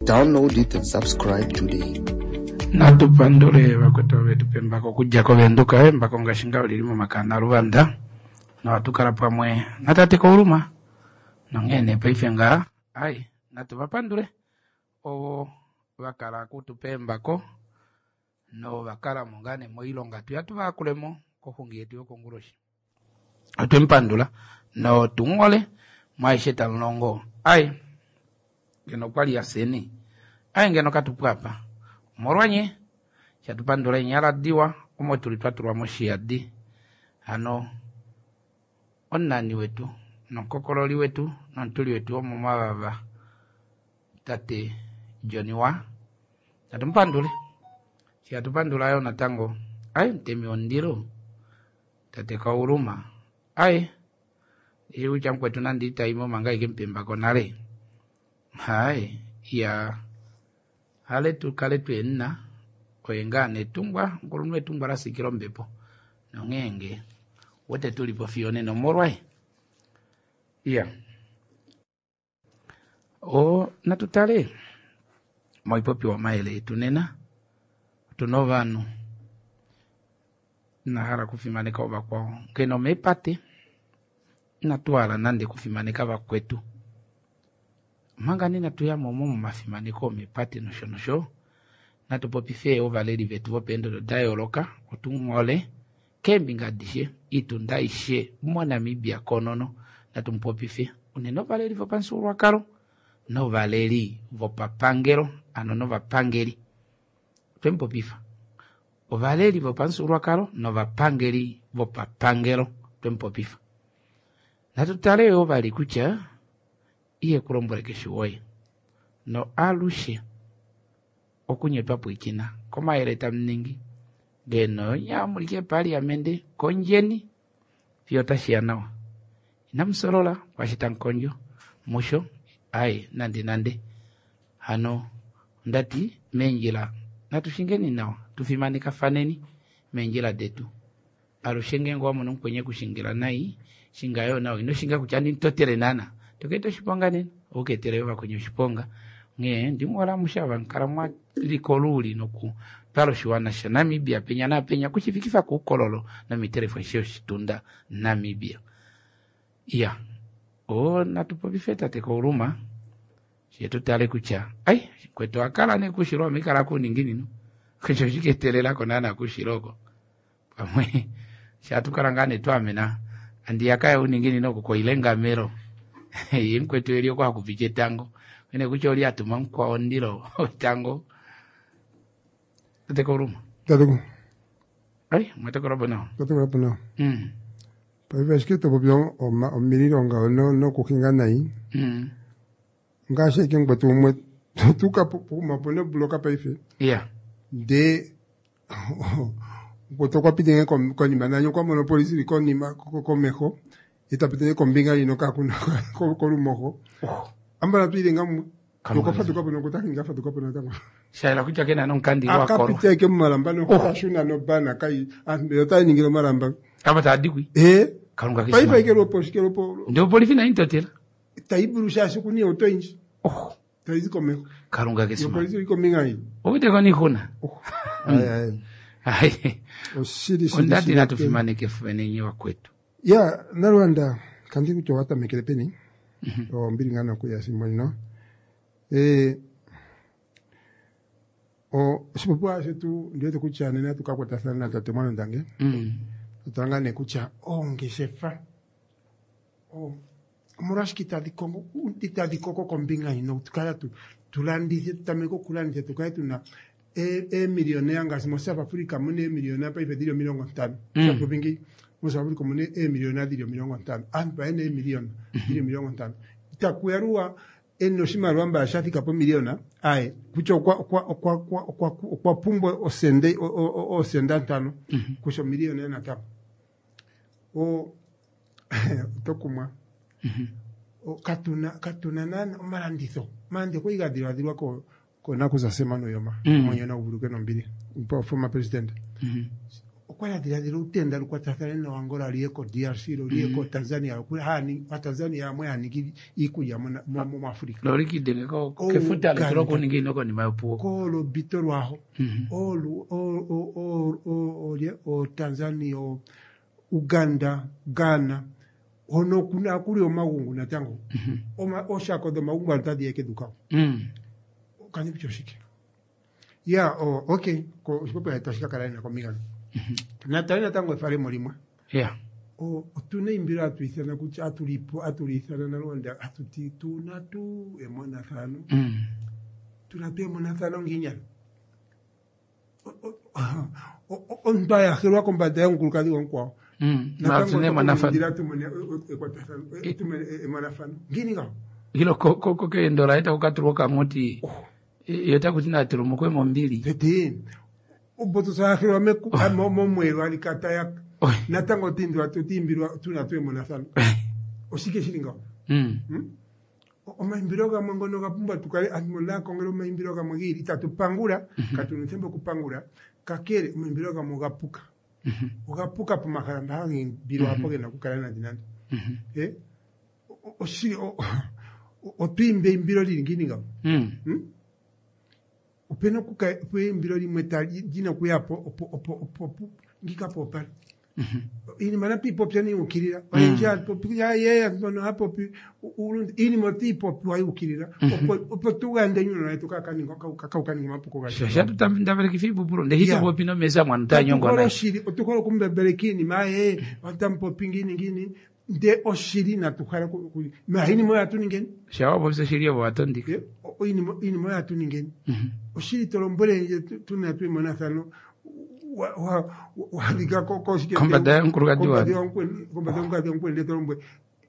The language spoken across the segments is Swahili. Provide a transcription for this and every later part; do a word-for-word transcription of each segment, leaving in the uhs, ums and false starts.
Download it and subscribe today. Natupandule bakoto betu pembako kujja ko benduka embako ngashinga ulimo makana Rwanda na watukala pamwe natate ko uruma nongene paifenga ai natubapandule o bakala kutupembako no bakala mungane moilonga tuyatuba kulemo ko hungiyetu ko nguroshi atempandula no tungole maisheta longo ai geno kwali yaseni ai ngeno katupapa morwanye chatupandula nyala diwa omo tulitwaturwa moshiyadi ano onnani wetu nokokololi wetu nontuli wetu omo mababa tate Joniwa tatumpandule chatupandula yo natango ai ntemi ondiro tate kauruma ai iu chamkwetu nandita imo mangai kempemba konale hai ya hale tu kale tu enna oyengane tungwa ngolumwe tungwa rasikiro mbepo nongenge wote tulipo fione no morwai iya o natutale moipopi wa maele tunena tunovanu nahara kufimaneka oba kwao keno mepate natuala nande kufimaneka bakwetu manga nina tuya momo mafimaneko mepate no shonosho natupopife o valeri vetu vopendo do dayoloka otungole kembinga dishe itundaishe mwana mibia konono natumpopife uneno valeri vopansurwa karo no valeri vopapangero ano no vapangeri tempopifa o valeri vopansurwa karo no vapangeri vopapangero tempopifa natutale o vali kucha iye kurombole keshuoye no alushe okunyetwa puikina koma ereta mningi geno ya mulike parliamente konjeni fiota shianawa inamsorola washita nkonjo musho ai nande nande hano ndati menjila natushingeni nawa tufimani kafaneni menjila detu alushenge ngwa muno kwenye kushingira nai shingayo nawo inoshinga kuchani ntotere nana toketo shipongane oketereva kwenye shiponga nge ndimwala mushava nkaramwa likoluli noku palo shiwana sha Namibia penya na penya kuchifikifa ku kololo na miterefo shio shitunda Namibia iya o natupobifeta te ko uruma shetu tale kucha ai kweto akala ne kushiro mikala ku ningini no kwecho shiketelela konana kushiroko pamwe shatu karangane twamena andi yakaya uningini no ko ilenga mero yinkwetu elio kwa kuvije tango ene kucholi atuma kwa ondiro tango tete koruma tete ai mate korobo no tete korobo no mm pa veske to bobio o ma o mirironga no no kukinga nai mm nga sheke ngbetu mwe tuka po ma pone bloka pa ife yeah de Kuto kwa pide con con imananyo kwa monopolisi con ni ma ko mejo eta pide con binga ino ka kuna ko ko mojo ambara pide ngam ko ko fatu ko no ko ta kinga fatu ko no ta shaila kucha kena non kandi wa ko pide ke malamba no ko shuna no bana kai an be ta nyingiro malamba kama ta adikwi eh kalunga kisa pai pai ke ro pos ke ro po ndio polifina intotela ta iburu sha siku ni oto inji oh ta izi ko mejo kalunga kisa yo polisi ko minga yi obite ko ni kuna ai ai ai osiri siri ondati natufimane kefene nyewa kwetu ya na Rwanda kandi kuchowata mekele peni o mbiri ngana ko ya simoni no eh o sipokuwa setu ndio tukuchana na tukakwata sana na tatemwana ndange mm tutanga ne kucha onge sefa o murashikita di Kongo utita di koko kombinga ino tukaya tu tulandi tameko kulandi tukaya tuna e e milionea ngasimo sapa Afrika mune milionea pa ipedio miliongo tano sapo bingi musa Afrika mune e milionea dio miliongo tano anpa ene milion dio miliongo tano takuerua eno shima Rwanda shafika po miliona ai kucho kwa kwa kwa kwa kwa, kwa pumbo osende o osenda tano kucho miliona na tano o tokuma o katuna katuna nana marandizo mande ko igadiro adirwa ko ko nakuza semano yoma mwenye na uburuke no mbili mpa former president okwala dira dira utenda lukwa Tanzania wangola lieko D R C lo lieko Tanzania kula hani wa Tanzania amwe hani ikuya mu mu Afrika lo likide ko kefuta lo ko ningi no ko ni mapuo ko lo bitoro aho o o o o o Tanzania o Uganda Ghana ono kuna kuri o magungu na tango o ma o shako do magungu altadi yake duka mm kani bichoshike ya o okay ko sipo pa tashika kala na komiga na tana tango efare molimo yeah o tuna imbira atuisana kucha atulipo atulisana na londa atuti tuna tu e mona thano mm tuna pe mona thano nginya o ndaya khirwa kombata yangu kadi wonkwa mm na tune mona thano dira tu mona e kwata thano e tu e mona thano ngini nga hilo koko ko ke ndora ita ukaturoka ngoti yota kutina turumukwe mo mbili tete uboto sakhirwa me mo mo mwero alikata ya natango tindu atutimbirwa tuna tu mona thano osike shilinga mm o maimbiroga mwangono kapumba tukale atmola kongero maimbiroga mwagiri tatupangura katunutembo kupangura kakere maimbiroga mugapuka ugapuka pa makaramba hangi biro hapo gena kukalana dinandi eh o si o o twimbe imbiro lingini nga mm upeno kuka pe imbiro limweta jina kuyapo opo opo opo ngikapo pale ini mana pipo pyani ukirira oyenja popi ya ye no hapo pi ini moti popi wa ukirira opo tugande nyuno na tukaka ni kaka ukani mapuko ga shasha tutamvinda vile kifibu bro nde hito popi no meza mwanta nyongo na shiri otukolo kumbe belekini mae watampo pingini ngini de oshiri na tukara ku mahini moya tuningeni shawa bo shiri bo atondike ini ini moya tuningeni oshiri tolombole tuna tu mona thano wa wa wa diga koko sike komba da nkuruga diwa komba da nkuruga diwa le tolombe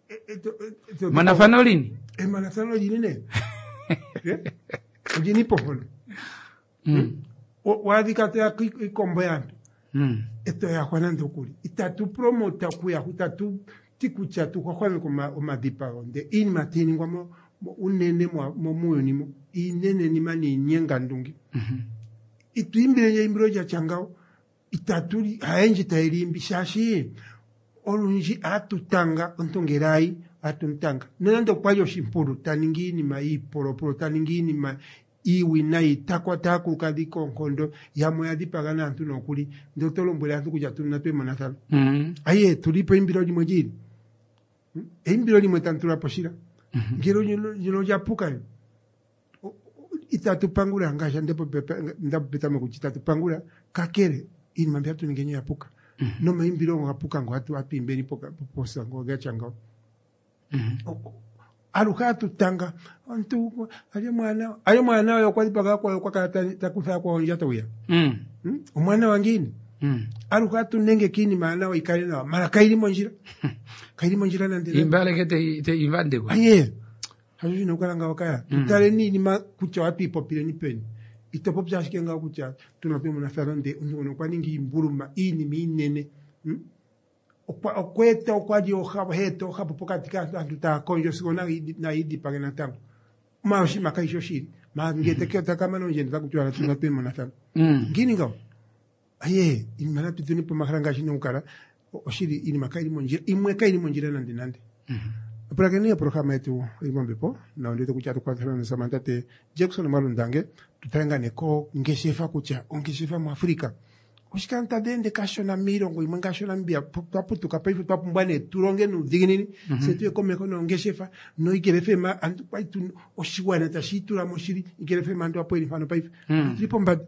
manafano lini e manafano lini ne eh ujini poholo mm wa diga ta ikomba yantu mm eto ya kwanando kuli itatu promota kuya utatu tikucha tu kwa kwa koma omadipa onde in matini ngwamo unene mo mo muyo nimo inene ni mani nyenga ndungi mhm ituimbire ye imbiro ja changao itaturi haenji tairimbi shashi olunji atutanga ontongerai atuntanga nando kwayo shimpuru taningini mai poroporo taningini ma iwi nai takwa taku kadiko nkondo ya moya dipagana antuno kuli ndo tolombole antu kuja tunna twe manatalo mhm aye tulipo imbiro di mojiri e imbiro di motantura poshira ngiro nyino nyino japuka itatu pangura ngasha ndipo ndapo betama kuchita tupangura kakere ini mambia tu ningenye yapuka no maimbiro ngapuka ngo atu atu imbeni poka posa ngo gachanga aluka tutanga antu ali mwana ali mwana yo kwali paka kwa kwa kata takufa kwa onja toya mm umwana wangine mm aluka tunenge kini maana ikali na mara kaili monjira kaili monjira nande imbale kete te invande kwa aye hajuji no kalanga wakaya tutale nini ma kucha wapi popile ni peni itopo byashike nga kucha tunapima na tharande uno kwa ningi mburuma ini minene okwa okweta okwadi okhaba heto khabo pokati ka nduta konjo sikona na idi pagana tango ma shima kaisho shiri ma ngete keta kama no njenda kuchwa tunapima na tharande ngini nga aye ini mana tutuni po makaranga shino ukara oshiri ini makaili monjira imwe kaili monjira nande nande Para que ni programa etu ibombepo na ndio kuchata kwa thana samanta te Jackson Malundange tutanga neko ngeshefa kucha ongeshefa mu Afrika ushikanta dende kashona mirongo imangashona mbia paputu kapaifu papumbane turonge nu diginini setu comme kono ngeshefa no ikerefema antu paitu oshiwana tashitura moshiri ikerefema ndo apo ilifano paifu tripomba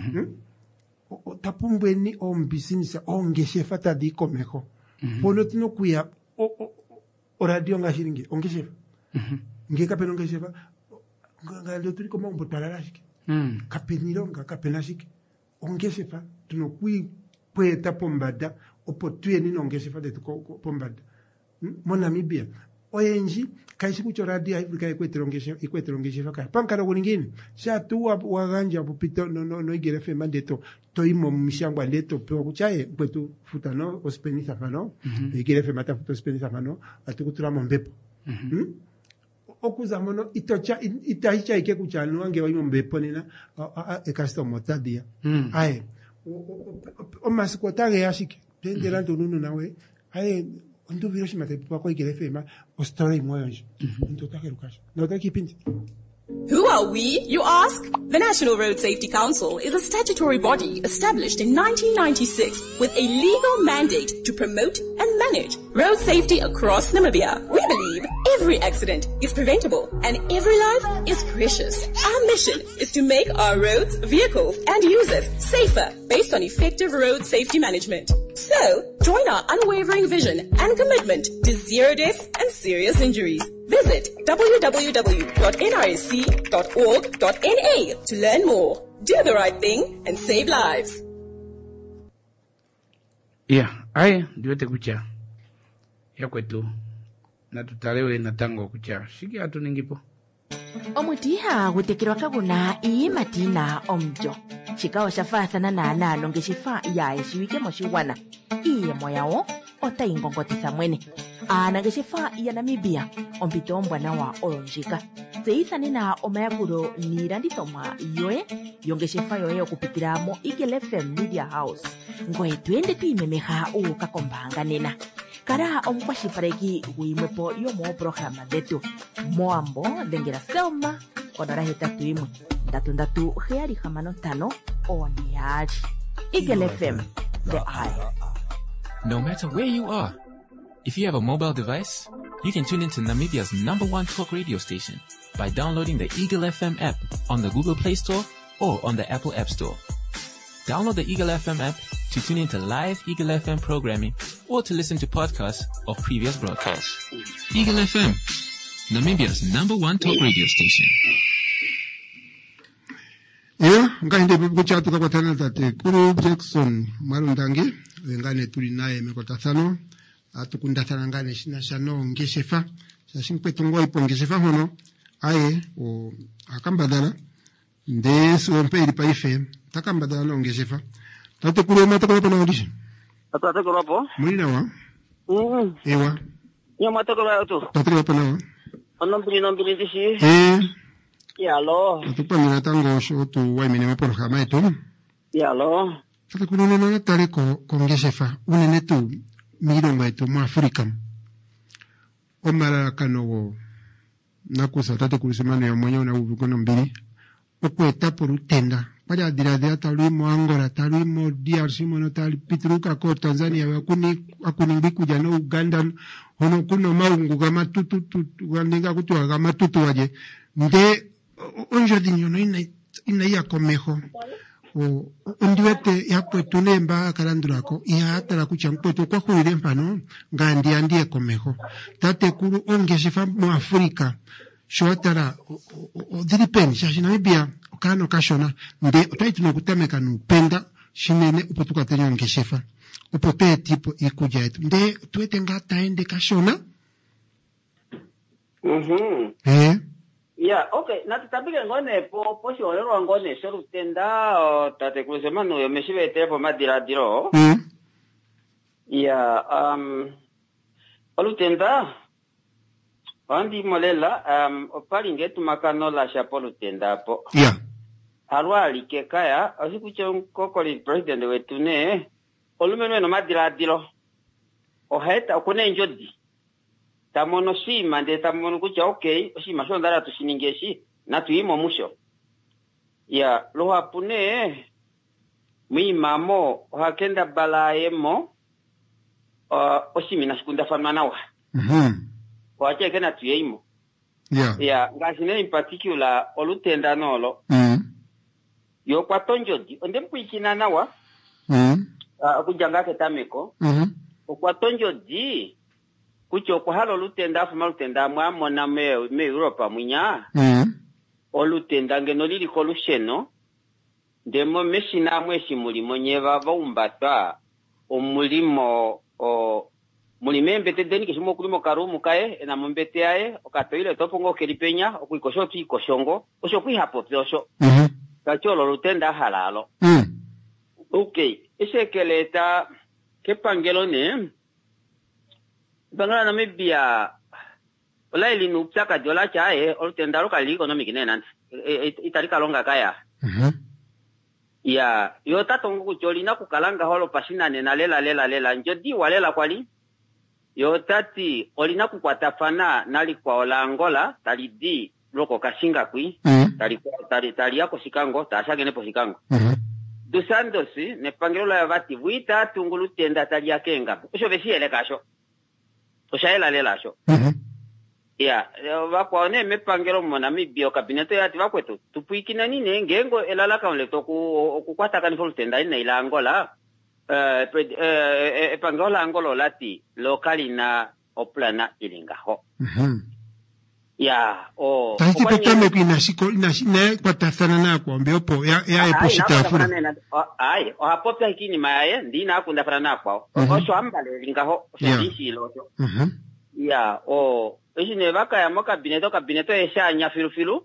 tapumbweni on business on ngeshefa tadi komeko pono tino kuya oradio ngashiringi ongeshefa nge kapeno ngeshefa ngalo tuli koma umbotarashiki mm kapeniro nga kapenashiki ongeshefa tuno kui poeta pombada opo tuye ni ongeshefa de ko pombada mo Namibia oyenji kaisi kucho radio Afrika ikwetero ongeshefa ikwetero ongeshefa ka pankara kulingini sha tu waganja popito no no no igerefe mandeto toimo mishangwa leto pero kuchaye kwetu futano ospenisa fano igerefe mata futo ospenisa fano atukutura mombepo okuza mono itocha itahicha ike kuchano wange waimo mbepo nina e custom motadia aye o mascota ge asik tendera tonunu nawe ai ndo viro shimate kwa kwa ikele fema o story moyo ndo takerukash no takipindi. Who are we, you ask? The National Road Safety Council is a statutory body established in nineteen ninety-six with a legal mandate to promote and manage road safety across Namibia. We believe every accident is preventable and every life is precious. Our mission is to make our roads, vehicles, and users safer based on effective road safety management. So, join our unwavering vision and commitment to zero deaths and serious injuries. Visit w w w dot n r s c dot org dot n a to learn more. Do the right thing and save lives. Yeah, ai ndiwete kucha ya kwetu na tutalewe na tango kucha shiki atu ningipo omutiha gutekerwa kaguna ii matina omjo shikawa shafathana na nalo ngeshifa ya eshiwike moshiwana iye moyawo ota ingongotisa mwene ana ngeshifa ya Namibia ompito ombwana wa olonjika zeithane na omayakuro nirandithomwa yoe yongeshifa yoe okupitiramo Eagle F M Media House ngoe twende tuimemeha ukakombanga nena kara omukwashipareki wimwepo yomo programa detu moambo dengera selma onora hetatu imwe ndatu ndatu heari hamano tano oniari Eagle F M, the eye. No matter where you are, if you have a mobile device, you can tune into Namibia's number one talk radio station by downloading the Eagle F M app on the Google Play Store or on the Apple App Store. Download the Eagle F M app to tune into live Eagle F M programming or to listen to podcasts of previous broadcasts. Eagle F M, Namibia's number one talk radio station. Yeah, ngande buchatu kwa tana tate Kuru Jackson Marundangi ngane tuli naye mekotathano atukundathana ngane shina shano ngeshefa shashimpeto ngoi pongeshefa hono aye o akambadala ndeso mpeli paife takambadala no ngeshefa tate Kuru mata kwa pana ndishi tate Kuru hapo mulina wa mm ewa nyama tate Kuru tu tate Kuru pana wa onombili nombili ndishi eh yalo atupana tango sho tu waimene maporo kama eto yalo tate Kuru no no tale ko kongeshefa unene tu mirongo eto mu Afrika omara kanogo nakusa tate Kuru semana ya mwenye na uvukono mbili okweta por utenda para dirade talimo Angola talimo D R C mono tali pitruka ko Tanzania wakuni akuni bikuja no Uganda hono kuno maungu kama tutu tutu wandinga kutu kama tutu waje nde onjo dinyo no ina ina ya komeho o ondiwete ya kwetu nemba karandurako ya atara kucha kwetu kwa kulire mpano ngandi andie komeho tate Kuru ongeshifa mu Afrika shotara o diripen shashina Namibia kano kashona nde otaitu nokutameka nupenda shinene upotuka tenyo ngeshefa upote tipo ikuja yetu nde tuwete ngata ende kashona mhm eh yeah okay natutapike ngone po poshi olero ngone shoro tenda tate Kuru semana yo meshibe tepo madira diro mm yeah um olutenda andi molela um opalinge tumakano la shapolo tenda po yeah harwali ke kaya asikuche kokoli president wetu ne olumeno no madira dilo o heta okune njodi tamono si mande tamono kucha okay si mashondara tusiningeshi na tuimo musho ya lo hapune mi mamo hakenda balaemo uh, osimina sekunda famanawa mhm kwa cheke na tuyeimo yeah ya ngasine in particular olutenda nolo mm yo kwatonjodi onde mpuikina nawa mm uh, kujanga ketameko mhm okwatonjodi kucho kwa halo lutenda fuma lutenda mwamo na me me Europa munya mm olutenda ngeno lili kolusheno ndemo meshina mweshi mulimo nyeva baumbata omulimo o mulimembe tedeni kishimo kulimo karumu kae na mbete yae okatoile topongo kelipenya okuikosho tu ikoshongo osho kwihapo pyosho mhm kacholo lutenda halalo mm okay esekeleta kepangelo ne bangala na Namibia ola ili nupsaka jola chae olutenda lokaliko no mikine nanti itarika longa kaya mhm ya yo tatongo kucholina kukalanga holo pasina nena lela lela lela njodi walela kwali yo tati olina kukwatafana nali kwa ola Angola talidi loko kashinga kui mm. tali tali tali yako sikango tashage nepo sikango mm. dusandosi ne pangelo ya vati vuita tungulu tenda tali yakenga usho vesiele kasho ushaela lela sho mm. ya vakwa ne me pangelo mona mi bio kabineto ya tivakwetu tupuikina nini ngengo elala kaule toku kukwata kanifulu tenda ina ila Angola eh eh pangelo Angola lati lokali na oplana ilingaho mhm ya o tati petame pina siko na kwa tafana na kwa mbeopo ya ya epo sitafuna ai o hapopya hikini maye ndina akunda fana na kwa osho ambale lingaho sisi loto mhm ya o isi ne baka ya moka bineto kabineto esha nya filufilu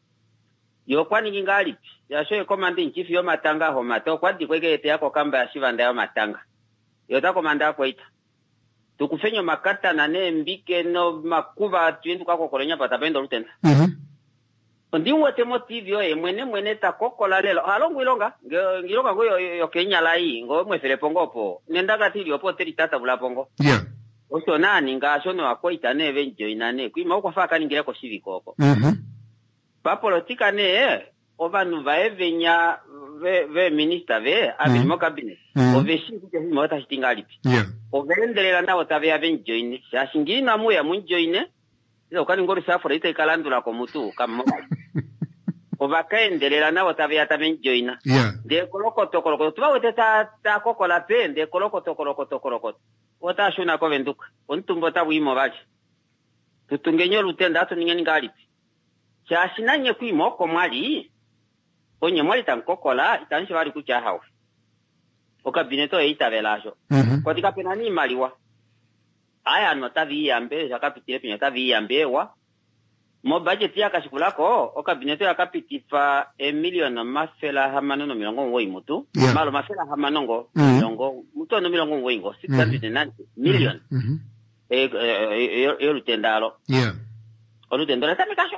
yo kwani ngingali ya sho komandi chief yo matanga ho mato kwadi kwege ete yako kamba ya shivanda yo matanga yo ta komanda kwa ita tukufenyo makata na ne mbike no makuva twindu kako kolenya patabendo lutenda mhm ndi wote motivio e mwene mwene ta kokola lelo alongo ilonga ngilonga ngo yo Kenya lai ngo mwefele pongopo nendaga tili opo teri tata bula pongo yeah oso nani nga shono akoita ne venjo inane kuima uko faka ningire ko civikoko mhm pa politika ne ovanu va evenya ve ve minister ve abimo cabinet oveshi kuti mota hitingalipi yeah ovendelela nawo tave avenjo ine shashingina muya munjo ine ilo kali ngori safura ite kalandula ko mutu kama ovakaendelela nawo tave atavenjo ina yeah de koloko tokoloko tuwa wote ta ta kokola pe de koloko tokoloko tokoloko wata shuna ko venduka ontumbo ta wimo bachi tutungenyo lutenda atu ningeni ngalipi chashinanye kuimo ko mwali onye mwali tankokola itanshi bali kucha hawo okabineto eita velasho mhm kwa tika pena ni maliwa aya no tavi yambe yakapitire penya tavi yambewa mo budget ya kashikulako okabineto yakapitifa e million mafela hamanono milongo ngoi mutu yeah. malo mafela hamanongo mm -hmm. milongo mutu no milongo ngoi ngo six hundred ninety million mhm mm e e e lutendalo yeah olutendalo tamikasho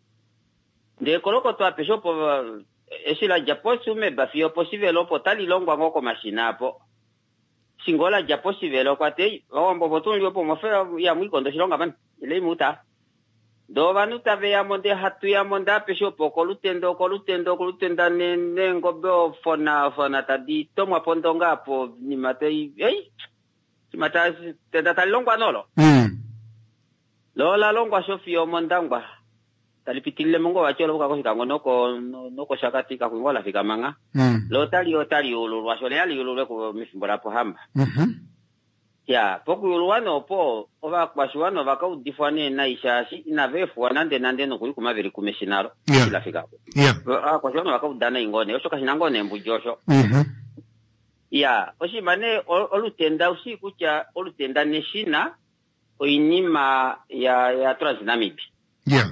de koloko to apesho po esila japo sume bafio posible lopo tali longwa ngoko mashinapo singola japo sivelo kwate ombo botun liopo mafera ya mwikondo shilonga ban ile muta do vanu tave ya monde hatu ya monde apesho po kolutendo kolutendo kolutenda ne ngobe fona fona tadi tomwa pondonga po ni matei ei mata tenda talongwa nolo mm lola longwa shofio mondangwa talipitile mongo wacholo kwa kosika ngonoko noko shakati ka kungola fika manga mm lo tali o tali ulu washole ali ulu ko mifimbola po hamba mhm ya poku ulu wano po ova kwashwano vaka udifwane na ishashi ina vefu wanande nande no kuli kumaveri kumeshinalo yeah. ila fika yeah ah kwashwano vaka udana ingone osho kashinangone mbujosho mhm ya oshi mane olutenda usiku cha olutenda neshina oinima ya ya Transnamib yeah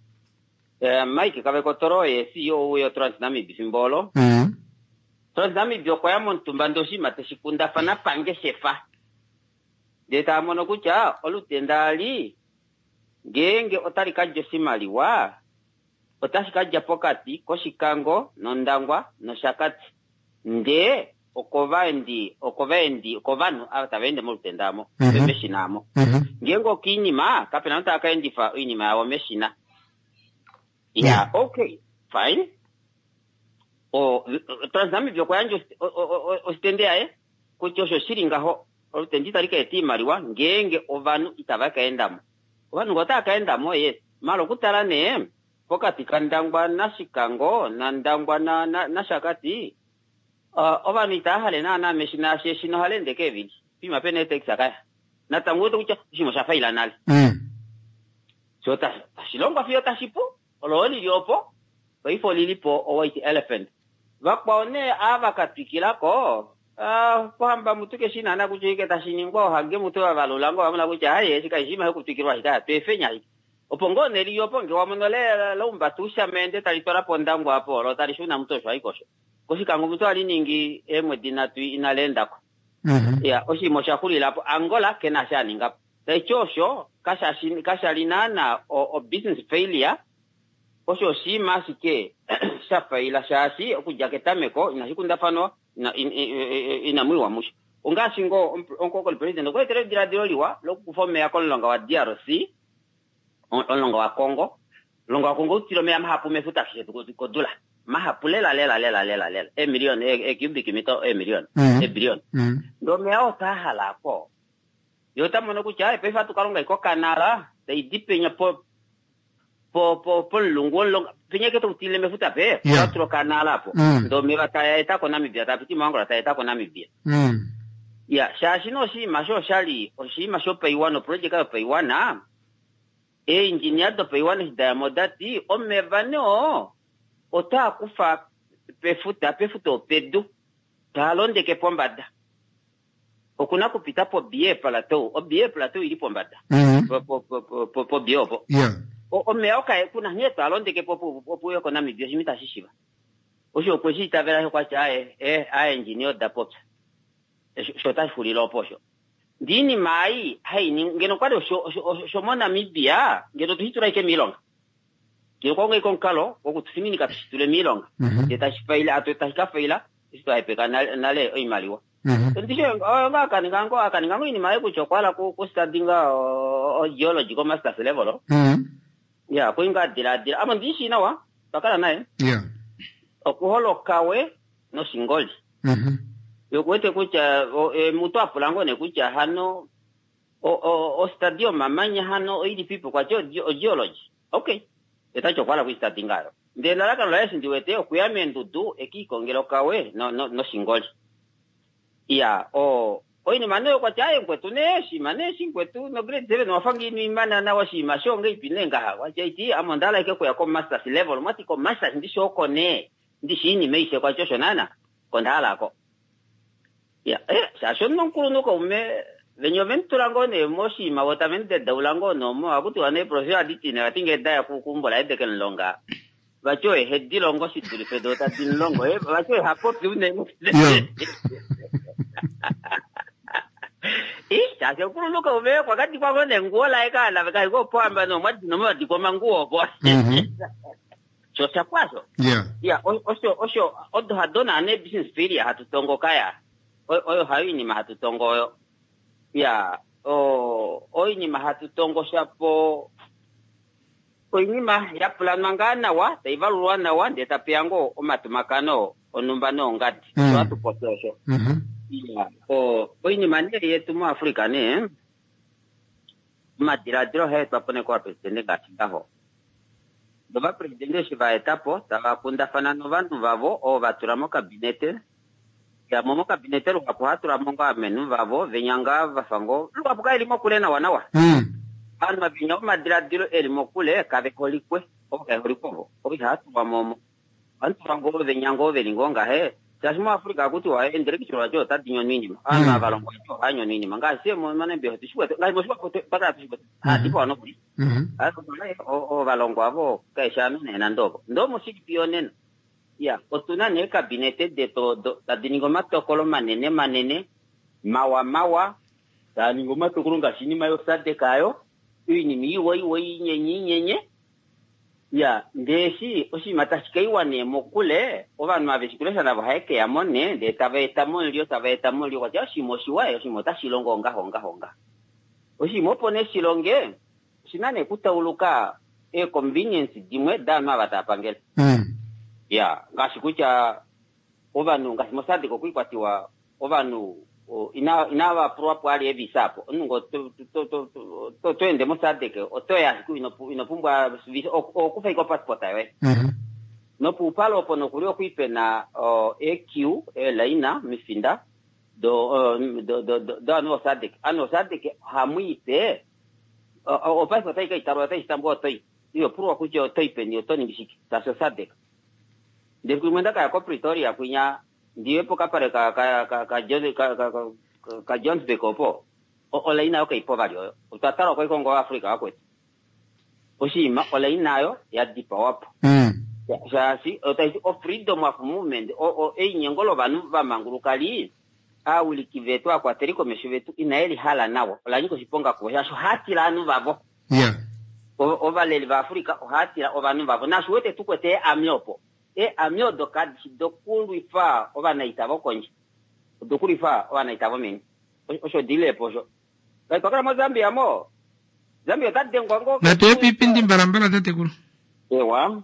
eh Mike Kavekotoro e C E O yo Transnamib simbolo mhm Transnamib yo kwa montumba ndoshi mateshikunda fana pange shefa deta mono kucha olutenda ali genge otarika josimali wa otashika japokati koshikango nondangwa no shakati nde okovendi okovendi okovanu atavende mulutendamo bemeshinamo ngengo kinima kapena ntakaendifa inima yawo meshina yeah okay fine o Transnamib yo kwanje ostendea eh kuchosho shiringaho olutendita like etimaliwa ngenge ovanu itavakaendamo ovanu ngotakaendamo yes malo kutalane pokati kandangwa na shikango na ndangwa na na, na shakati uh, ovanu itahale na na meshina sheshino halende kevili pima pene texakaya na tanguto kucha shimo shafaila nale mm chota shilongwa fio tashipu ololi liopo baifo lilipo o white elephant vakwaone ava katwikilako ah kwamba mutuke shina na kuchike tashiningwa hage mutu abalulango amuna kucha haye sikashima hukutwikirwa hita twefenya hita opongone liopo ngewa monole lomba tusha mende talitora pondango hapo lo talishuna mutosho haikosho koshikango mutu ali ningi emwe dinatwi inalendako mhm ya oshimo shakuli lapo Angola kena shaninga taichosho kasha kasha linana o, o business failure osho si masike shafa ila shasi okujaketameko inashikunda fano ina ina mwi wa musho ungasingo onkoko le president ko tere dira diroliwa lokufome ya kolonga wa D R C olonga wa Congo longa wa Congo tiro me mahapu mefuta kishe ko dula mahapu lela lela lela lela lela e million e cubic meter e million e billion ndo me ao tahala ko yo tamono ku cha pe fatu kalonga iko kanara dai dipenya po po po po lungo longa pinya ke to utile mefuta pe otro kanala po ndo me bataya eta ko Namibia tapiti mango ta eta ko Namibia mm ya shashi no shi masho shali o shi masho pe iwano project ka pe iwana e engineer do pe iwana da modati o me vano o ta kufa pe futa pe futo pedu talonde ke pombada okuna kupita po bie plateau o bie plateau ili pombada po po po po bio po yeah o o me oka kuna nyeta alonde ke po po po yo kona mi bio shimita shishiba o sho ko shi ta vera kwa cha e e a engineer da pop shota fuli lo posho dini mai hai ni ngeno kwa sho sho mona Namibia ngeno tuhitura ke milonga ngeno ko ngai kon kalo ko kutsini ka tule milonga eta shifaila ato eta ka faila isto ai pe kana nale o imaliwa ndisho nga kan ngango akan ngango ni mai ku chokwala ku ku studyinga o geology ko master's level ya ko inga dira dira ama ndishi nawa takala nae yeah okuholo kawe no singoli mhm yokwete kucha e, mutu apulango ne kucha hano o o, o stadio mamanya hano o ili people kwa jo, jo, geology okay eta chokwala ku studyinga de la la la sindi wete okuyame ndudu ekikongelo kawe no no no singoli ya o Oi ni mano kwa chae kwetu ne shi mane shi kwetu no grade seven no fangi ni mana na washi mashonga ipinenga hawa jaiti amondala ke kwa kwa master level mati kwa master ndi shoko ne ndi shi ni meise kwa chosho nana kondala ko ya eh sasho non kuru no ko me venyo ventura ngone moshi mawotamente daulango no mo akutu ane professor aditi ne atinge da ku kumbola ede ken longa bacho e heddi longo shi tuli fedo ta tin longo e bacho hapo tune eh sasho kuru no ko me kwa kati kwa ngone ngola eka la ka ko pamba no mati no mati kwa manguo bo cho cha kwaso yeah yeah osho osho odo hadona ne business failure hatutongo kaya oyo hayi ni mahatutongo yo ya o oi ni mahatutongo shapo oi ni ma ya plan mangana wa taivalwa na wa ndeta piango o matumakano onumba no ngati so atu potosho mhm ya o oi ni mane yetu mu Afrika ne matira dro he tapone kwa presidente gatigaho doba presidente shiva etapo tava kunda fana novanu vavo o vaturamo kabinete ya momo kabinete lo kapohatura monga menu vavo venyanga vafango lo kapuka elimo kule na wanawa mm anu mabinyo madira dilo elimo kule kave kolikwe o ka holikovo o hatu wa momo antu fango venyango velingonga he tasmo Afrika kuti wa endere kichura jo tadinyo nini anu avalongo jo anyo nini manga se mo mane be hotishuwa ngai mo shwa pata tishuwa ah tipo ano kuli mhm aso o o valongo avo kaisha nene na ndogo ndomo sikipionena ya otuna ne kabinete de todo ta diningoma tokolo manene manene mawa mawa ta ningoma tokurunga shini mayo sade kayo ini mi woi woi nyenyi nyenye ya ndeshi oshi matashikai wane mokule ovanu aveshikulesha na baheke ya mone de taveta molio taveta molio kwa jashi moshiwa yoshi motashilongo nga honga honga oshi mopone shilonge shinane kutauluka e convenience dimwe dano avatapangela mm ya ngashikucha ovanu ngashimosade ko kwikwatiwa ovanu ina inawa propo ali evisapo ngo to to to to to ende mosade ke otoya siku ino ino pumbwa okufa iko passport ayo mhm no pupalo pono kulio kuipena E Q e laina mifinda do do do do no sade ano sade ke hamuite o passport ai kai tarota istambo toi io pro kujo toi peni otoni bishiki taso sade de kumenda ka ko Pretoria kunya ndiwe poka pare ka ka ka ka John ka ka ka John de Kopo o laina okay po vario utataro ko Kongo Afrika akwe oshima o laina yo ya dipa wapo mm ya si o tai o freedom of movement o o e nyengolo banu ba mangurukali a wili kivetu akwa teriko meshivetu inaeli hala nawo olaniko siponga ko ya so hati lanu babo yeah ovaleli va Afrika ohatira ovanu vavo nashuwete tukwete amyopo e amyo dokadi dokuluifa ovanaita vokonje dokuluifa ovanaita vomini osho dilepo osho kaikokera mo Zambia mo Zambia tadde ngwango na te pipindi mbarambala tate kulu ewa.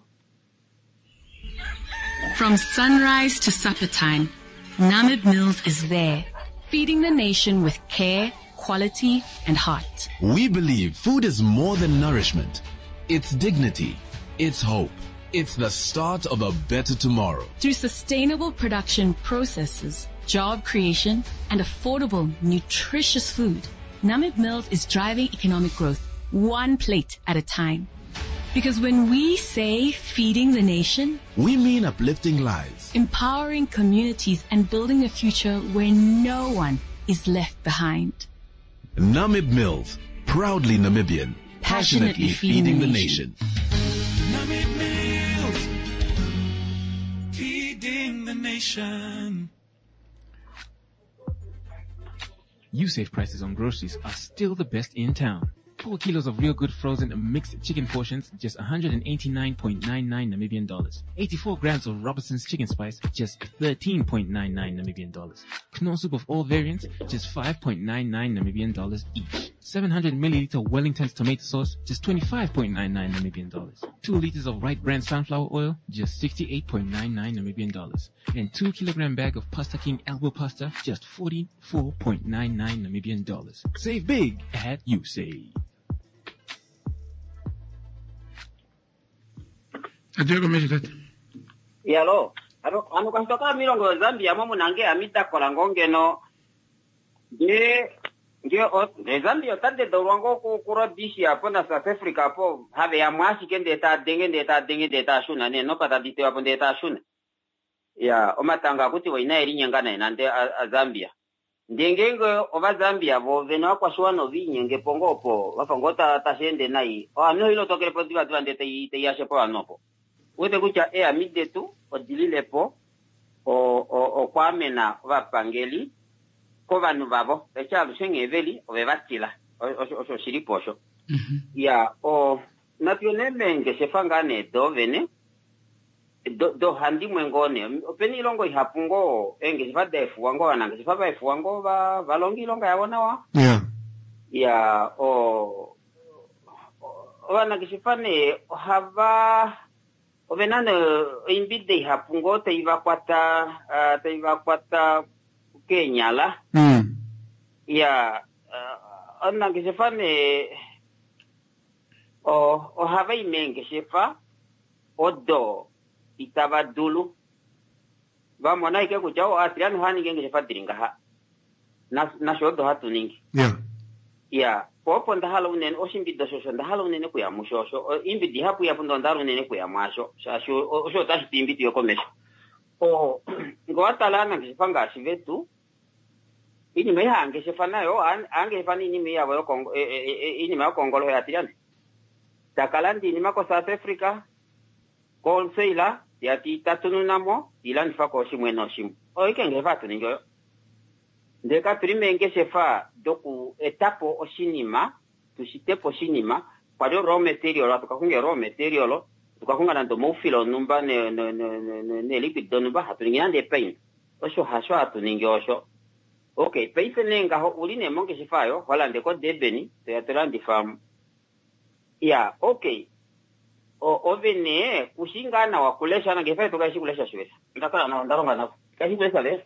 From sunrise to supper time, Namib Mills is there, feeding the nation with care, quality, and heart. We believe food is more than nourishment. It's dignity. It's hope. It's the start of a better tomorrow. Through sustainable production processes, job creation, and affordable, nutritious food, Namib Mills is driving economic growth, one plate at a time. Because when we say feeding the nation, we mean uplifting lives, empowering communities, and building a future where no one is left behind. Namib Mills, proudly Namibian, passionately, passionately feeding, feeding the nation. nation. Namib Mills, feeding the nation. U-Safe prices on groceries are still the best in town. Four kilos of real good frozen mixed chicken portions, just one hundred eighty-nine point nine nine Namibian dollars. eighty-four grams of Robertson's chicken spice, just thirteen point nine nine Namibian dollars. Knorr soup of all variants, just five point nine nine Namibian dollars each. seven hundred milliliter Wellington's tomato sauce, just twenty-five point nine nine Namibian dollars. two liters of Wright brand sunflower oil, just sixty-eight point nine nine Namibian dollars. And two kilogram bag of Pasta King elbow pasta, just forty-four point nine nine Namibian dollars. Save big at U-Save. Adieu comme je Et alors, alors, anu kantoka milongo Zambia momu nange amita kolangonge no. Nge, nge o, nge Zambia tande dorongo ku kuro bishi hapo na South Africa hapo have ya mwasi kende ta denge de ta denge de ta shuna ne no pata dite hapo de ta shuna. Ya, omatanga kuti wa ina eri nyangana inande a, a Zambia. Ndengenge ova Zambia vo veno kwa shwano vinye nge pongopo wafangota tashende nai. O amno hilo tokele po diva diva ndete te yashe po anopo. Wete kucha e amide tu o dilile po o o o kwamena va pangeli ko vanu vavo echa lushenge veli o vevatila o o o shiriposho ya o nationeme nge sefangane do vene do do handi mwengone openi longo ihapungo enge sifade efu wango wanange sifaba efu wango va valongi longa yabona wa yeah ya o o wanange sifane hava ovenane imbide hapungo te ivakwata uh, te ivakwata Kenya la mm ya uh, ona gesefane o o have imenge shefa odo itabadulu vamos na ike kujao atriano hani ngenge shefa diringa ha na na shodo hatu ningi yeah ya popo ndahalo unen oshimbido shosho ndahalo unen ku ya mushosho imbidi hapu ya pundo ndaro unen ku ya mwasho shasho osho tashi imbidi yokomesho o ngoatalana ngisipanga shivetu ini meha angesefana yo angefani ini meya yo kongo ini meya kongolo ya tiane takalandi ni mako South Africa konseila ya titatununamo ilani fako shimweno shimu o ikenge vatu ningo ndeka prime ngeshefa doku etapo oshinima tushitepo shinima kwa ro raw material tukakunge raw material tukakunga na ndomo filo numba ne ne ne ne liquid numba hatunyande paint osho hasho hatuninge osho okay paint nenga ho uline monge shifayo holande ko debeni te atlandi farm ya okay o ovene kushingana wakulesha na gefa tukashi kulesha shwesa ndaka na ndaronga na kashi kulesha le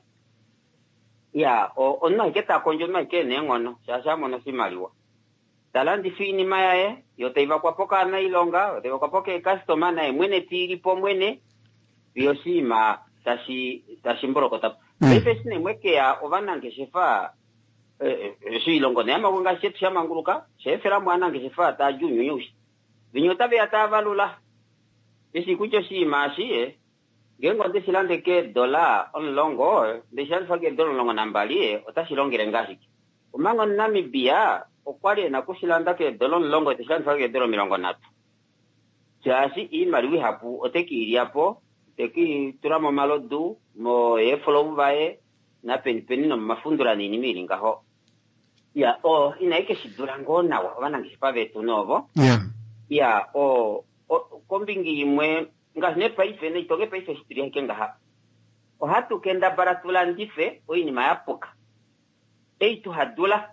ya o onna iketa konjo na ikene ngono shasha mono simaliwa talandi fini mayae yote iva kwa poka na ilonga yote iva kwa poka customer na mwene tiri po mwene biosima tashi tashi mboroko tap pepe sine mweke ya ovana ngeshefa eh shi ilongo ne ama kunga shetu shama nguruka shefera mwana ngeshefa ta junyu yushi vinyota be atavalula isi kucho shi mashi gengo de silande ke dola on longo de shal fage dola longo nambali otashi longire ngashiki umango Namibia okwali na kushilanda ke dola longo de shal fage dola milongo natu chashi imaliwi hapu oteki iriapo teki turamo malodu mo e follow vae na pen pen no mafundura ni miringa ho ya o inaike shidurango na wana ngisipave tunovo yeah ya o kombingi imwe ngasne paife ne itoke paife historia kenga ha o hatu kenda baratula ndife o ini mayapoka eitu hadula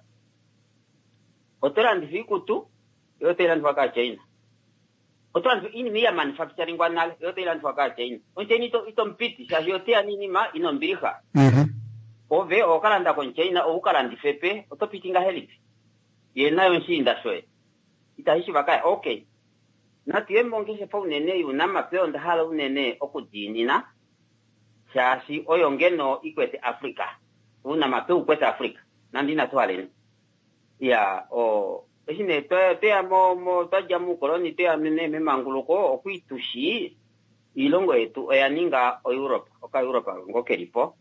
otora ndifi kutu yote ilandu waka China otora ini miya manufacturing wanale yote ilandu waka China oncheni ito ito mpiti sa yote anini ma ino mbiriha mhm ove o kalanda kon China o kalandi fepe otopitinga helipi yena yonshinda shoe itahishi waka okay na tiembo ngise fa unene yunama peo ndahala unene okudinina shasi oyongeno ikwete Afrika una mapeu kwete Afrika nandina twaleni ya o esine to te amo mo taja mu koloni te amene memanguluko okuitushi ilongo etu eyaninga o Europe oka Europe ngokeripo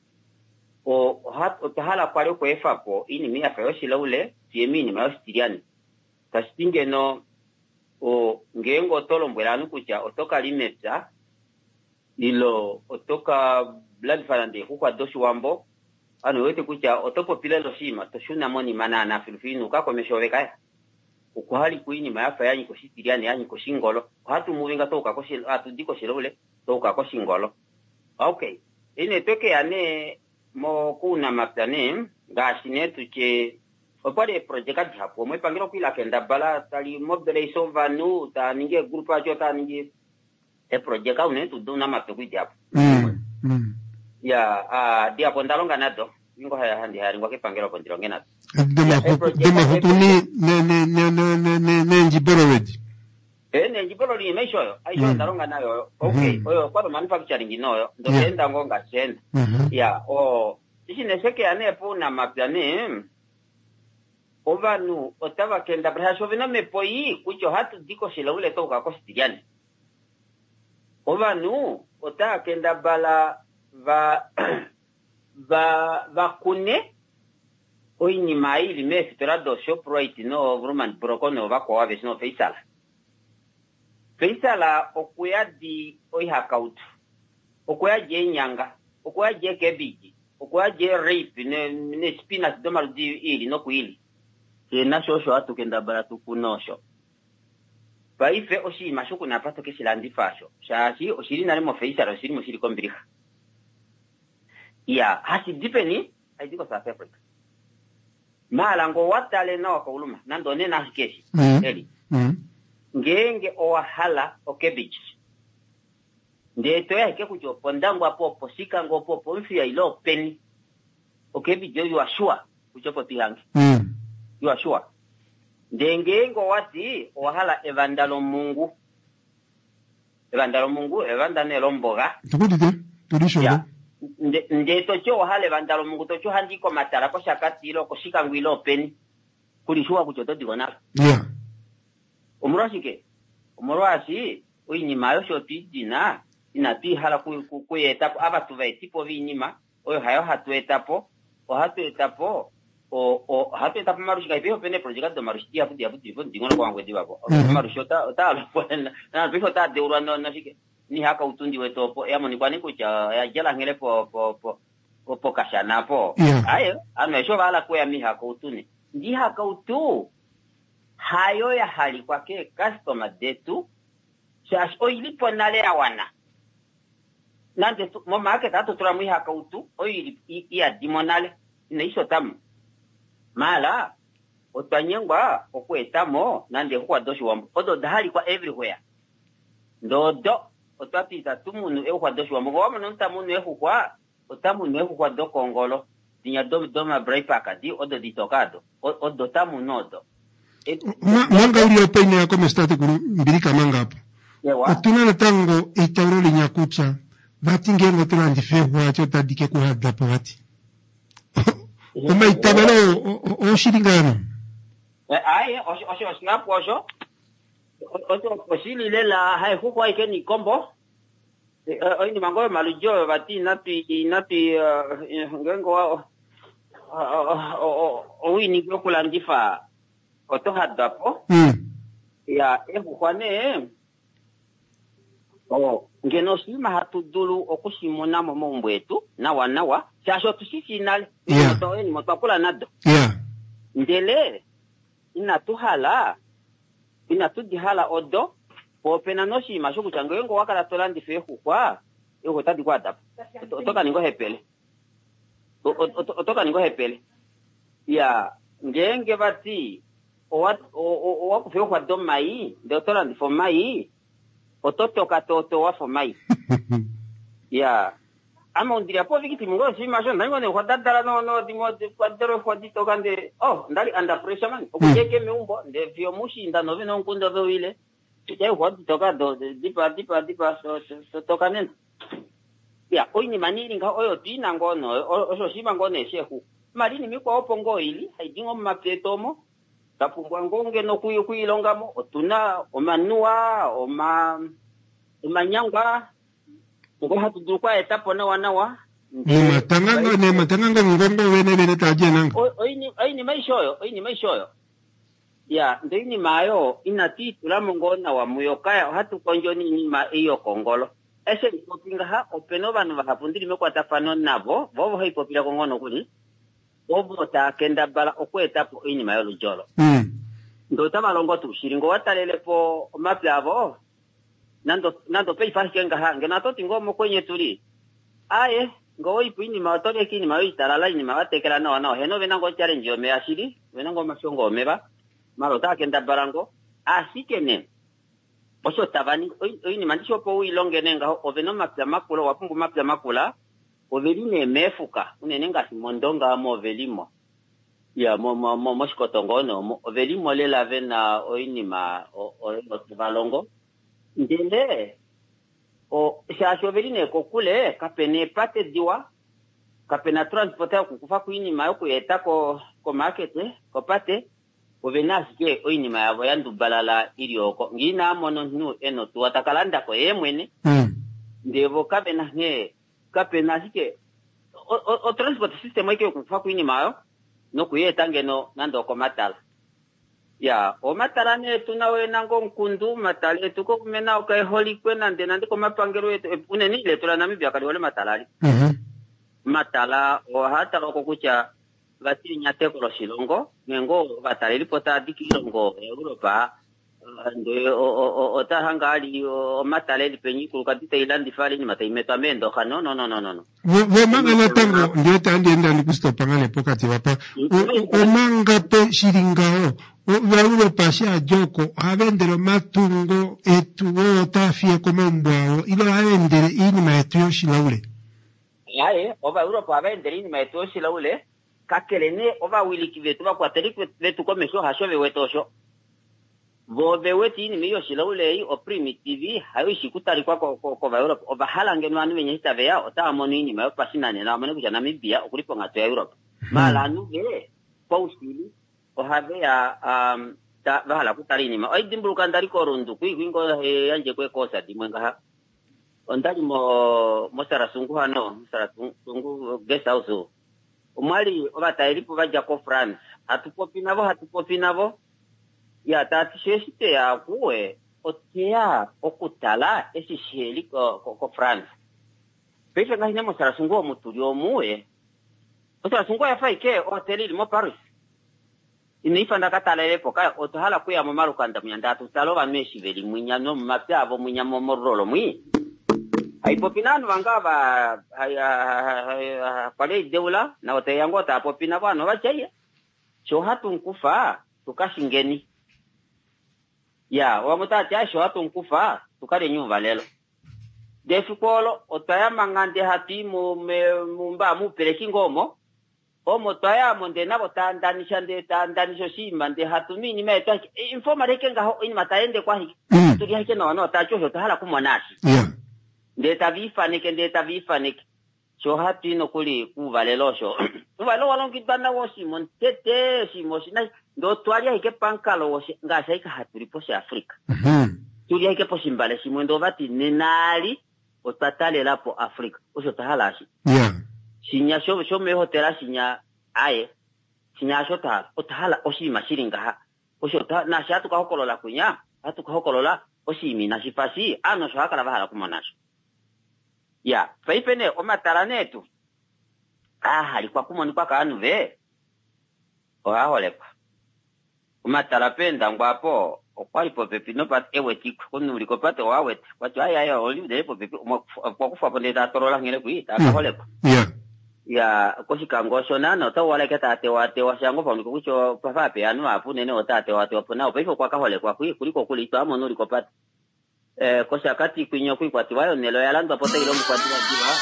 o hat o tahala kwale ko efapo ini mi afayo shilaule tiemini ma ostiriani tastinge no o ngengo tolombweranu kucha otoka limepya ilo otoka blood farande kwa doshi wambo ano wete kucha otopo pilelo shima toshuna moni mana na filifinu kako meshoweka ukuhali kuini mayafa yanyi ko sitiriani yanyi ko shingolo hatu muvinga toka ko shil atu diko shilole toka ko shingolo okay ine toke ane mo kuna maptane ngashine tuche opare project hapo mo pangiro kila kenda bala tali modele sovanu ta ninge grupa jota ninge e project une tu dona mato ku diapo mm mm ya a diapo ndalonga nado ngo haya handi hari ngo ke pangiro kondiro ngena dema dema hukuni ne ne ne ne ne ne njiboro wedi eh ne njiboro ni mesho ayo ndalonga nayo okay oyo kwa manufacturing noyo ndo enda ngonga senda ya o ishi neseke ane po na mapyane ovanu otava kenda brasho vina mepoi kucho hatu diko shilaule toka ko stiriani ovanu otava kenda bala va va va kune oini maili me fitorado shoprite no gruman brokono va ko ave no feisala feisala okuya di oi hakautu okuya je nyanga okuya je kebiji okuya je rape ne ne spinach domar di ili no kuili na shosho atu kenda baratu kunosho baife oshi mashuku na pato kishilandi fasho shashi oshiri nale mo feisala oshiri mo shiri kombiriha ya hasi dipeni aidiko South Africa malango watale na wakauluma nando nena hikeshi mm. eli mm. ngenge owahala okebich ndeto ya hike kujo pondangu apo posika ngo popo mfia ilo peni okebich yo you are sure kujo potihangi mm. you are sure ndenge ngo wati owahala evandalo mungu evandalo mungu evandane lomboga tukudide tudisho ya nde nde tocho owahala evandalo mungu tocho handiko matara ko shakati ilo ko shika ngwilo peni kulishwa kujo to digona yeah umurashike umurwashi uyinyima yo shoti dina inati hala ku ku etapo abatu va tipo vinyima oyo hayo hatu etapo o hatu etapo o o hatu etapo marushika ipo pene project do marushia fundi afuti ipo ndingona kwa ngwe dibapo marushota ta na biho ta de urano na shike ni haka utundi wetopo yamo ni kwani kucha ya jela ngele po po po po kashana po ayo ano sho bala kwa mi haka utuni ndi haka utu hayo ya hali kwake customer detu shash oilipo nale awana nande mo market ato turamu haka utu oili ya dimonale ne iso tamu mala otanyengwa okwetamo nande kwa doshi wambo odo dahali kwa everywhere ndodo otapita tumunu e kwa doshi wambo wamo nontamu ne kwa otamu ne kwa do kongolo dinya do do ma breipaka di odo ditokado odo tamu nodo manga uri opene ya kome state kuru mbirika manga hapo otuna na tango itauro li nyakucha vati ngengo tuna ndifehwa chota dike kuhada po hati Oma itabalo o shiringano ai oshi oshi oshi ngapo osho oto oshili lela hai huko ike ni kombo oi ni mango malujo vati napi napi ngengo wa o o wini kula ndifa oto hadapo mm. ya ehu kwane o ngeno sima hatudulu okushimona mo mombwetu na wanawa chasho tusifinal yeah. moto eni moto akula nado yeah ndele ina tuhala inatudi hala odo popena no shima sho kuchanga yengo wakala tolandi fehu kwa yoko tadi kwa dap otoka ningo hepele otoka ningo hepele ya ngenge bati o o o kufeho kwa do mai de tolandi fo mai ototoka toto wa fo mai ya ama undiria po vikiti mungo shima sho nango ne kwa dadala no no dimo de kwa dero kwa dito kande oh ndali under pressure man okujeke meumbo nde vyo mushi nda no vino nkundo vyo ile Chai what toka do dipa dipa dipa so so toka nen. Ya oini maniri nga oyo tina ngono oso shima ngone shehu. Marini mikwa opongo ili haidingo mapetomo tapumbwa ngonge no kuyo kuyilongamo otuna omanua oma omanyangwa ngo hatudukwa etapo na wanawa ni matanga ne matanga ngongo wene wene taje nango oini oini maishoyo oini maishoyo ya ndini mayo inati tulamongona wa muyokaya hatu konjoni ni ma iyo kongolo ese ipopinga ha openo banu bahapundiri mekwata fano nabo bobo haipopira kongono kuli bobo ta kenda bala okweta po ini mayo lujolo mm ndo tabalongo tu shiringo watalele po maplavo nando nando pe faskenga ha ngena to tingomo kwenye tuli aye ngo ipu ini mayo toke kini mayo italala ini mayo tekela no no heno benango challenge yo me ashiri benango mashongo meba Marota kenda barango asikene oso tabani oi ni mandisho po uilonge nenga oveno mapya makula wapungu mapya makula oveline mefuka unenenga simondonga mo velimo ya mo mo mo moshkotongono mo velimo le lave na oini ma o o balongo ndele o shasho veline kokule kapene pate diwa kapena transporter kukufa kuini mayo kuyeta ko ko market ko pate ovenasike oini mayabo yandu balala ilioko ngina mono nu eno tu atakalanda ko yemwene mm ndevo kapena ne kapena sike o, o, o transport system ike kufa kuini mayo no kuyeta ngeno nando ko matala ya o matala ne tunawe nango nkundu matale tuko kumena okay holi kwena ndena ndiko mapangero yetu uneni le tula namibia kali wale matalali mhm matala o hata ko kucha Vati nyate ko shilongo nengo bataleli pota dikilongo Europa ndo o o ta hangali o mataleli penyi kulukatita ilandi fali ni mataimeto amendo kano no no no no we manga tango ndio tandi enda likustopa ngale pokati wapa o manga pe shiringao o Europa sha joko avendero matungo etuo tafie como mbao ilo avendere ini maetio shilaule yae oba Europa avendere ini maetio shilaule kakelene ova wiliki vetu va kwateri vetu komesho hashove wetosho vove weti ni miyo shilaulei o primitive hayo shikutari kwa ko ko va Europe ova halange manu venye hitavea ota moni ni mayo pasinane na manu kujana Namibia okulipo ngato ya Europe mala nuge kwa usili o have ya um ta vahala kutari ni ma ai dimbuluka ndari ko rundu kuingo yanje kwe kosa dimwenga ha ondali mo mo sarasungu hano sarasungu guest house umali obatairipo baja ko France hatupopi nabo hatupopi nabo ya tatisheshite ya kuwe otea okutala esisheli ko ko, ko France pefe ngahine mo sarasungu mutulio muwe sarasungu ya faike hotel mo Paris inifa ndakatala lepo ka otahala kuya mo marukanda myandatu taloba meshi veli munyano mapyavo munyamo morolo mwi Haipopinano wangaba pale deula na wote yango ta popina bano bachaye cho hatu nkufa tukashingeni ya wamuta cha cho hatu nkufa tukale nyumba lelo defikolo otayama ngande hati mu mumba mu peleki ngomo omo taya monde nabo tandanisha nde tandanisho shima nde hatu mini meto informa reke ngaho ini mataende kwa hiki tuli hike no no ta cho hala kumonashi yeah Ndeta vifanike ndeta vifanike cho hati no kuli kuvalelosho uvalo walongi banda wosi montete si mosina ndo twalia ike pankalo wosi ngasa ika haturi posi Afrika mhm tulia ike posi mbale si mwendo vati nenali otatale lapo Afrika uso tahalashi yeah sinya sho sho me hotela sinya aye sinya sho ta otahala osi mashiringa ha uso ta na shatu ka hokolola kunya hatu ka hokolola osi mina sipasi ano sho hakala bahala kumonasho ya faipene o mataranetu ah alikuwa kumoni kwa kanu ve o aholepa o matarapenda ngwapo okwali popepi no pat ewetiko kunu liko pate wawet kwacho aya ya oli de popepi kwa kufa pande ta torola ngene kui ta kahole yeah ya koshika ngosho nano to wale kata ate wate washango pa ndikucho pafape anu apu nene otate wate wapo nao pefo kwa kahole kwa kui kuliko kulito amo no liko pate eh kosha kati kwinyo kui kwati wayo nelo yalando apote ilo mkwati wajiwa.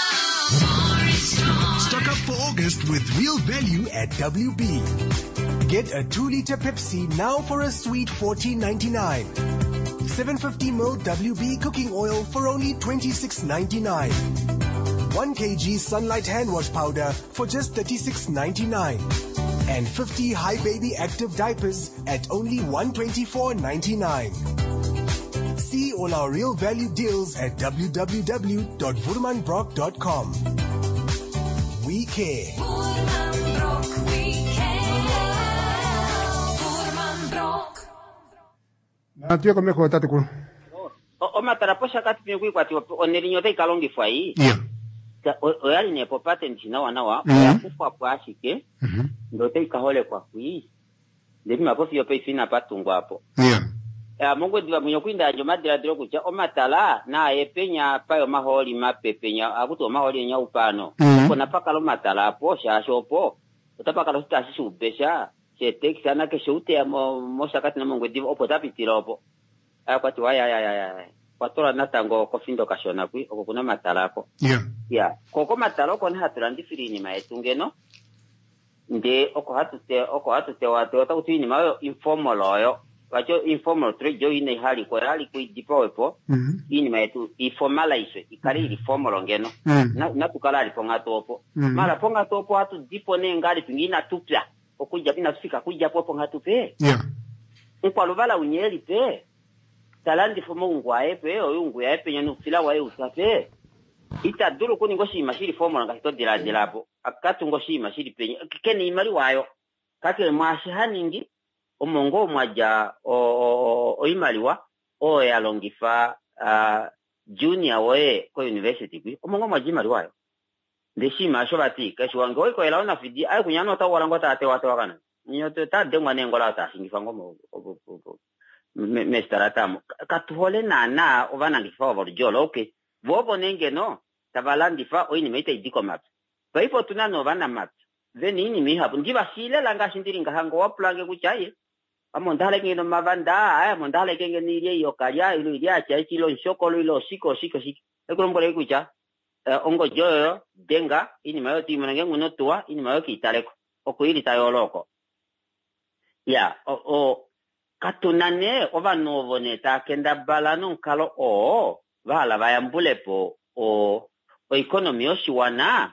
Stock up for August with real value at W B. Get a two liter Pepsi now for a sweet fourteen ninety-nine. seven fifty milliliter W B cooking oil for only twenty-six ninety-nine. one kilogram Sunlight hand wash powder for just thirty-six ninety-nine. And fifty High Baby Active diapers at only one twenty-four ninety-nine. See all our real value deals at w w w dot woermanbrock dot com. We care. Woermanbrock, we care. Woermanbrock. Na tuyo kome kwa tatu ku. O mataraposha kati pinyo kwa tiwa onerinyote ikalongi fwa hii. Yeah. O yali nepo patent na wanawa ya kufa kwa ashike. Mhm. Ndote ikahole kwa kui. Ndemi makofi yope ifina patungu hapo. Yeah. Ya mungu diwa mwenye kuinda ajo madira diro kucha o matala na epenya payo maholi mapepenya akuto maholi nya upano. Kuna paka lo matala hapo shashopo. Utapaka lo stasi ubesha. Chetek sana ke shote ya mo moshakati na mungu diwa opo tapitira opo. Aya kwa tiwa ya ya ya ya. Kwa tora natango kofindo kashona kui oko kuna matala hapo. Yeah. Yeah. Koko matala oko na haturandi firini maetungeno. Nde oko hatute oko hatute watu wata utini mayo informal oyo. Wacho informal trade jo ine hali kwa hali kui dipowepo. Mm-hmm. Ini maetu informalize ikari ili formal ngeno. Mm-hmm. Na na tukala aliponga topo. Mm-hmm. Mara ponga topo hatu dipo ne ngali pingina tupya. Okuja pina tufika kuja popo ngatupe. Yeah. Nkwa luvala unyeli pe. Talandi fomo ngwae pe o yungu ya pe nyanu fila wae usape. Ita dulu kuni ngoshi mashiri formal ngahito dila dilapo. Akatu ngoshi mashiri pe. Keni imari wayo. Kake mwashihani ngi. Omongo mwaja o, o, o imaliwa o ya longifa uh, junior we ko university bi omongo mwaji imaliwa yo ndeshi mashobati kasho wango iko ela ona fidi ay kunyano ta warango ta ate watu wakana nyoto ta dengwa nengola ta singifa ngomo me me staratamo katuhole nana ovana ngifa oborjolo okay bobo nenge no tabalandi fa o ini meita idiko map paipo tunano vana map then ini mi hapo ndiba sile langa shindiringa hango waplange kuchaye amondale ngino mavanda aya mondale kenge nirie yokaria ilo iria cha kilo shoko ilo siko siko siko ekulombole kucha uh, ongo joyo denga ini mayo ti manange ngono tua ini mayo kitaleko okuiri tayoloko ya o, o katunane ova novo neta kenda balano nkalo o vala bayambulepo o o economy oshiwana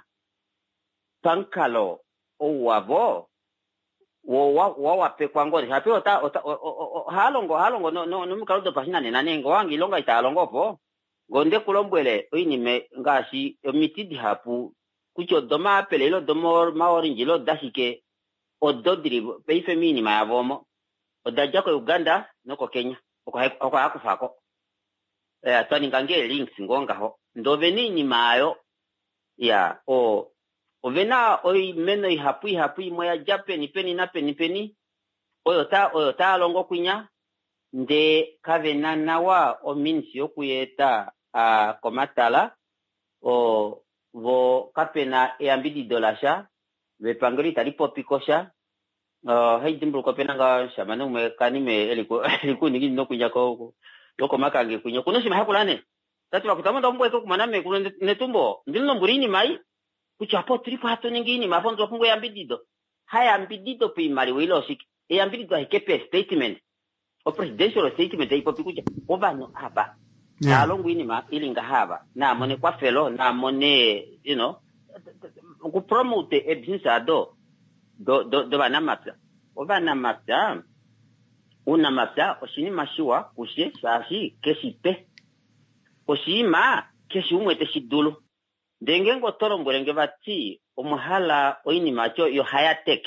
pankalo o wavo wo wa wa wa pe kwango hape ota halongo halongo no no no mukalo do pasina ne nanengo wangi longa ita longo po gonde kulombwele oini me ngashi mitidi hapu kucho doma pelelo domo maorinji lo dashike ododri pe femini ma yavomo odaja ko Uganda noko Kenya oko oko akufako eh atani ngange links ngonga ho ndoveni ni mayo ya o ovena oi meno ihapui hapui moya japeni peni na peni peni oyo ta oyo ta longo kwinya nde kavena nawa o minsi okuyeta a uh, komatala o vo kapena e ambidi dolasha ve pangri talipo pikosha uh, hai dimbro kopena nga shamano me kanime eliko eliko nigi no kwinya ko loko makange kwinya kuno shima hakulane tatu bakutamo ndombo eko kumana me kuno netumbo ndino mburini mai kuchapo tripo hato nyingine mafonzo fungo ya mbidido haya mbidido pe mali wilo siki e mbidido hikepe statement o presidential statement ipo pikuja ovano haba yeah. Alongo ini ma ilinga haba na mone kwa felo na mone you know ku promote e business ado do do do bana mapya ovana mapya una mapya oshini mashiwa kushe sashi kesipe oshima keshi umwete shidulu denge ngo torombole nge bati omuhala oini macho yo higher tech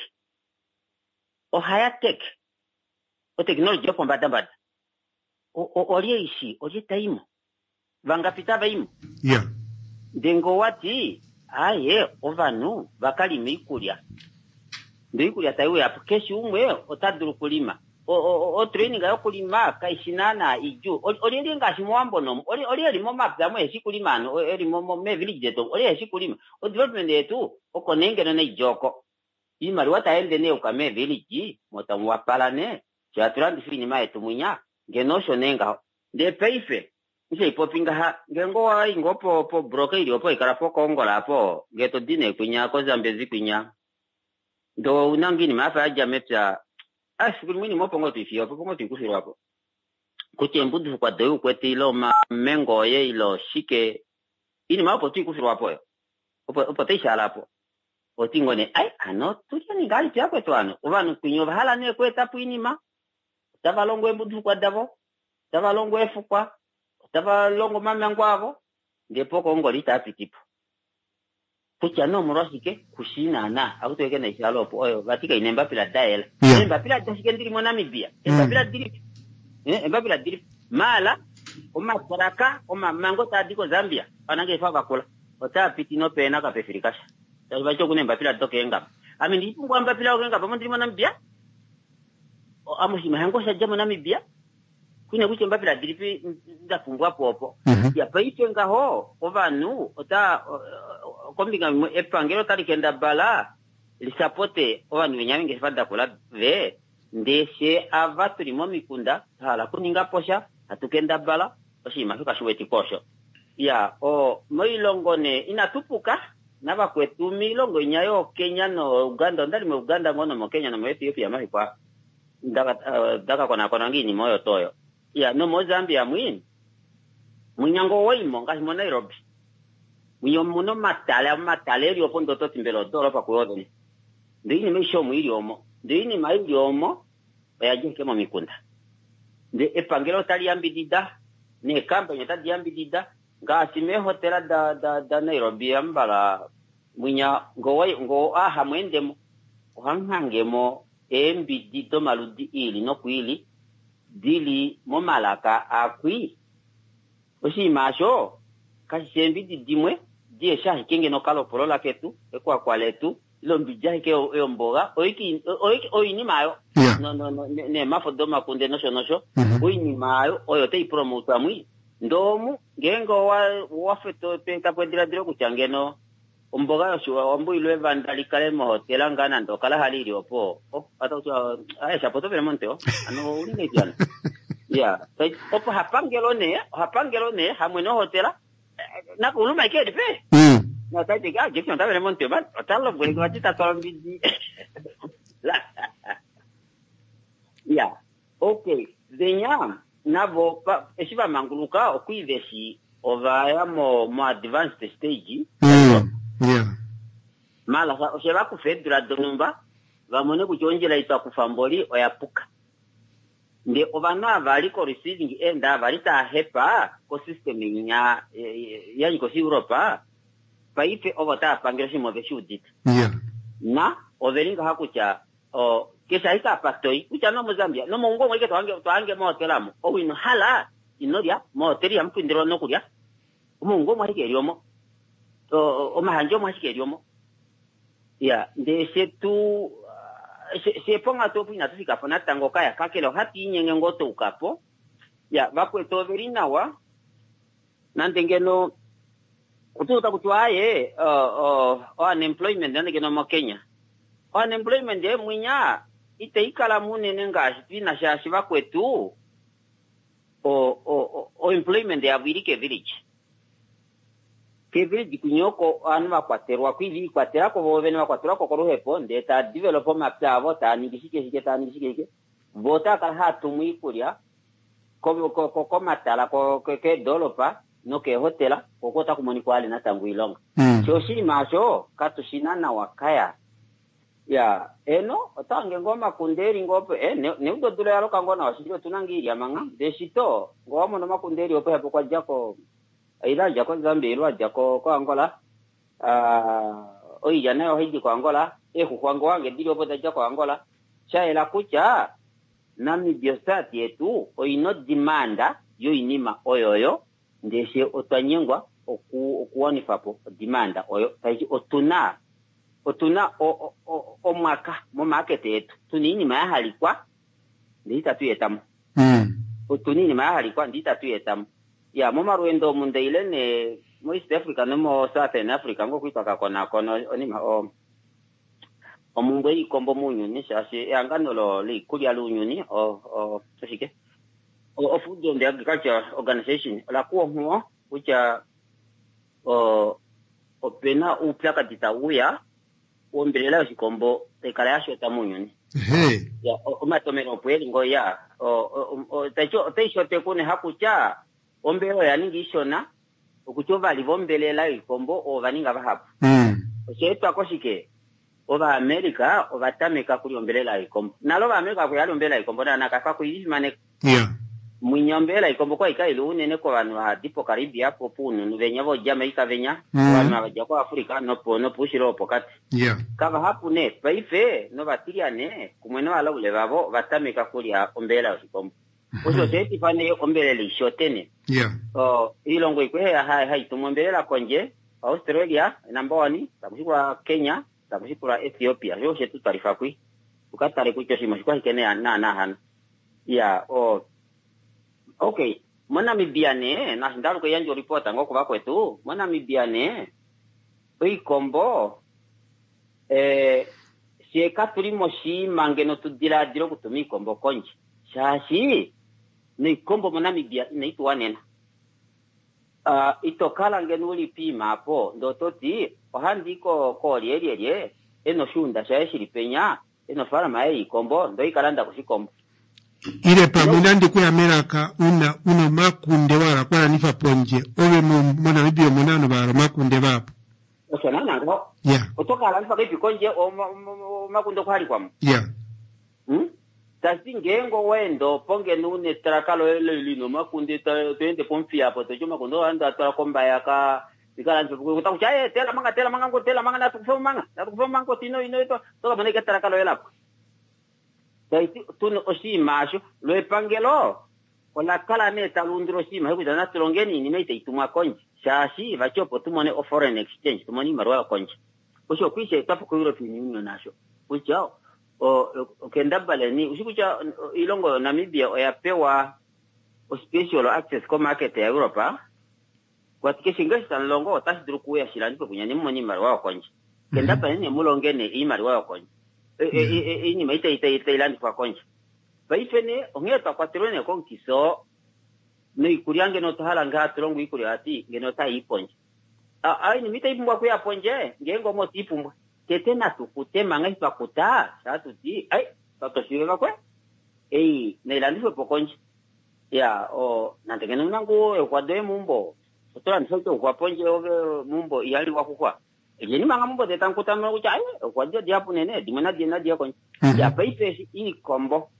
o higher tech o technology ko mbada mbada o o olie ishi olie taimo vanga pita baimo yeah dengo wati aye ovanu bakali mikulia ndikulia tayo ya keshi umwe otaduru kulima o o training yo kulima kaishinana iju oli oli ngashi mwambo no oli oli ali mo map zamwe esikulima no oli mo me village to oli esikulima o development yetu okonenge no ijoko imali wataende ne ukame village motamwa palane chaturandi fini mae tumunya ngenosho nenga de peife nje ipopinga ha ngengo wa ingopo po broker ili opo ikarapo kongola hapo geto dine kunya ko zambezi kunya ndo unangini mafa aja mepya ah sikulimini mopongo tifio popongo tikusiro hapo kuchembudu kwa deu kweti ilo ma mengo ye ilo shike ini mapo tikusiro hapo yo opo opo teishala hapo otingone ai ano tulia ni gali pya kwetu ano ubanu kunyo bahala ne kweta puinima tabalongo embudu kwa davo tabalongo efukwa tabalongo mamango avo ndipo kongo litapitipo kucha no murosike kushina na akutweke na ishalo po oyo batika inemba pila daela yeah. Nemba pila dashike ndiri mo Namibia emba pila mm. Dirip eh emba pila dirip mala oma saraka oma mango tadiko Zambia anange fa bakula otapiti no pena ka pefirikasha tabacho cho kunemba pila doke nga ami ndi ngwamba pila okenga pa ndiri mo Namibia o amushima hango sha jamo Namibia kunya kuchemba pila diripi ndafungwa popo mm-hmm. Ya paite ngaho ovanu ota kombinga epangero tali kenda bala lisapote ovanu wenyaminge fada kula ve ndeshe avatu limo mikunda hala kuninga posha hatukenda bala oshima fika shuweti kosho ya o moilongone inatupuka naba kwetu milongo nyayo Kenya no Uganda ndali mo Uganda ngono mo Kenya no mo Ethiopia mahi kwa daga uh, daga kona kona ngini moyo toyo ya no Mozambia mwini munyango woimo ngashi mo Nairobi mwiyo muno matale matale ri opondo to timbelo doro pa kuyodo ni ndini mesho mwiri omo ndini maili omo yaje mo mikunda de epangelo tali ambidida ne kampanya tali ambidida ngasi me hotela da da da Nairobi ambala mwinya ngowai ngo aha mwendemo ohangangemo embidido maludi ili no kwili dili mo malaka akwi oshi masho kashembi didimwe die shahi kenge no kalo polola ketu ekwa kwaletu lombija hike o mboga oiki oiki oini mayo yeah. no no no ne, ne mafodo makunde no sho no sho mm-hmm. Oini mayo oyote ipromote amwi ndomu gengo wa wafeto penta kwendira diro kuchangeno mboga yosho wambu ilwe vandalikale mo hotela ngana ndo kala haliri opo oh ata ucho aya chapoto vermonte o ano ulinge jana yeah sai opo hapangelo ne hapangelo ne hamwe no hotela na kuluma ikede pe mm na taite ga je kyonta vermonte ba otalo bwe ko atita tombidi la yeah okay zenya nabo pa eshiba manguluka okuiveshi ovaya mo mo advanced stage mm yeah mala osheba ku fedra donumba bamone kujonjela ita kufamboli oyapuka nde obana bali ko receiving enda bali ta hepa ko system nya ya ko si Europa paife ovata pangreshi mo veshudit yeah na overinga hakucha o kesa ita pastoi kucha no Mozambia no mongo ngeke twange twange mo telamo o wino hala inoria mo teria mpindiro no kuria mongo mo hike riomo o o mahanjo mo hike riomo ya de setu uh, se se ponga to pina tufika fona tango kaya kakelo hati nyenge ngoto ukapo ya bakwe to verina wa nandengeno kututa kutwaye uh, uh, unemployment nandengeno mo Kenya unemployment de mwinya ite ikala munene ngashi pina shashi bakwetu o o o employment ya virike village kevili dikunyoko anu wakwaterwa kwivi kwatera ko bovene wakwaterwa ko koruhepo ndeta development abo ta nigishike shike ta nigishike shike bota ka hatu mwikulia ko ko ko ko matala ko ke dolopa no ke hotela ko kota kumoni kwali na tangu ilonga mm. So shi masho katushinana wakaya ya eno otange ngoma kunderi ngope eh ne, ne udo dule yalo kangona washiro tunangi ya manga deshito ngoma no makunderi opo hapo kwa jako ila jako Zambia ilo jako kwa Angola ah uh, oi jana hiji kwa Angola e kwango wange dilo boda jako Angola cha ela kucha nami biostat yetu oi no demanda yo inima oyoyo ndeshe otanyengwa oku okuani fapo demanda oyo taji otuna otuna o o o mwaka mo market yetu tunini mahalikwa ndita tuyetamu Mm. utunini mahali kwa ndita tuyetamu ya moma ruendo munde ile ne mo East Africa no mo Southern Africa ngo kwitaka kona kono onima o omungo ikombo munyuni shasi yangano lo li kulya lunyuni o o toshike o Food and Agriculture Organization la kuo huo ucha o opena uplaka ditauya ombelela sikombo tekala yasho tamunyuni Hey. ya o matomero pweli ngo ya o o techo techo tekune hakucha ombero yaningi ishona ukuchova livombelela ikombo o vaninga bahapu Mm. ochetu akoshike oba America oba tameka kuliombela ikombo nalo ba America kuyalombela ikombo na nakafa kuyimane Yeah. mwinyambela ikombo kwa ikaile unene kwa wanu wa dipo karibi hapo punu nuvenya vo Jamaica venya Mm. wanu wa kwa Afrika no po no pushiro pokati Yeah. kava hapu ne paife no batiria ne kumwene wala ule babo batameka kulia ombela ikombo uso teti fane ombele lishotene Yeah. oh ilongo ikwe hai hai tumombela konje Australia number one tamushikwa Kenya tamushikwa Ethiopia yoshe tu taarifa kwi ukatare kucho shimo shikwa kene na na hana ya oh okay mwana mibiane na ndaruko yanjo reporta ngoko bakwetu mwana mibiane ikombo eh sieka tulimo shi mangeno tudira diro kutumi ikombo konje shashi ni ikombo mwana mibia inaitwa nena uh, itokala ngenuli pima hapo ndo toti ohandiko koli elielie eno shunda shaeshiri penya eno fara mae ikombo ndo ikalanda kusikombo Ile pamina ndi ku America una uno makunde wala kwa nifa ponje owe mwana bibio munano baro makunde bapo osana nango yeah otoka ala nifa kepi konje o makunde kwali kwamu yeah hmm tasi ngengo wendo ponge nune trakalo ele lino makunde tende pomfia hapo to juma kondo anda tara komba yaka ikala nje kuta kuchaye tela manga tela manga ngo tela manga na tukufo manga na tukufo manga tino ino to to maneke trakalo ela daiti tuno osima asho lo epangelo ola kala ne talundro sima hebu dana trongeni ni meite itumwa konje shashi vachopo tumone o foreign exchange tumoni marwa konje usho kwishe tapo ko European Union nasho uchao o kendabale ni usikucha ilongo Namibia oyapewa o special access ko market ya Europa kwa tikeshinga longo tasidru kuya shilani ko kunyani mmoni marwa konje kendabale ni mulongene i marwa konje e e e ni maite ite ite ilandi kwa konje baifene ongeta kwa tirone konkiso no ikuriange no tahala nga trongo ikuri ati ngeno ta iponje a ai ni mita ipumbwa kuya ponje ngengo mo tipumbwa tetena tukutema ngai pakuta satu ti ai tato shiweka kwe ei neilandi fwe pokonje ya o nantengeno nangu e kwa de mumbo otora nsoto kwa ponje ove mumbo yali wa kukwa ejeni manga mumbo de tankuta no kucha ai kwa de diapu nene dimana de na dia konje ya paipe i kombo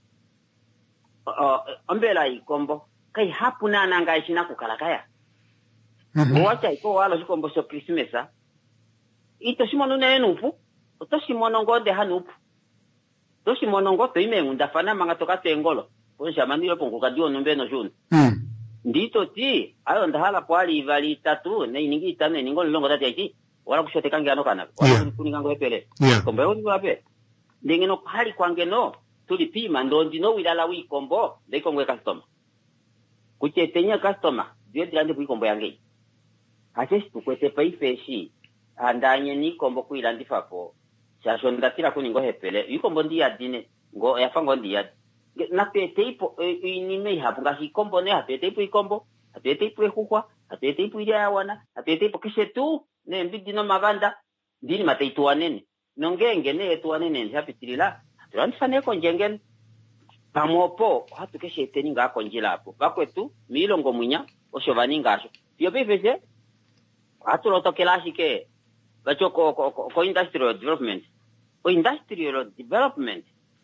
uh ombela i kombo kai hapuna nanga ishina kukalakaya wacha iko wala sikombo so Christmas ito simono nenupu to simono ngode hanupu to simono ngoto imengu ndafana manga toka tengolo ko shamaniro pongo kadio nombe no jun mm ndito ti ayo ndahala pwali ivali tatu na iningi itane ningo longo dati aiki wala kushote kange ano kana wala kuni kango epele kombe oni wape ndingeno pali kwangeno tulipima ndondi no wilala wi kombo de kongwe customer kuchetenya customer dio dirande ku kombo yange hacheshi tukwete paifeshi andanye ni kombo kuilandi fapo chasho ndatira kuni ngo hepele ikombo ndi adine ngo yafango ndi yad na pete ipo ini me hapo ngahi kombo ne apete ipo ikombo apete ipo ehukwa apete ipo ida wana apete ipo kishetu ne mbidi no mavanda ndini mateitu wanene nongenge ne etu wanene hapitirila turandifane ko njengen pamopo hatu keshe teni nga konjila hapo bakwetu milongo munya oshobani ngasho yo bifeje hatu lotokela shike bacho ko ko, ko industrial development o industrial development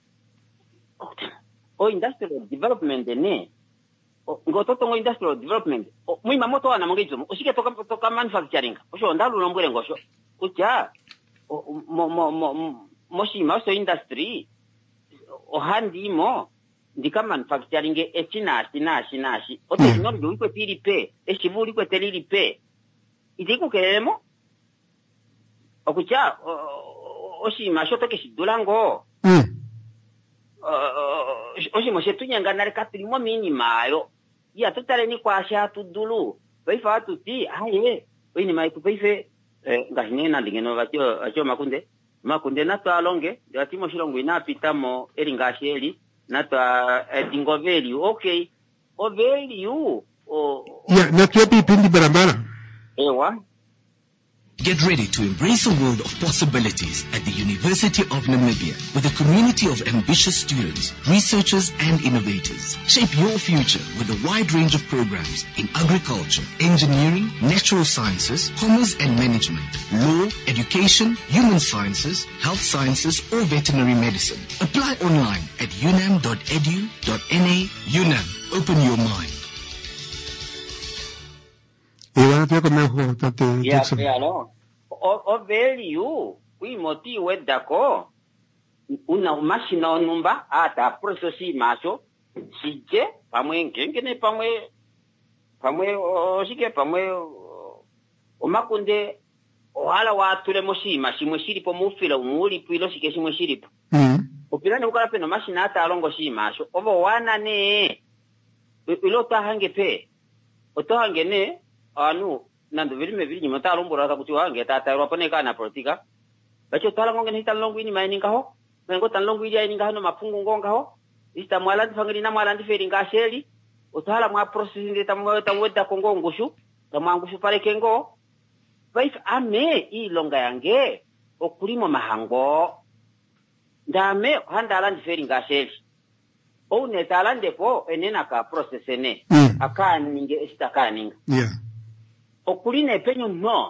o industrial development ne ngototo ngo industrial development muima moto wana mongezo ushike toka toka manufacturing osho ndalu lombwere ngosho ucha mo mo mo moshi maso industry ohandimo ndika manufacturing echina china china chi oto no ndo iko tiripe eshibuli ko teliripe idiko kelemo okucha oshi masho toke shidulango mm oshi moshe tunyanga nare katrimo minima yo ya tutale ni kwa sha tudulu baifa tuti aye wini mai kupaife ngahine na lingeno batyo acho makunde makunde na to alonge ndati mo shilongo ina pitamo eringasheli na to dingoveli okay oveli you o ya na tupi pindi barabara ewa. Get ready to embrace a world of possibilities at the University of Namibia with a community of ambitious students, researchers and innovators. Shape your future with a wide range of programs in agriculture, engineering, natural sciences, commerce and management, law, education, human sciences, health sciences or veterinary medicine. Apply online at unam dot edu dot n a. UNAM, open your mind. Igual te conejo tate ya ya no o o value we moti wedako una machine onumba ata processi macho sije pamwe ngengene pamwe pamwe osike pamwe o makunde o hala wa tule moshima shimwe shiripo mufila umuli pilo sike shimwe shiripo mm opila ne ukala peno machine ata alongo shimasho ovo wana ne ilo tahange pe otahange ne anu nando vili me vili ni mata lombora ka kuti wange tata Europa ne kana politika bacho tala ngonge ni tan longu ni mai ninga ho mengo tan longu ili ninga no mapungu ngonga ho ista mwala ndifangiri na mwala ndiferi nga sheli utala mwa process ndeta mwa taweda kongo ngushu tamwa ngushu pale kengo baif ame i longa yange okulimo mahango ndame handala ndiferi nga sheli o ne tala ndepo enena ka process ene mm. akaninge ista kaninga yeah okuline penyo no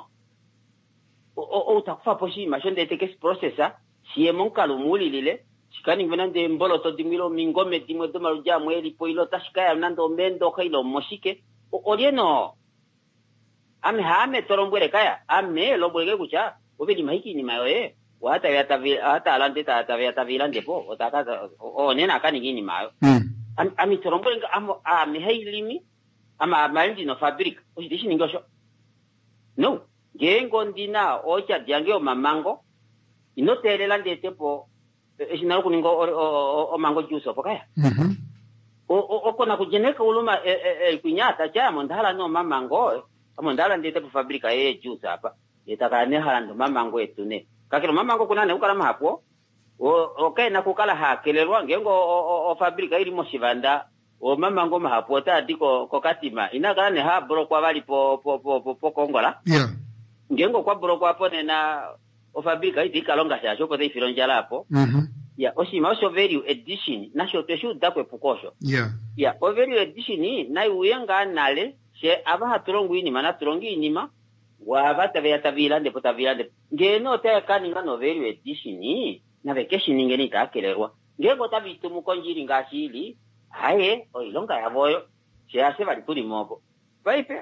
o o utakufa poshi mashonde teke processa siye monkalo mulilile sikani venande mbolo to dimilo mingome dimwe do maruja mweli poilo tashikaya nando mendo kailo moshike o orieno ame hame torombwele kaya ame lombwele kucha obedi mahiki ni mayo wata yata hata alande ta ta yata vilande po otaka o nena kani gini mayo mm. ami torombwele amo ame hailimi ama malindi no fabric oshi ningosho no gengo ndina ocha diangeo mamango inotelela ndetepo eshinalo kuningo o mango juice opokaya mhm o o kona kujeneka uluma e kunyata cha mondala no mamango mondala ndetepo fabrika e juice hapa itakane halando mamango etune kakiro mamango kuna ne ukala mahapo o okay na kukala hakelelwa ngengo o fabrika ili moshivanda o mamango mahapo ta diko kokatima inakala ne ha bro kwa bali po po po po kongola yeah ngengo kwa bro kwa pone na o fabrika iti kalonga sha shoko te filonja lapo mhm ya oshima osho value addition na sho teshu dakwe pukosho yeah ya o value addition ni na uyenga nale she aba hatulongu ini mana tulongi inima wa bata vya tavila ndipo tavila ndipo ngeno te kaninga no value addition ni na vacation ngeni takelerwa ngengo tabitu mukonjiri ngashili haye o ilonga ya boyo she ase bali kuli mobo baipe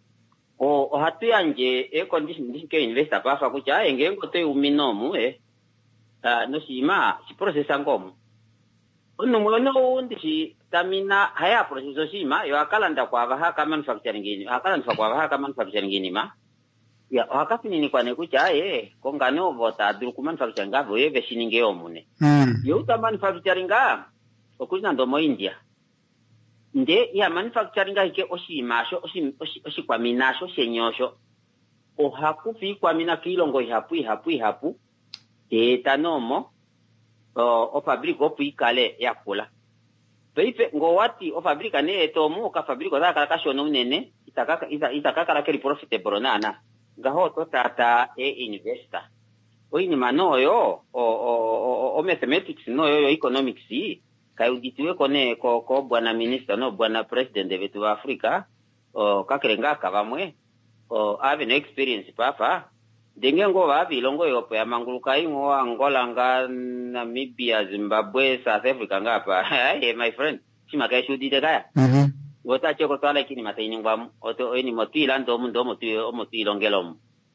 o o hatu yanje e condition ndike investor pafa kucha engengo te uminomu eh ah no shima si processa ngomu ono muno ndi tamina haya process shima yo akalanda kwa baha kama manufacturing ngini akalanda kwa baha kama manufacturing ngini ma ya wakati nini kwa nekucha eh kongano vota duru manufacturing ngavo ye beshininge omune mm. yo ta manufacturing nga okuzina ndomo India nde ya manufacturing ike oshimasho oshi oshi kwa minasho shenyosho o hakufi kwa mina kilongo ihapu ihapu ihapu eta nomo o o fabrico opuikale yakula peipe ngowati o fabrika ne etomu ka fabriko za kala kashono nene itakaka itakaka la keri profitable nana ngaho to tata e investor o ini manoyo o o o mathematics no yo economics yi kauditiwe kone ko ko bwana minister no bwana president wetu wa Afrika o kakerenga kavamwe o ave no experience papa dengengo babi longo yopo ya manguluka ingo Angola nga Namibia Zimbabwe South Africa ngapa hey my friend chima kai shudi de kaya mhm wota choko tala kini mataini ngwa oto eni motila ndo ndo motilo motilo ngelom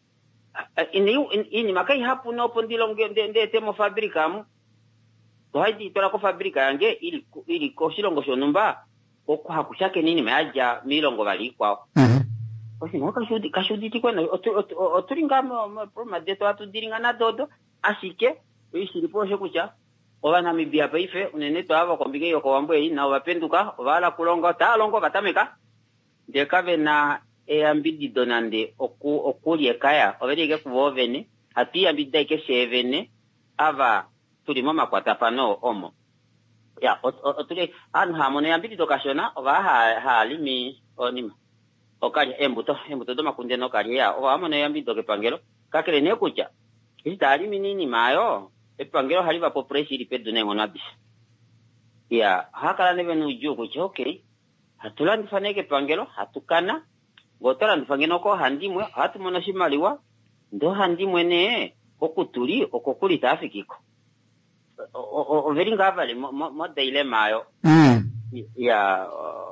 ini ini makai hapu no pondilo ngende nde temo fabrika mu tohaji tola ko fabrika yange ili ili ko shilongo shonumba okwa hakushake nini maja milongo bali kwao mhm osi no kashudi kashudi tikwana oturinga ma problema de to atu diringa na dodo asike ishiri poshe kucha oba Namibia paife unene to ava kombige yoko wambwe na wapenduka wala kulongo ta longo batameka de kavena e ambidi donande oku okuli ekaya oberige kubovene ati ambidi dai ke sevene ava tuli mama kwata pano omo ya otule an hamone ambidi dokashona oba ha halimi onima okali embuto embuto doma kunde no kali ya oba amone ambidi dokepangelo kakele ne kucha itali minini mayo epangelo haliva po presi li pedu nengo nabis ya hakala nebe nuju kucha okay hatula ndifaneke pangelo hatukana gotora ndifangeno ko handimwe hatu monashimaliwa ndo handimwe ne okutuli okokuli tafikiko o o veringa vale mo mo dilema yo mm ya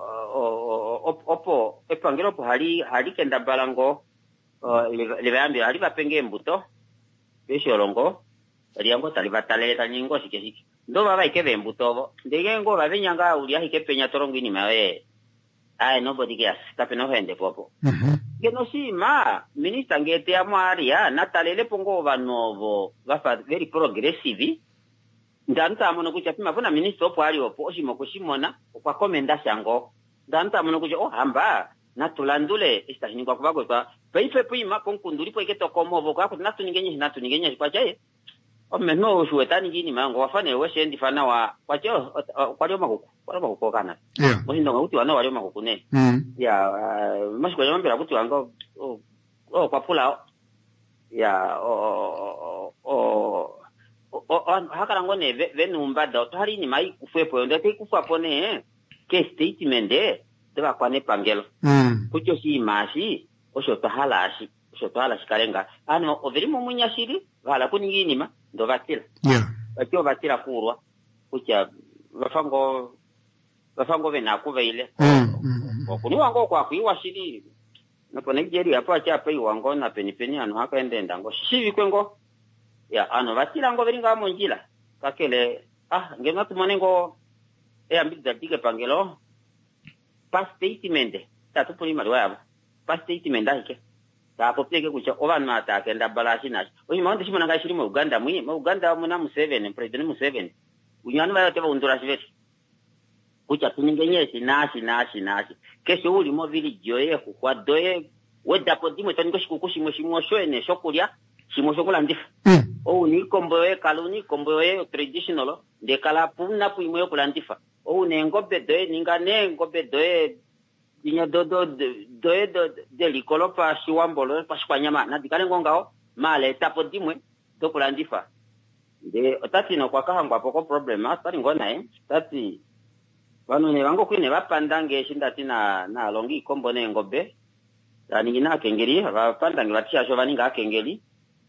opo epangelo po hali hali kenda balango le bambi hali bapenge mbuto besholongo liango talibataleta nyingo sikesiki ndo baba ikebe mbuto ndege ngo babenyanga uli ahike penya torongini mawe ai nobody cares tapi no hende popo mhm geno si ma minister ngete ya mwaria natalele pongo vanovo vafa very progressive ndanta mono kucha pima bona minister opo ali opo oshimo kushimona kwa komenda shango ndanta mono kucha oh hamba natulandule istahini kwa kubako kwa paife pima ponkunduli po iketo komovo kwa kunatu ningenye natu ningenye kwa chaye o meno shuetani ngini mango wafane weshendi fana wa kwa cho kwa leo makuku kwa makuku kana yeah mo ndo nguti wana wale makuku ne mm ya mashiko ya mbira kuti wanga o kwa pula ya o o o hakala ngone venumba da tari ni mai kufepo ndo te kufa pone ke statement de deba kwa ne pangelo mm kucho si mashi o shoto halashi shoto halashi kalenga ano overimo munyashiri wala kuningini ma ndo vatira yeah bakyo vatira kurwa kucha vafango vafango vena kuveile mm okuni wango kwa kuiwa shiri napo Nigeria hapo acha pei wango na penipeni ano hakaendenda ngo shivi kwengo ya ano vatira ngo veringa monjila kakele ah ngema tumone ngo e ambida dige pangelo pas statement tatu puli mali wabo pas statement ndake tapo peke kucha ovana atakenda balashi nashi oyi mawndi shimana ngashiri mu Uganda mwi mu Uganda muna Museveni president Museveni unyani bayo teba undura shiveti kucha tuningenyesi nashi nashi nashi kesho uli mo village yoye kwa doye weda podimo taniko shikukushi mweshimwo shoene shokulya shimo shokula ndifu o ni komboye kaluni komboye traditional de kala puna puimwe kula ndifa o nengobe doye ningane ngobe doye dinya do do do do de likolo pa shiwambolo pa shkwanyama na dikale ngongao male tapo dimwe do kulandifa de otati no kwa kahangwa poko problem asari ngona eh tati vanu ne vango kwine vapandange shindati na na longi kombone ngobe yani ngina kengeri vapandange vatisha sho vaninga kengeri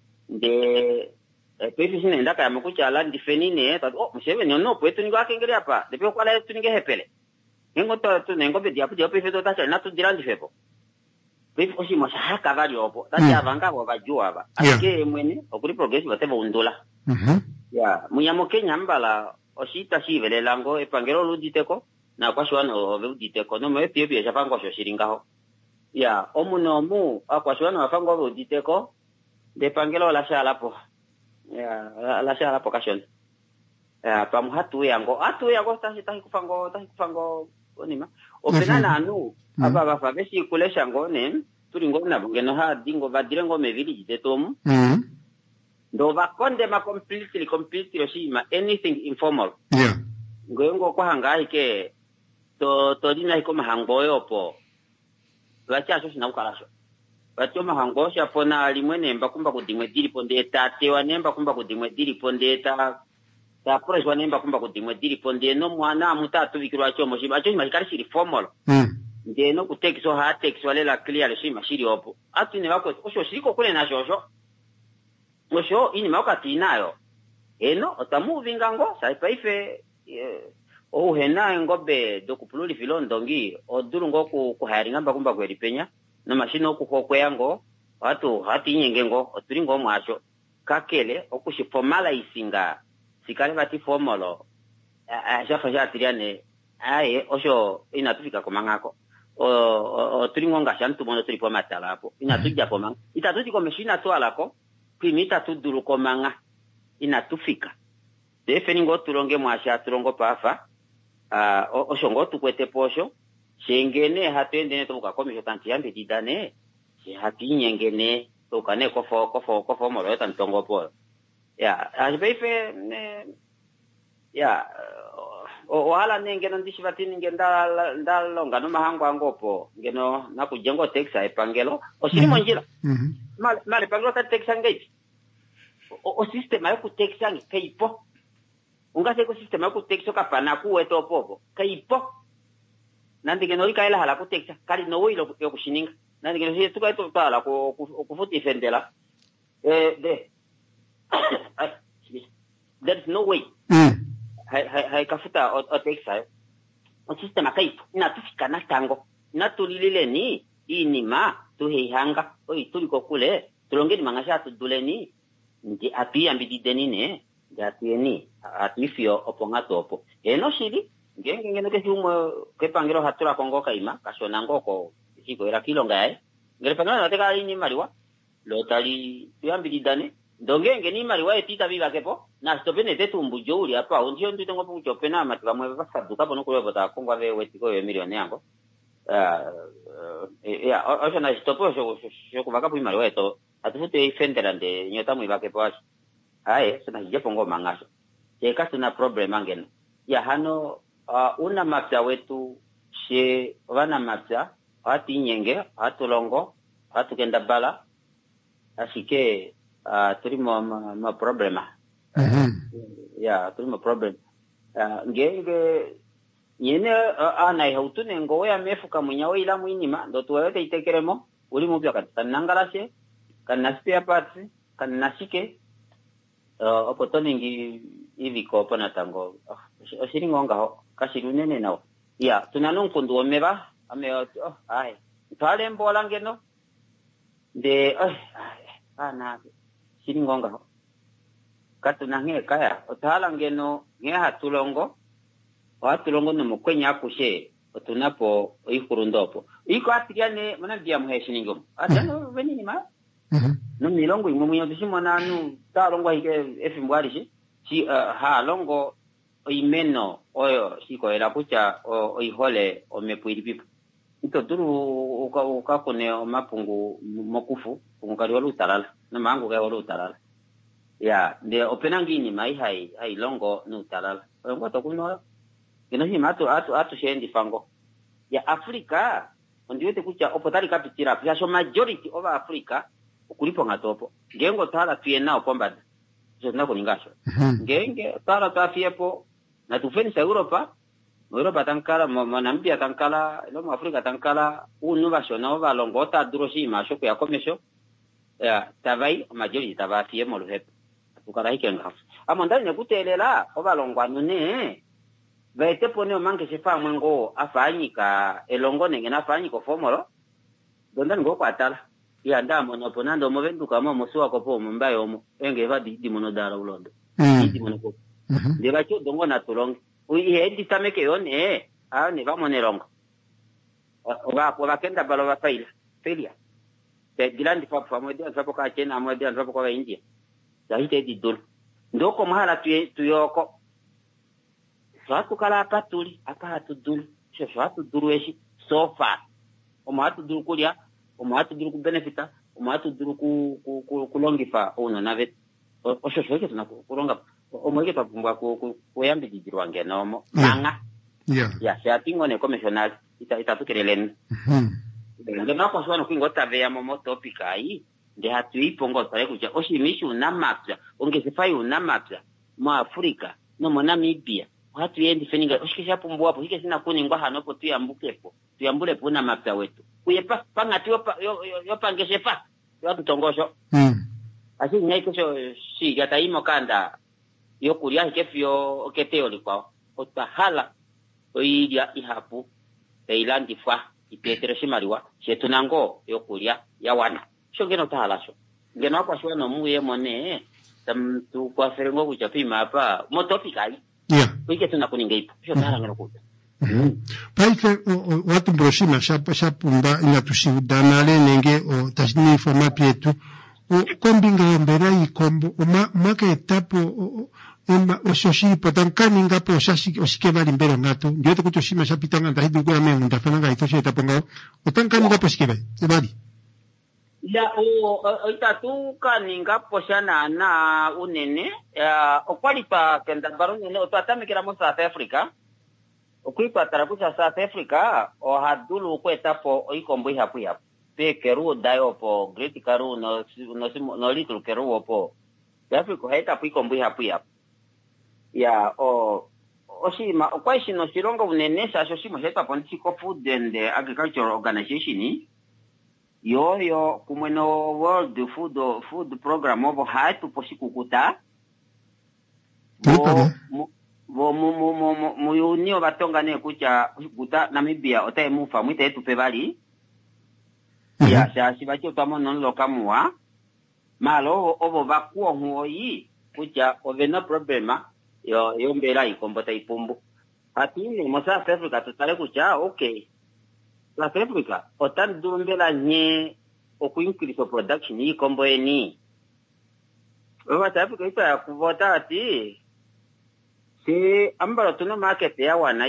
de pefi sine ndaka yamukucha la ndifenine tati oh Museveni no pwetu ninga kengeri hapa de pe kwala tuninge hepele Nengo to to nengo be diapu diapu feto ta chana tu dirandi fepo. Pefi oshi mo shaka vali opo. Tati avanga bo bajua ba. Ake mwene okuri progressive tebo undula. Mhm. Ya, munyamo Kenya mbala oshita shivele lango epangelo luditeko na kwa shwano luditeko no me pie pie shapango sho shiringaho. Ya, omuno mu akwa shwano afango luditeko de pangelo la shala po. Ya, la shala po kashon. Ya, pamu hatu yango, hatu yango tahi tahi kufango, tahi kufango onima. Openana anu, aba bafa besi kulesha ngone, turi ngona bungeno ha dingo badire ngome village de tomu. Mhm. Ndo vakonde ma completely completely oshima anything informal. Yeah. Ngoyongo kwa hangai ke to to dina iko mahango yopo. Vacha so sina ukalasho. Vacho mahango sha pona limwene mba kumba kudimwe diri ponde tate wanemba kumba kudimwe diri ponde ta ta press wanemba kumba kudimwe diri ponde no mwana mutatu vikirwa chomo shiba acho mashikari shiri formal. Mm. Nde no kuteki so ha text wale la clear shima shiri opo. Atu ne wako osho shiko kule na shosho. Ngosho ini makati nayo. Eno otamuvinga ngo saipaife o hena ngobe dokupululi filondongi oduru ngo ku kuharinga mbakumba kweli penya na mashino ku kokweyango watu hati nyenge ngo oturi ngo mwacho kakele okushi formalizinga sikale bati formalo a shafa jatiriane aye osho inatufika komangako o oturi ngo ngashantu mono turi pomatala hapo inatuja komanga itatuti komeshina to alako primita tuduru komanga inatufika defeningo tulonge mwasha tulongo pafa ah uh, oshongo tukwete posho shengene hatwende toka komisho tanti yambe didane si hatinyengene toka ne kofo kofo kofo moro tantongo po ya asbeife ne ya o wala nengena ndishivatini ngenda ndalonga no mahango angopo ngeno nakujengo texa epangelo osimo njira mhm male male pangelo ta texa ngate o, o system ayo ku texa ngeipo ungase ku system ayo ku texa kapana ku weto popo kaipo nandi ngeno ikaela hala ku texa kali no wilo yo kushininga nandi ngeno si tuka to tala ku ku futi fendela eh de there's no way mm hai hai hai kafuta o, o texa o system kaipo na tufika na tango na tulilile ni inima tuhihanga oi tuliko kule tulongeni mangasha tuduleni ndi apia mbidideni ne ngatieni atifio oponga topo eno shiri ngenge ngene ke humo ke pangiro hatura kongo kaima kasona ngoko siko era kilonga ai ngere pangana nateka ini mariwa lotali tuyambididane ndongenge ni mariwa epita biba kepo na stopene tetumbu jouri apa ondio ndito ngopo chopena matika mwe basaduka bono kulo bota kongo ave wetiko ye milioni yango ah ya ojo na stopo jo jo kubaka pu mariwa eto atufute ifenderande nyota mwe bake pashi aye sana hijapongo mangaso yeka tuna problem angeno ya hano uh, una mapya wetu she wana mapya ati nyenge atulongo atukenda bala asike uh, tulimo ma, ma problema mhm ya tulimo problem uh, ngenge yene uh, ana hautune ngo ya mefuka munyawo ila mwinima ndo tuwete itekeremo uli mupya katanangalashe kana spare parts kana sike uh, opotoningi hivi kopo na tango uh, oshiringonga ho kashirunene nawo ya tunanunkundu omeba ame oh ai tale mbola ngeno de oh ana shiringonga ho katunange kaya otala ngeno nge hatulongo watulongo no mukwenya kushe otunapo ikurundopo iko atiyane mana bia muheshiningo atano venini ma mhm no milongo imwe munyo dushimona nu talongo ike efimbwarishi si uh, ha longo imeno oyo siko era kucha oihole omepuiri pipo ito duru uka uka kone mapungu mokufu ungari walu talala na mangu ga walu talala ya de openangi ni mai hai hai longo nu talala ngo to kuno ino hi matu atu atu shendi fango ya Afrika ondiwete kucha opotari kapitira pya so majority of Africa kulipo ngatopo ngengo tala tuena opombada so nako ningasho ngenge tala tafiepo na tufeni sa Europa Europa tankala manambia tankala no Afrika tankala unu basho na balongota duroshi masho ya komesho ya tavai majority tavafie mo luhepo tukara hikenga amondani ne kutelela obalongwa nune vete pone omange sefa mwengo afanyika elongo nenge nafanyika fomoro donda ngo kwatala ya ndamo no ponando mo venduka mo mosuwa ko po mbayo mo enge va di mono dara ulondo di mono ko de ba cho dongo na tulong ui he di tameke yone a ne va monelongo o va ko va kenda balo va faila felia te dilandi fa fa mo dia sapo ka chena mo dia sapo ko India ya hite di dol ndoko mahala tu tuyoko swatu kala patuli apa atudul sho swatu durueshi so far o ma atudul kulia o ma atudul ku benefita o ma atudul ku ku kulongifa ono navet o sho sho ke na kulonga o mo ke papumba ku ku yambi dijirwa ngenomo nanga ya ya se atingo ne commissioner ita ita tukelelen mhm ndo na kwa swana kwingota ve ya momo topic ai de hatu ipongo pale kuja oshimishu una mapya ongesifai una mapya ma Afrika no mo Namibia watu yendi feninga ushikisha pumbu hapo hike sina kuni ngwa hanopo tuyambukepo tuyambule puna mapya wetu kuyepa panga tiyopa yo, yo, yo pangeshe pa watu tongosho mm asi nyai kesho si gata imo kanda yo kuria hikefyo oketeo likwao otahala oidia ihapu eilandi fa ipetere shimariwa shetunango yo kuria ya wana sho ngeno tahala sho ngeno kwa shwa no muye mone tam tu kwa ferengo kuchapima hapa motopikai ya wike tuna kuninga ipo sho tara ngalo kuta paife watu broshima shapa shapumba inatushudana nenge o tashini forma pietu o kombinga mbera ikombo o ma maka etapo ema oshoshi potankani ngapo shashi oshike bali mbero ngato ndio te kutoshima shapitanga ndahidu kwa mengu ndafana ga itoshe taponga otankani ngapo shike bali ebali ya o itatu kaninga poshana na unene ya okwalipa kenda barone o tatamikira mo South Africa okwipa tarakucha South Africa o hadulu kweta po oikombo ihapu ya pe keru dayo po great karu no no no little keru po Africa haita po ikombo ihapu ya ya o oshima okwashi no shirongo unene sa shoshimo heta po Nchiko Food and Agricultural Organization yo yo kumweno World Food Food Program ovo hatu poshikukuta bo bo mu mu mu mu yunio batonga ne kucha kuta Namibia otaye mufa mwite etu pebali ya sha sibacho tamo non lokamwa malo ovo bakuo huoyi kucha ovena problema yo yo mbera ikombota ipumbu hatini mo South Africa tutale kucha okay South Africa otan dumbela nye oku increase production yi kombo eni South Africa ita kuvota ati si ambaro tuno market ya wana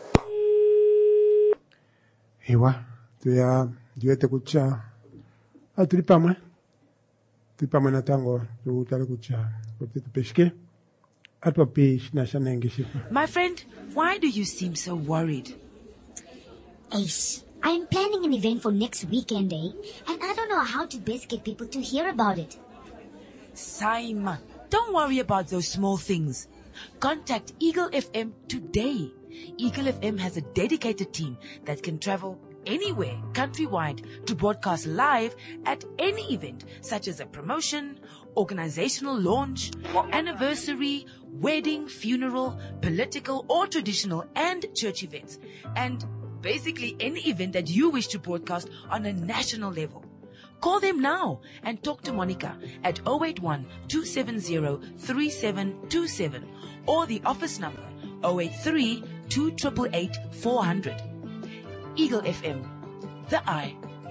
Ewa tuya diwete kucha atulipamwe tulipamwe na tango tutale kucha kote tupeshke atwa page na shanenge shifa. My friend, why do you seem so worried? Ace, I'm planning an event for next weekend, eh? And I don't know how to best get people to hear about it. Saima, don't worry about those small things. Contact Eagle F M today. Eagle F M has a dedicated team that can travel anywhere countrywide to broadcast live at any event, such as a promotion, organizational launch, anniversary, wedding, funeral, political or traditional, and church events. And basically any event that you wish to broadcast on a national level. Call them now and talk to Monica at zero eight one, two seven zero, three seven two seven or the office number zero eight three, two eight eight, four hundred. Eagle F M, the eye.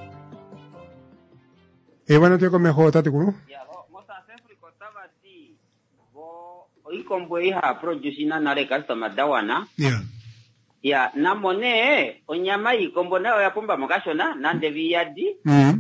E bueno te come ho tate kuno? Ya mo South Africa tava ti bo oikombo iha produce na nare customer dawana. Yeah. Ya namone onyama ikombo nayo yapumba mukashona nande viyadi. Mhm.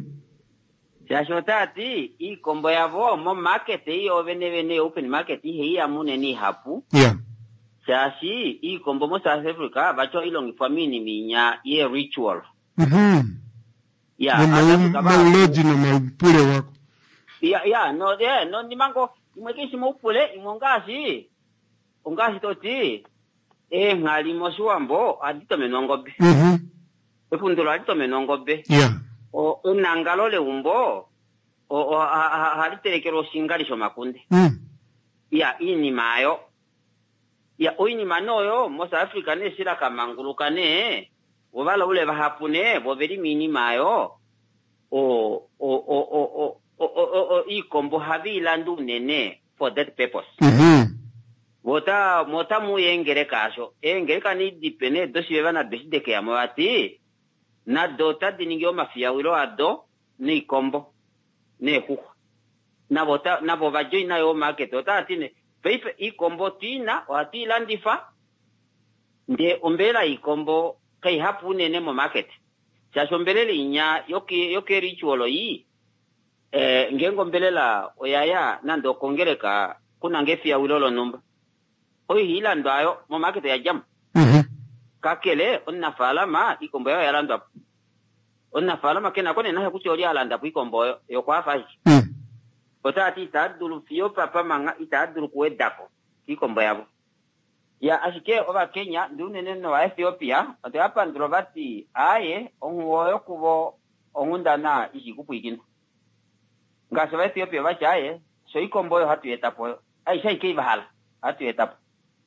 Jashotati ikombo yavo mo market iyo vene vene open market hii ya mune ni hapu. Yeah. Shashi ikombo mo South Africa bacho ilongi famini minya ye ritual. Mhm. Ya mauloji na maupule wako. Ya ya no de no ni mango imwekishi maupule imongashi. Ongashi toti eh ngali moshuambo adito menongobe. Mhm. Efundulo adito menongobe. Yeah. O unangalole umbo o o haliterekero shinganisho makunde. Mm. Ya ini mayo. Ya oini manoyo mo South Africa ne sira kamanguluka ne obala ule bahapune boberi mini mayo o o o o o o o ikombo habila ndu nene for that purpose. Mhm. Wota mota mu yengere kasho engere kani dipene doshi bana beside ke amati na dota diningyo mafia wilo ado ni kombo ne ku na bota na bovajo ina yo market ota atine peipe ikombo tina wati landifa nde ombela ikombo kai hapu nene mo market chacho mbelele inya yoke yoke ritual yi eh ngengo mbelela oyaya nando kongereka kuna ngefia wilolo numba oyi hila ndayo mo market ya jam. Mhm. Kakele onna falama ikombo yo yalanda onna falama kena kone na kuchi oli alanda ikombo yo kwa fashi. Mm. Otati itadulu fiyo papa manga itadulu kuwedako ikombo yabo. Ya ashike oba Kenya ndune neno wa Ethiopia ate hapa ndrovati aye onwoyo kubo ongunda na ishikupu ikintu. Ngasho wa Ethiopia bacha aye so ikombo yo hatu yetapo ai shai kei bahala hatu yetapo.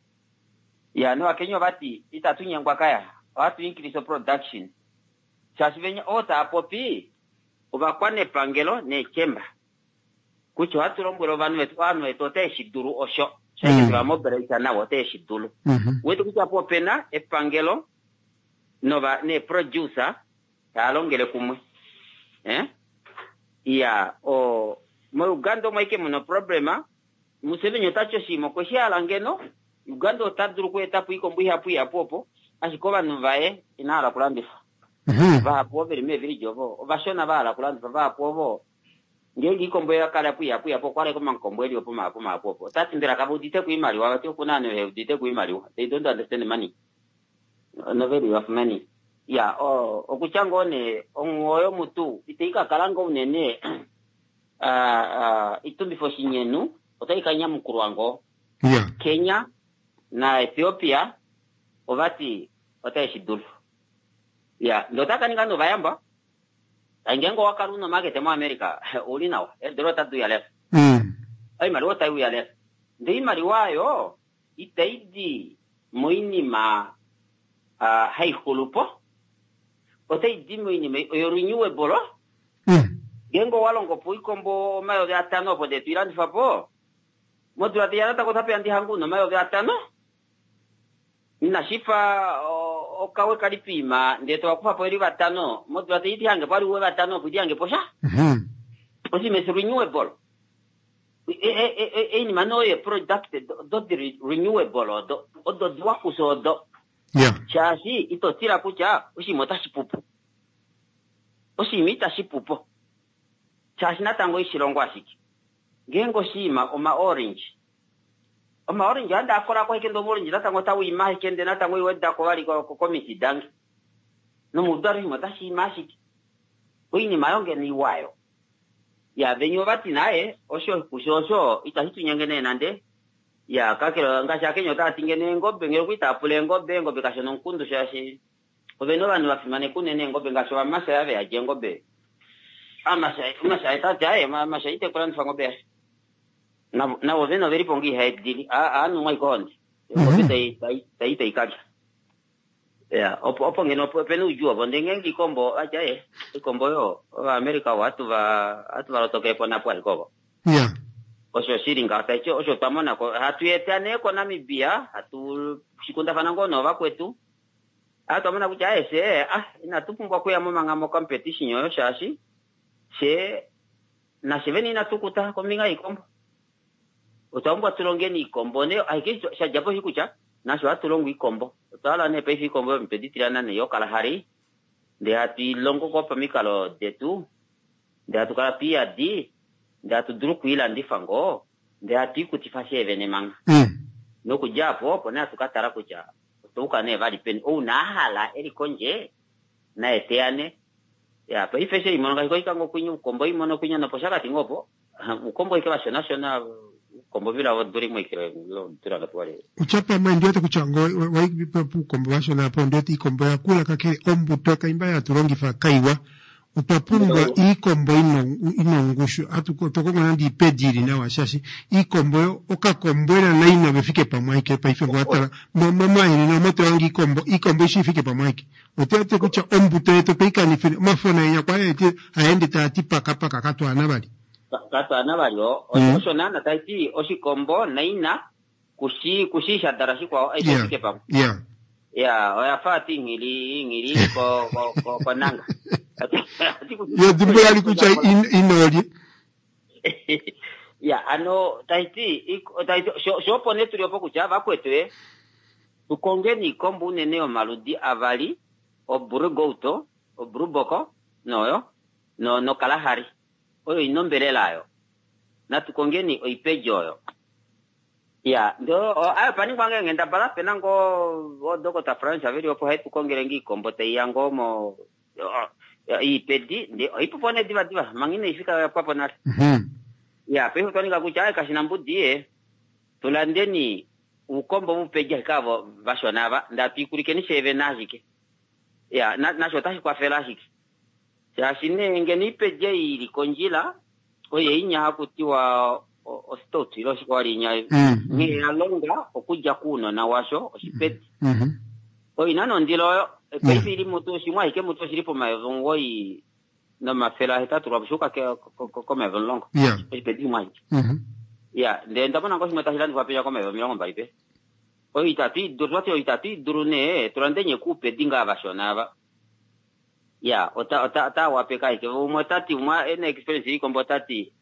Ya no Kenya bati itatunya ngwakaya watu increase production. Chasivenya ota apopi obakwane pangelo ne chemba. Kucho hatu rombero vanu wetu anu wetu te shiduru osho. Shake mm. Vamo berecha na wote shidulu. Mhm. Wetu kucha popena e pangelo nova ne producer talongele kumwe. Eh? Ya o mo Uganda mo ike mono problema Museveni otacho shimo kwa shala ngeno Uganda otaduru kwa etapu iko mbuhi hapu ya popo ashikoba nuvae inala kulambifa mhm va hapo beri me vili jovo vashona bala kulambifa va hapo ngeli iko mbuhi akala pu ya pu ya popo kwale kama nkombo eli opo mapo mapo tati ndira kabudite kuimali wa watu kuna ne udite kuimali they don't understand money no value of money ya o okuchangone ongoyo mutu iteika kalango unene ah ah itumbi foshinyenu otaika nyamukuru wango yeah. Kenya na Ethiopia ovati otashidulu ya ndotaka ningano bayamba angengo wakaruno market mu America ulinawa edro tatu ya left mm ai mali wota ya left ndei mali wayo itaidi moini ma uh, high khulupo otaidi moini me renewable mm gengo walongo puikombo mayo de atano po de tirani fapo modula de yata ko tapi andi hangu no mayo de atano nina shifa okawe kalipima ndeto wakufa po eri batano modula de itihange pali we batano pudiange posha mhm osi me renewable e e e e ni manoye product do de renewable do do do wakuso do yeah chashi ito tira kucha osi motashi pupu osi mita shipupo chashi natango ishilongo ashiki gengo shima oma orange oma orange anda akora ko hekendo orange natango tawu imahe kende natango iweda ko bali ko komiti dangi no mudari matashi imashiki oini mayonge ni wayo ya venyo bati nae osho kushosho itahitu nyengene nande ya kakero ngasha kenyo tatingene ngobbe ngero kwita apule ngobbe ngobbe kashono nkundu shashi obeno banu bafimane kunene ngobbe ngasho amasha yave ya ngobbe amasha amasha itaja ma amasha ite kuran fango be na na obeno veri pongi headili a anu mai kondi ngobbe tai tai tai tai kaja ya opo opo ngeno penu ujua bonde ngengi kombo aja e kombo yo America watu va atu va toke pona kwa kobo yeah osho shiringa taicho osho tamona ko hatuyetane ko Namibia hatu shikunda fanango nova kwetu hatu amona kucha ese ah ina tupungwa kuya mama ngamo competition yo shashi she na sheveni ina tukuta kominga ikombo utambwa tulongeni ikombo ne aike shajapo hikucha na shwa tulongo ikombo utala ne pe ikombo mpeditirana ne yokala hari de ati longo ko pamikalo detu de atukala pia di de atuduru kuila ndifango de ati kutifashe evenement mm no kujapo pona tukatara kucha tuka ne vali pen o na hala eri konje na eteane ya pa ifeshe imonga ko ikango kunyu kombo imono kunya na poshaka tingopo ukombo ikaba national kombo vila waduri mwikire lo tura gatwale uchapa mai ndio kuchango waibipa pu kombo washo na po ndio ikombo ya kula kake ombu toka imbaya turongi fa kaiwa utapungwa ikombo ino ino ngushu atu tokoma nandi pediri na washashi ikombo okakombwera na ina befike pa maike pa ifengo atara mama mai na moto wangi ikombo ikombo ishifike pa maike otate kucha ombu teto peika ni mafona ya kwa eti aende tati paka paka katwa nabali katwa nabali osho nana taiti oshikombo na ina kushi kushisha darashi kwa ifike pa yeah ya oyafati ngili ngili ko ko ko nanga ya dimbo yali kucha inoli ya ano taiti taiti sho pone tuliopo kucha bakwetwe tukongeni kombu neneo maludi avali oburugouto oburuboko noyo no no kalahari oyo inombelelayo na tukongeni oipejoyo ya ndo ayo pani kwange ngenda bala penango odoko ta France averi opo hetu kongerengi kombo te yango mo ipedi ndi ipopone diva diva mangine ifika papo na mhm ya peho toni kakucha kashina mbudie tulandeni ukombo mupeja kavo vashonava ndapikurikeni sheve najike ya na nashotashi kwa felashiki shashine ngeni peje ili konjila oye inya hakutiwa ostoti lo shikwali nya ni alonga okuja kuno na washo oshipeti mhm oyi nano ndilo pefi ili mutu shimwa ike mutu shilipo maevongo i na mafela hita turabushuka ke ko maevongo yeah oshipeti mwaji mhm ya ndenda bona ngoshi matahilani kwa peja ko maevongo mbaipe oyi tati durwati oyi tati durune turandenye kupe dinga abashonava ya ota ota ota wapeka ike umotati umwa ene experience iko mbotati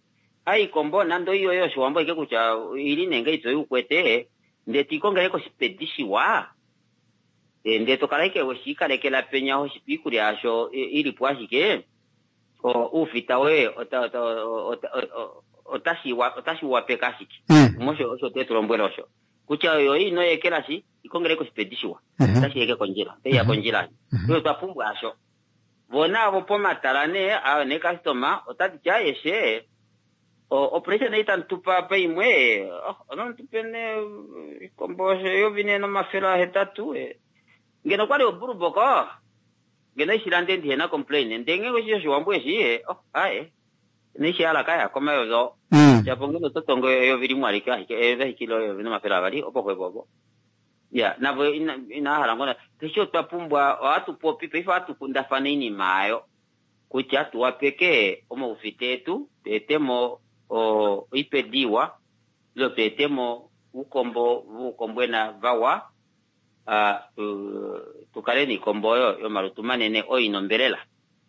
ai kombo nando iyo yo shwambo ike kucha ili nenge ito yukwete nde tikongere ko spedishi wa e nde to kala ke woshika leke la penya ho shipikuri asho ili pwashike o ufita we ota ota otashi wa otashi wa pekashiki mosho osho tetrombwelo osho kucha yo ino yekela shi ikongere ko spedishi wa tashi yeke konjira te ya konjira yo tapumbwa asho bona abo poma talane a ne customer otati cha yeshe o operation ita ntupa pa imwe oh non tupene kombo yo vine no mafela hetatu e ngeno kwale oburu boko ngeno ishilande ndi na complain ndenge go sho wambwe shi oh ae ni shala kaya koma yo ya pongelo totongo yo viri mwali ka ke ve kilo yo no mafela bali opoko bobo ya nabo ina ina harangona tesho tapumbwa watu popi pe watu kundafana ini mayo kucha tu wapeke omo ufitetu tetemo o ipediwa lo petemo ukombo ukombwena vawa a uh, tukaleni komboyo yo marutumane ne oino mbelela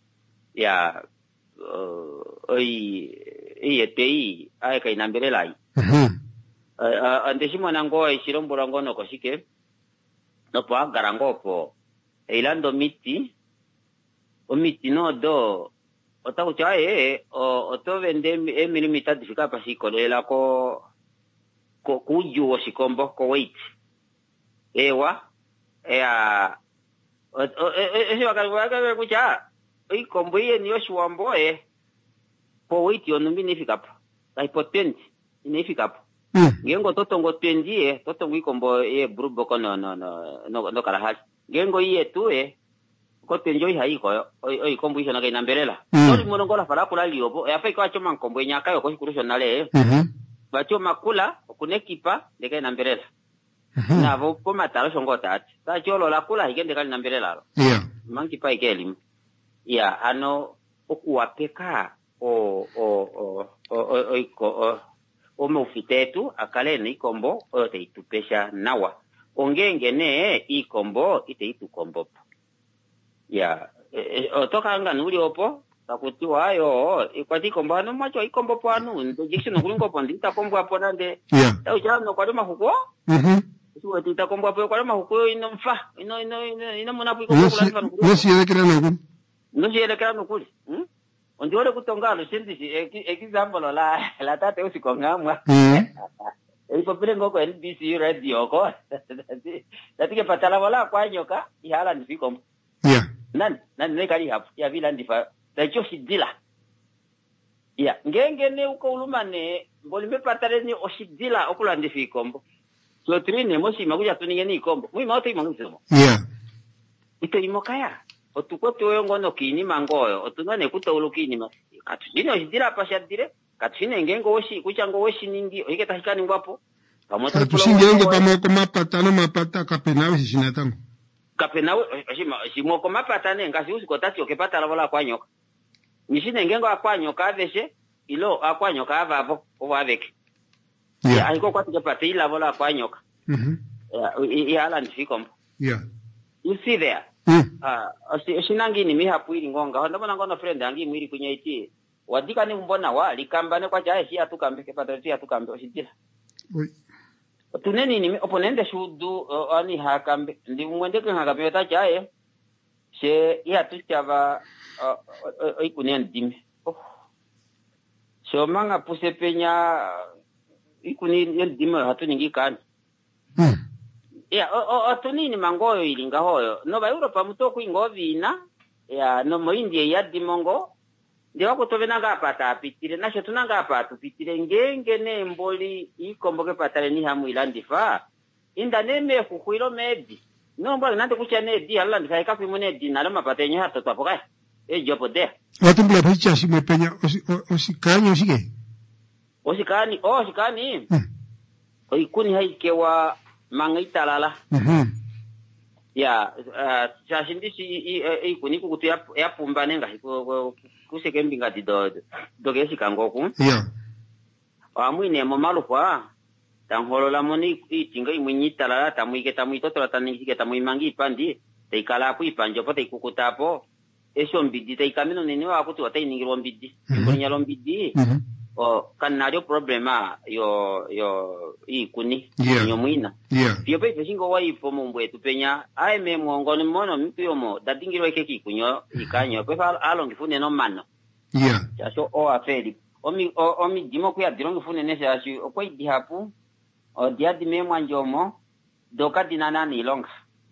ya uh, oi iyetei aika inambelela ai mhm uh, andeshimo nango ishirombo ngono koshike no pa garangopo eilando miti o miti no do otaku chae o oto vende emiri mitad fika pasiko lela ko ko kuju o sikombo ko wait ewa ea ese wakati ka kucha i kombo ye ni oshwambo e ko wait yo numbi nifika pa kai potent nifika pa ngengo totongo twendie totongo ikombo e brubo kono no no no no kala hal ngengo iye tu e ko tenjoi hai ko oi kombo isho na kai nambelela tori mono ngola fala kula liobo e afa ko achoma kombo nyaka yo ko kurusho nale mhm bacho makula kunekipa de kai nambelela na vo po matalo shongota ati ta cholo la kula higende kai nambelela yeah manki pa ikelim ya ano okuwapeka o o o o o ome ufitetu akale ni kombo ote itupesha nawa ongenge ne ikombo ite itukombo ya e, otoka anga nuri opo takutiwa ayo ikwati kombo anu macho ikombo po anu ndo jikisi no kulingo po ndita kombo apo nande ya ucha no kwa mahuko mhm suwa tita kombo apo kwa mahuko ino mfa ino ino ino mona po ikombo kula mfa no si elekera no no si elekera no kuli hm ondiole kutongalo sindi example la la tate usikongamwa ipo pile ngoko N B C radio ko dati ke patala wala kwa nyoka ihala ndifiko yeah nan nan ne kali hapo ya vila ndifa dacho shidila ya ngenge ne uko ulumane ngolimbe patale ni oshidila okula ndifiko so trine moshi maguja tuninge ni kombo mwi mauti manguzo yeah ito imokaya otukote oyo ngono kini mangoyo otungane kutawulukini ma katujini oshidira pashadire katujini ngengo woshi kuchango woshi ningi oiketa hikani ngwapo pamoja tusingengo pamoko mapata no mapata kapenawe shinatango kapenawe shima shimoko mapata ne ngasi usikotati okepata lavola kwa nyoka nishine ngengo akwa nyoka aveshe ilo akwa nyoka avavo ovaveke yeah aiko kwa tukepata ila lavola kwa nyoka mhm yeah ihala ndifikombo yeah you see there Mm. Ah, uh, shinangi ni mihapu ili ngonga. Honda bona ngono friend angi mwiri kunya iti. Wadika ni mbona wa likambane kwa jae si atukambe ke patroti atukambe ositira. Oi. Tuneni ni oponente shudu uh, ani hakambe. Ndi mwende ke hakambe ta jae. She ya tuchava uh, oi kunya ndime. Oh. So manga puse penya ikuni ndime hatu ningi kan. Mm. Ya o o tunini mangoyo ilinga hoyo no ba Europa mutoko ingovina ya no mo India ya dimongo ndio kutovena ngapata apitire nasho tunanga apatu pitire ngenge ne mboli ikomboke patale ni hamu ilandifa inda neme kukwiro medi no mbali nande kucha ne di alla ndifa ikafi mune di na lama patenye hato tapoka e jopo de watumbula picha shime penya osikani osike osikani oh osikani hmm. Oikuni haikewa mangita lala mhm ya chashindi si i kuniku kutu ya ya pumbane nga kuseke mbinga dido doge sikangoku yeah amwine momalo kwa tanholola moni itinga imwinyita lala tamuike tamuito tolatani tamuimangi pandi teikala ku ipanjo pote ikukutapo esho mbidi teikamino nene wa kutu watainingira mbidi kunya lombidi o kanalio problema yo yo ikuni Yeah. yo mwina Yeah. pio pe singo wa ipo mumbwe tupenya ai me mwongo ni mono mipio mo datingiro keki kunyo ikanyo pe fa alongi fune no mano Yeah. ya so o afeli omi o- omi dimo ku ya dirongi fune ne sa shi o koi dihapu o dia di me mwanjomo doka dinana ni longa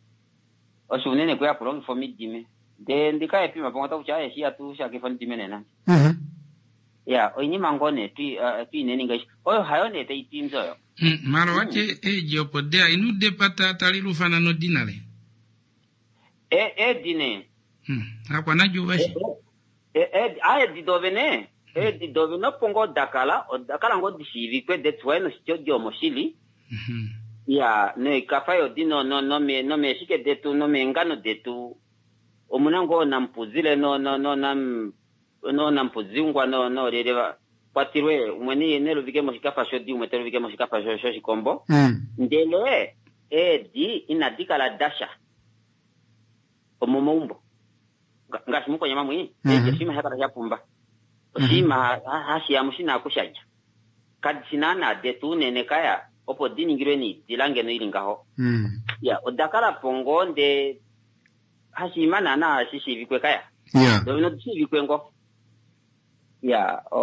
o sunene ku ya prong for mi dime de ndika epi mapongata ucha e sia tu sha ke fon dime nena Mhm. ya o ni mangone tu tu ne ninga o hayo ne te itimzo yo Mm, mara wache e jopodea inu de pata talilu fana no dinale. e e dine Mm, akwa na juwashi. e e a di dovene e di dovene pongo dakala o dakala ngo disivi kwe de tweno studio moshili Mhm. ya ne kafayo dino no no me no me shike detu no me ngano detu omunango na mpuzile no no no na m- no na mpuzingwa no no rereva patirwe umweni nelo vike moshika fasho di umetelo vike moshika fasho shoshi kombo Mm. ndele e di inadika la dasha omomombo ngasi muko nyama mwi Mhm. e shima hakara ya pumba shima hashi ya mushina kushaja kadsinana detu nene kaya opo dini ngireni dilange no ilingaho Mm. ya odakala pongo nde hashi mana na shishi vikwe kaya Yeah. do no shishi vikwe ngo ya o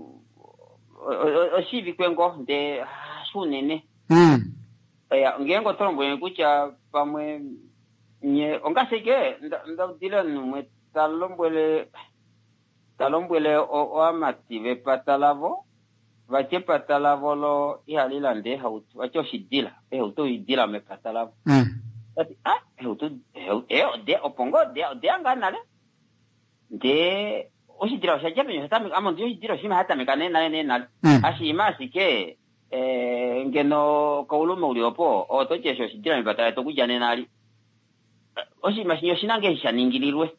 o o- o shishi vikwe ngo nde shunene Mm. ya ngengo trombo kucha pamwe nye ongaseke nda nda dila numwe talombwele talombwele o o amative patalavo vache patalavo lo ihalila nde hautu vacho shidila e hautu idila me patalavo Mm. ati ah hautu e de opongo de de anganale de oshidila shaje penyo hata amo ndio shidila shima hata mekane na ne na Mm. ashima sike eh ngeno kaulumo uliopo o toche sho shidila me patala to kujane nali oshima shinyo shinange shaningilirwe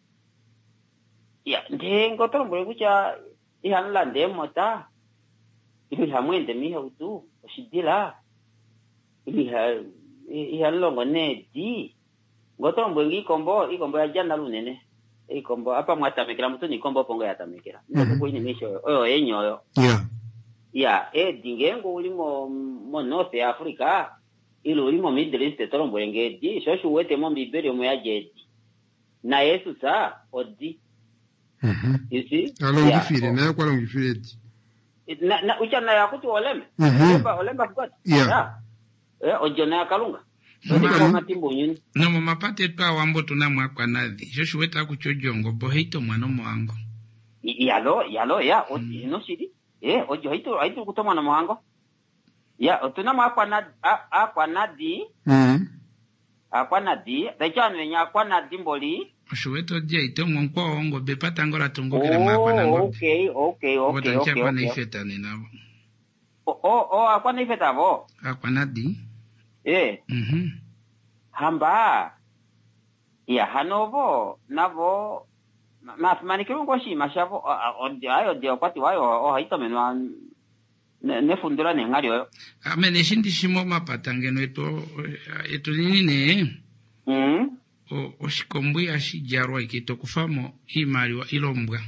ya ndengo tolombwe kucha ihanla ndemota ili hamwende miha utu oshidila ili ha ihanlongo nedi ngotolombwe ngikombo ikombo ya jana lunene ikombo apa mwatamekera mutu ni kombo pongo yatamekera Mhm. ndoko ini misho oyo enyoyo Yeah. ya e dingengo ulimo mo north ya africa ilo ulimo middle east tolombwe ngedi shoshu wete mo mbibere mo ya jedi na yesu sa odi Mhm. you see Alongifire Yeah. nayo kwalongifire edi. na na uchana ya kutu oleme Mhm. olemba olemba fukat Yeah. eh ojona ya kalunga Mama. ndiko matimbo nyuni No mo mapate twa wambo tuna mwakwa nadhi. Shoshu weta kuchojongo boheito mwano mwango. I- yalo yalo ya odi no shiri eh ojo haitu haitu kutoma na mwango ya otuna mwakwa na a- akwa nadi Mm. akwa nadi dachano nya akwa nadi mboli Shoshu weto je ito mwankwa ongo bepata ngola tungo kile mwakwa na oh ngobi. okay okay okay Wotancha okay kwa na okay ifeta ni nabo. oh oh oh, akwa na ifeta vo Akwa nadi. eh Mhm. hamba ya hanovo navo mathemanikiro ngoshi mashavo onde ayo de kwati wayo o haito menwa ne ne fundura ne ngario Amene shindi shimo mapata ngeno eto eto nini ne. mm O oshikombu ashijarwa ikito kufamo imali wa ilombwa.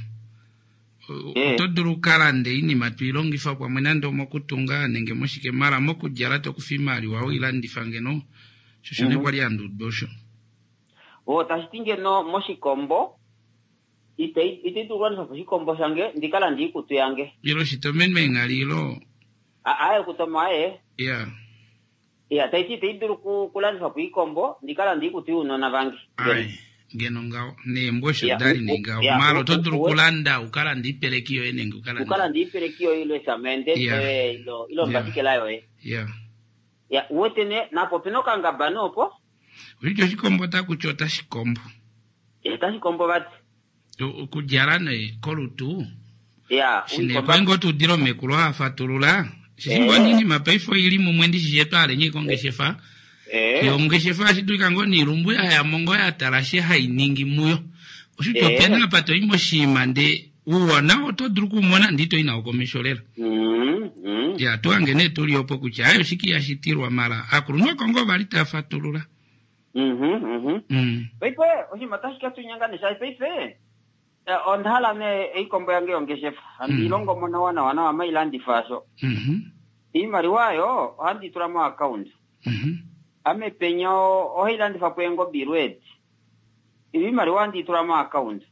Eh. Toduru karande ini matu ilongifa kwa mwenando mokutunga nenge moshike mara moku jalato kufimali wa ilandi fangeno. Shoshone Mhm. kwa liandu dosho. o tastinge no moshikombo ite ite tu kwanza moshikombo sange ndikala ndikutu yange Ilo shitomen mengali ilo. a ayo kutoma e Ya. ya taiti te iduru ku kulanza ku ikombo ndikala ndikutu uno na vangi Ai. Ngeno ngao. Ne mbosho Ya, dari u- ne u- ngao. ya, Maro u- toduru u- kulanda ukala ndipelekio ene ukala. ukala ndipere kiyo ilo samende Yeah. eh ilo ilo Yeah. mbatike layo e Ya. ya wote ne na popino kanga banopo Ulicho shikombo ta kuchota shikombo. e tashikombo bati Kujarane kolutu. ya Shine uikomba- kwengo tudiro mekuloa fatulula. Shishingwa Eh. nini mapaifo ilimu mwendi shijeto alenye konge shefa. eh Yonge shefa shiduika ngoni rumbu ya ya mongo ya tarashe hainingi muyo. Ushito Eh. pena pato imo shima nde uwa na oto druku mwana ndito ina ukomesholera. mm mm Ya tuange ne tuli opo kucha. Ayo shiki ya shitirwa mara. Akurunwa kongo valita fatulula. mhm mhm Mm. peipe oshi matashika tu nyanga ne sai peipe on hala ne ikombo yange ongeshe andi longo mona wana wana wa mailandi faso mhm imari wayo handi turamo account mhm ame penyo o hilandi fa pengo birwet imari wandi turamo account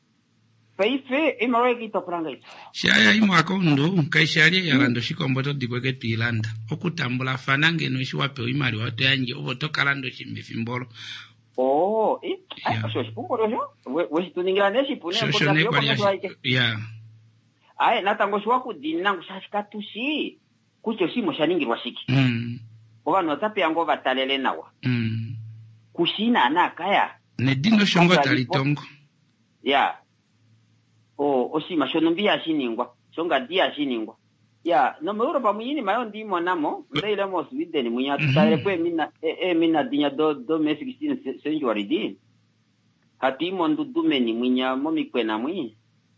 paife imaro ekito pranga ito shaya imo account kaisharia yalando shikombo to dibweke pilanda okutambula fanange no shiwape imari wato yanje obotokalando shimbefimbolo. Oh, eh, yeah. Ay, so spungoro jo. We tuningira neshi pune ko ta yo ko yeah. Ay, natango shwa ku dinango shashika tushi. Kucho shimo shaningirwa shiki. Mm. Oba no tapi yango batalele nawa. Mm. Kushina na kaya. Ne dino shongo talitongo. Yeah. Oh, oshima shonumbia shiningwa. Shonga dia shiningwa. Ya, no me Europa muyini mayo ndimo namo, ndile mo Sweden munya tutare kwe mina e, e mina dinya do do mesi sixteen century di. Hati mo ndudume ni munya mo mikwe na mwi.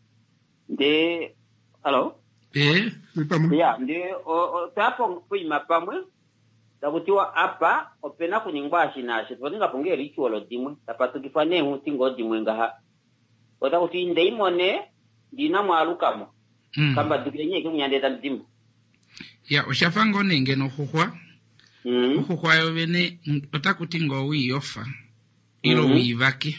De hello? Eh, ya, de o, o tapo kwi mapamwe. Takutiwa apa opena kuningwa shinashi. Twaninga punge ritual dimwe, tapatu kifane hutingo dimwe ngaha. Otakuti ndeimo ne dinamo alukamo. Mm. Kamba dukenye kumyande tandimu. Ya oshafango nenge no huhwa. Mm. Huhwa yo bene otakuti ngo wi ofa. Ilo mm -hmm. wi vake.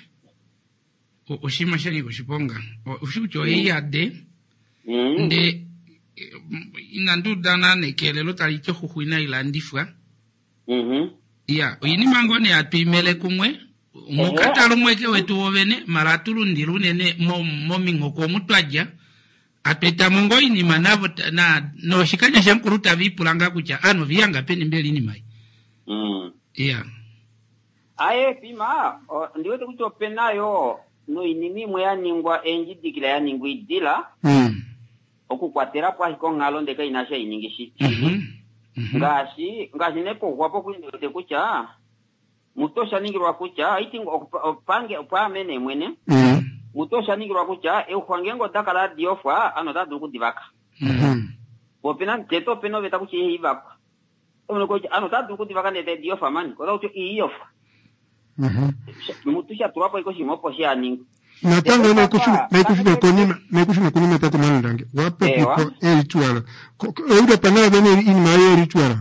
O oshima shani kushiponga. Ushucho mm. yade. Mm. Nde inandu dana nekele lo talicho huhwina ilandifwa. Mhm. Ya oyini mango ne atwimele kumwe. Mukatalo mweke wetu wobene maratulu ndilu nene mo momingo ko mutwaja. Apeta mungo ini manavo na no shikanya shankuruta vipulanga kucha ano vyanga peni mbeli ni mai. Mm. Yeah. Aye pima ndiwe tukuto penayo no inimi mwe yaningwa enji dikila yaningwa idila. Mm. Okukwatera kwa hiko ngalo ndeka inasha iningishi. Mhm. Mm mm ngashi ngashi nepo wapo kuinde kucha. Mutosha ningirwa kucha itingo pange opamene mwene. Mhm. Mutosha ningirwa kucha e ukwangengo dakala diofa ano dadu kudivaka. Mhm. Popena teto peno beta kuchi hivaka. Ono ko ano dadu kudivaka ne diofa man ko ucho iofa. Mhm. Mutusha tuwapo iko shimopo shia ningu. Natanga na kushuna na kushuna konima na kushuna konima tatu mandange. Wape ko e ritual. Ko Europa na bene in mayo ritual.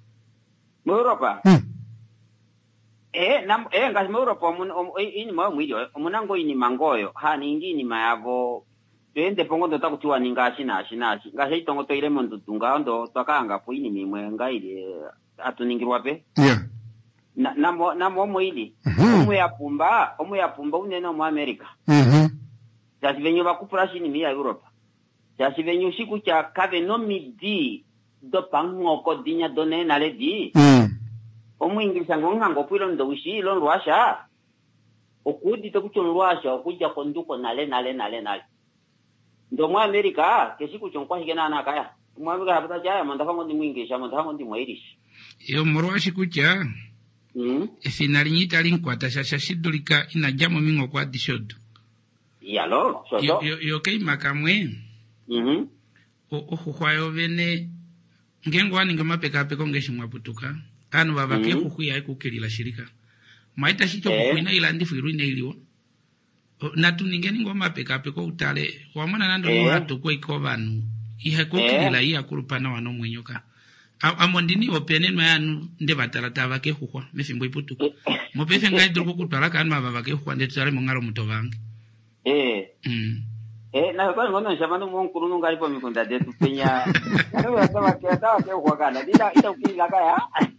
Europa. Hmm. Eh, nam eh ngas Europa mun ini mayo mwilio munango ini mangoyo ha ningi ni mayavo twende pongo ndo takutiwa ningashi na shinashi ngashe itongo to ile mondutunga ndo twakanga po ini mimwe ngaile atuningirwa pe yeah na namo namo mwili umwe yapumba umwe yapumba unena mu America mhm jasi venyo bakupura shini mi ya Europa jasi venyo shiku cha kave no midi do pango ko dinya done na le di mhm omwe ingisa ngonga ngopilo ndo ushi lo Russia okudi to kucho Russia okuja konduko nale nale nale nale ndo mu America keshiku chonkwa higena na kaya mu America hapata jaya mandaka ngondi mwingisha mandaka ngondi mwirishi yo morwashi kucha mhm e finali nyita linkwata shasha shidulika inajamo mingo kwa dishodo ya lo so yo yo, yo kei makamwe mhm o ohuhwayo bene ngengwa ninga mapeka peko ngeshi mwaputuka anu baba ke kukuya ikukilila shirika maita shicho eh. kukuina ila ndifu iruine iliwo na tuningeni ngoma peka peko utale wamona nando eh. watu kwa ikobanu ihe kukilila eh. iya kulupana wano mwenyoka amondini opene mayanu nde batarata bake hukwa mefimbo iputuka mopefe ngai druko kutwala kan mababa ke hukwa ndetare mongalo mutobange eh mm eh na kwa ngono shamano monkuru nunga ipo mikunda detu penya ano wasaba ke atawa ke hukwa kana dita ita ukila kaya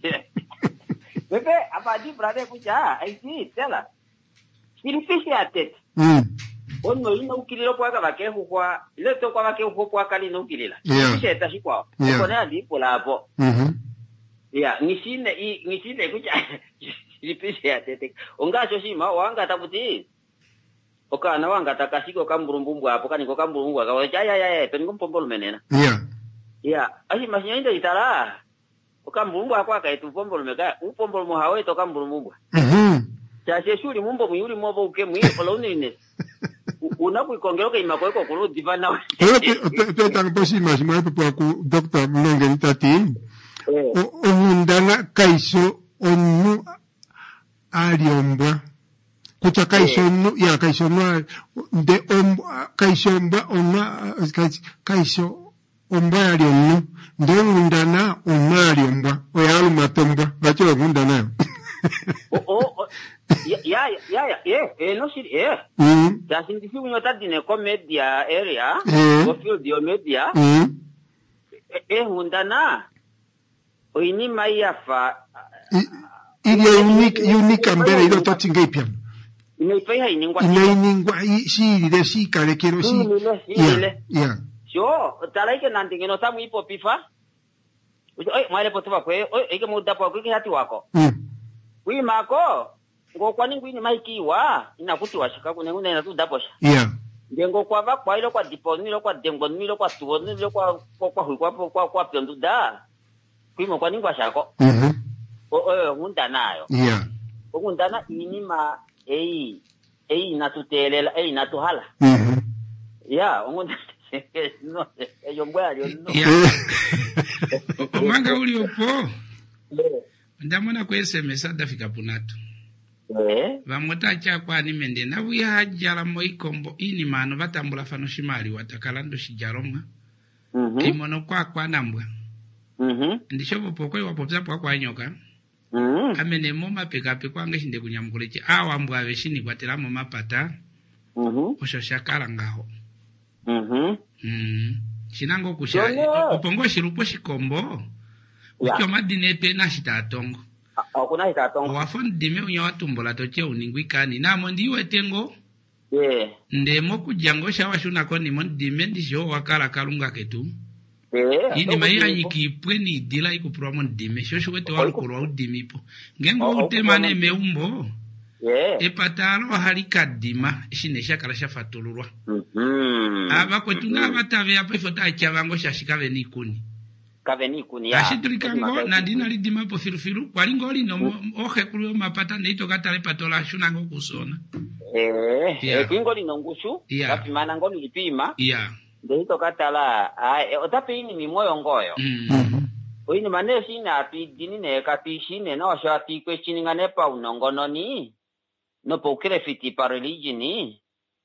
bebe abadi brother kucha aiti tela kilifishi atet mm ono ino ukililo kwa bake hukwa ile to kwa bake hukwa kali no ukilila kilifishi etashikwa kone adi pola hapo mhm ya nishine i nishine kucha kilifishi atet ongacho shima wanga tabuti okana wanga takashiko kamburumbumbu hapo kaniko kamburumbumbu akawa ya ya ya pengo pombolo menena yeah ya ashi mashinyinda itala okambumbu akwa kaitu pombolo meka upombolo muhawe to kamburumbumbu mhm chashe shuri mumbo muyuri mobo uke mwi olonine unakuikongeroka imakoeko kulu divana Epe pe tanga posi mashi mwa pepo ku Doctor Mlonge nitati o mundana kaiso onu aliombwa kucha kaisonu ya kaisonu de om kaisomba oma kaiso omba alionno de ngundana omali omba oyalu matomba bacho ngundana oh oh ya ya ya ya eh no si eh ya sindisi unyota dine comedia area o field dio media eh ngundana oini maiafa ile unique unique ambere ilo totingepia Inaipai iningwa. Iningwa si ile si kale quiero si. Ya. Ya. Yo, talai que nanti que no está muy popifa. Oye, mwale potuwa kwe, oye, ike muda po kwe hati wako. Mm. Wi mako, ngo kwani ngwini maiki wa, ina kuti wa shika kune ngune na tu daposha. Ya. Ngengo kwa va kwa ilo kwa diponi, ilo kwa dengon, ilo kwa tuoni, ilo kwa kwa kwa hui kwa kwa kwa piondu da. Kwi mo kwani ngwa shako. Mhm. O o ngunda nayo. Ya. O ngunda na inima ei ei natutelela ei natuhala. Mhm. Ya, ngunda no yo mbwali no. Omanga uli opo. Ndamona ku S M S adafika punatu. Eh. Vamota cha kwa ni mende na buya hajala moikombo ini mano batambula fano shimali watakalando shijaromwa. Mhm. Imono kwa kwa nambwa. Mhm. Ndishobo poko iwapopza kwa kwa nyoka. Mhm. Amene moma peka pekwa ngashinde kunyamukuleche awa mbwa aveshini kwatela mo mapata. Mhm. Oshoshakala ngaho. Mhm. Mhm. Chinango kusha opongo shirupo shikombo. Ucho madinete na shitatongo. Akuna shitatongo. Wafon dime unya watumbola toche uningwikani namo ndiwe tengo. Yeah. Ndemo kujango shawashuna koni mon dime ndisho wakala kalunga ketu. Yeah. Ini maya nyikipwe ni dila iku promo dime shosho wete walukurwa udimipo. Ngengo utemane meumbo. Yeah. Epatalo halika dima shinesha kala shafatulurwa. Mhm. Aba kwetu n'abatabe apa ifota achabango shashikabe nikuni. Kaveni kuni ya. Ashiturikango na dina lidima po firufiru kwalingo lino ohe kulio mapata neito katale patola shunango kusona. Eh, eh kingo lino ngushu, kapimana ngo lipima. Yeah. Ndeito katala ai otape ini mi moyo ngoyo. Mhm. Oini mane sina api dini ne kapi shine no sha pi question ngane pa unongono ni. No po kire fiti pa religioni.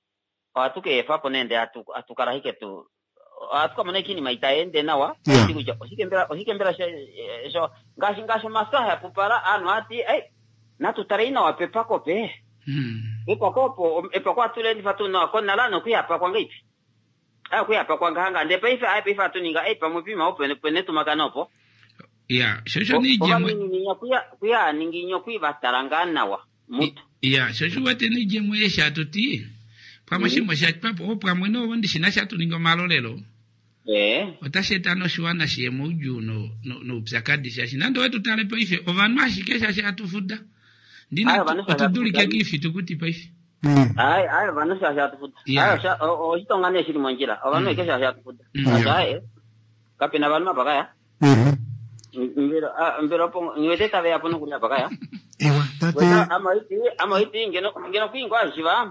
Atu ke fa ponende atu atu karahike tu. Atu kama neki ni maitaende nawa. Ndikuja osikembera osikembera sho ngashi ngashi masaha pupara anu ati ai na tutarina wa pepa kope. Mhm. Pepa kopo epa kwa tule ndi fatu no kona lano kuya pa kwa ngipi. Ah kuya pa kwa nganga ndepe ifa ai pefa tuninga ai pa mupima open pene tumakanopo. Yeah, shosho ni jemwe. Ninyo kuya kuya ninginyo kuiba tarangana wa mutu. Yeah, shosho wate ni jemwe yesha tuti. Pama shimo shapapo opwa mweno wondi shinasha tuningo malolelo. Eh. Otashetano shwana shemo uju no no no psakadi shashi. Nando wetu talepo ife ovanwa shikesha shi atufuda. Ndina otuduli keki ifi tukuti pa ife. Ai ai vanu shi atufuda. Ai sha o hitongane shiri monjira. Ovanu ikesha shi atufuda. Ai. Kapina vanu mapakaya. Mhm. Mbero ah mbero po niwete tabe apo no kunya pakaya. Ewa tate ama iti ama iti ngeno ngeno kwingwa shiva.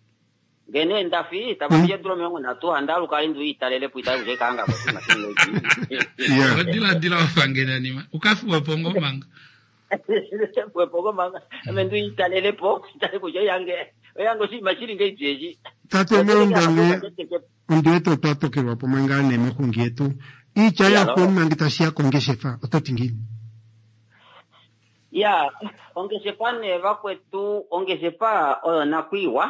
Gene ndafi tabaje duro mengo na tu handalu kalindu italele puita uje kanga kwa sima tingo iki. Yeah. Dila dila wafangena nima. Ukafu wapongo manga. Wapongo manga. Amendu italele po tale kuje yange. Yango si machiri ngai jeji. tate meundane undeto tato ke wapo mangane mo kungietu. I chaya kon mangita sia kongeshefa ototingini. Ya, ongeshefa ne vakwetu ongeshefa na kuiwa.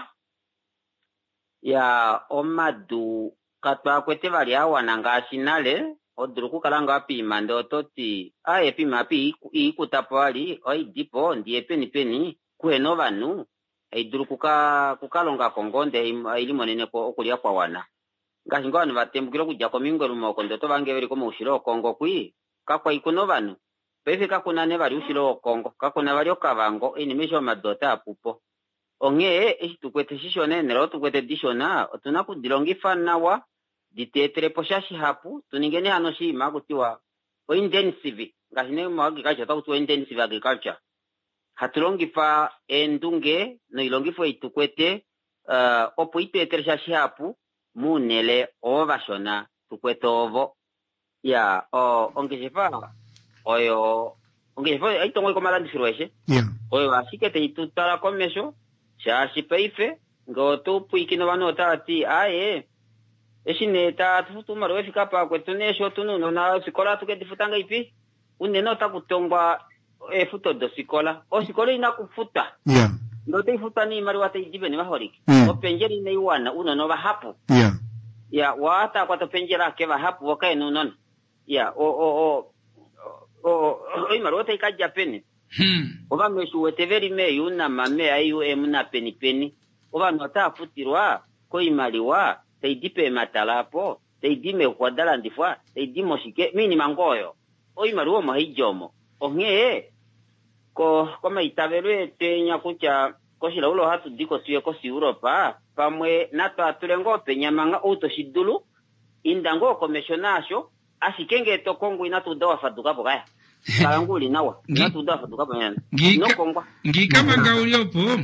Ya omadu katwa kwete bali awa nangashi nale odruku kalanga pima ndo toti aye pima pi ikutapali oi dipo ndiye peni peni kueno banu aidruku ka kukalonga kongonde ili monene ko okulia kwa wana ngashi ngwana batembukiro kujja ko mingwe rumoko ndo to bange beri ko mushiro kongo kwi kakwa ikuno banu pefe kakuna ne bali ushiro kongo kakuna bali okabango ini misho madota apupo onge estukwete shishone nero tukwete dishona tunaku dilongifa nawa ditetere poshashi hapu tuningene hano shima kutiwa o intensive ngashine mo agriculture ta kutiwa intensive agriculture hatulongifa endunge no ilongifa itukwete uh, opo itetere shashi hapu munele ovashona tukwete ovo ya o ongeshefa oyo ongeshefa aitongo ikomalandi firweshe yeah oyo asikete itutara komesho shashi paife ngo tu puikino wanota ati aye eshine ta tutu marwe fika pa kwetune sho tunu no na sikola tuke difutanga ipi uneno ta kutongwa e futo do sikola o sikola ina kufuta yeah ndo te futa ni marwa te jibe ni mahoriki mm. o penjeri nei wana uno no hapo yeah ya wata kwa to penjera ke va hapo wakae no non ya o o o o o marwa te ka japeni hmm oba meshu weteveri me yuna mame ayu emuna peni peni oba nota futirwa ko imaliwa te dipe matalapo te dime kwa dala ndifwa te dimo shike mini mangoyo o imaruo mo hijomo onge ko kama itaverwe te nyakucha ko shila ulo hatu diko siwe ko si Europa pamwe nato atulengo penyamanga uto shidulu indango komishonasho ashikenge to kongo inatu dawa faduka bogaya kalanguli nawa inatu dawa faduka bogaya no kongo ngika mangauliopo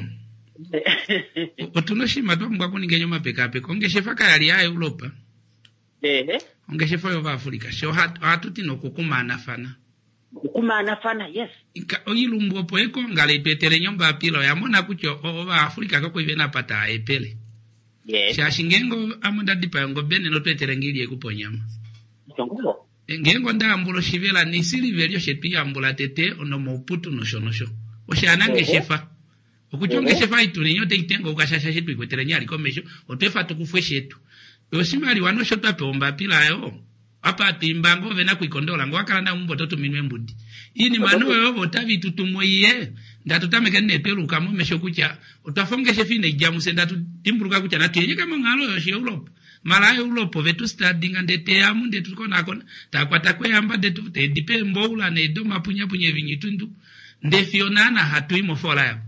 otunoshima twamgwa kuningenyo mapekape kongeshefa kali ya Europa ehe ongeshefa yo Afrika sho hatuti no kukumana fana kukumana fana yes ika oyilumbu po eko ngale petele nyomba pilo yamona kucho oba Afrika kako ibena pata epele yes shashingengo amunda dipa ngo bene no petele ngili ekuponyama chongo ngengo ndambulo shivela ni silivelyo shepi ambula tete ono moputu no shonosho oshanange shefa okuchonge shefa ituni yote itengo ukashasha shetu ikwetele nyali komesho otefa tukufwe shetu osimali wano shota peomba pila yo apa timbango vena kuikondola ngo akala umbo toto minwe mbudi ini manowe yobo tavi tutumoye ndatutameke ne peruka mo mesho kucha utafonge shefine jamu senda tutimburuka kucha natenye kama ngalo yo shi Europe mala Europe vetu studying ndete amu ndetu kona kona takwata kweyamba ndetu te dipe mboula ne do mapunya punya vinyitundu ndefionana hatuimo fola ya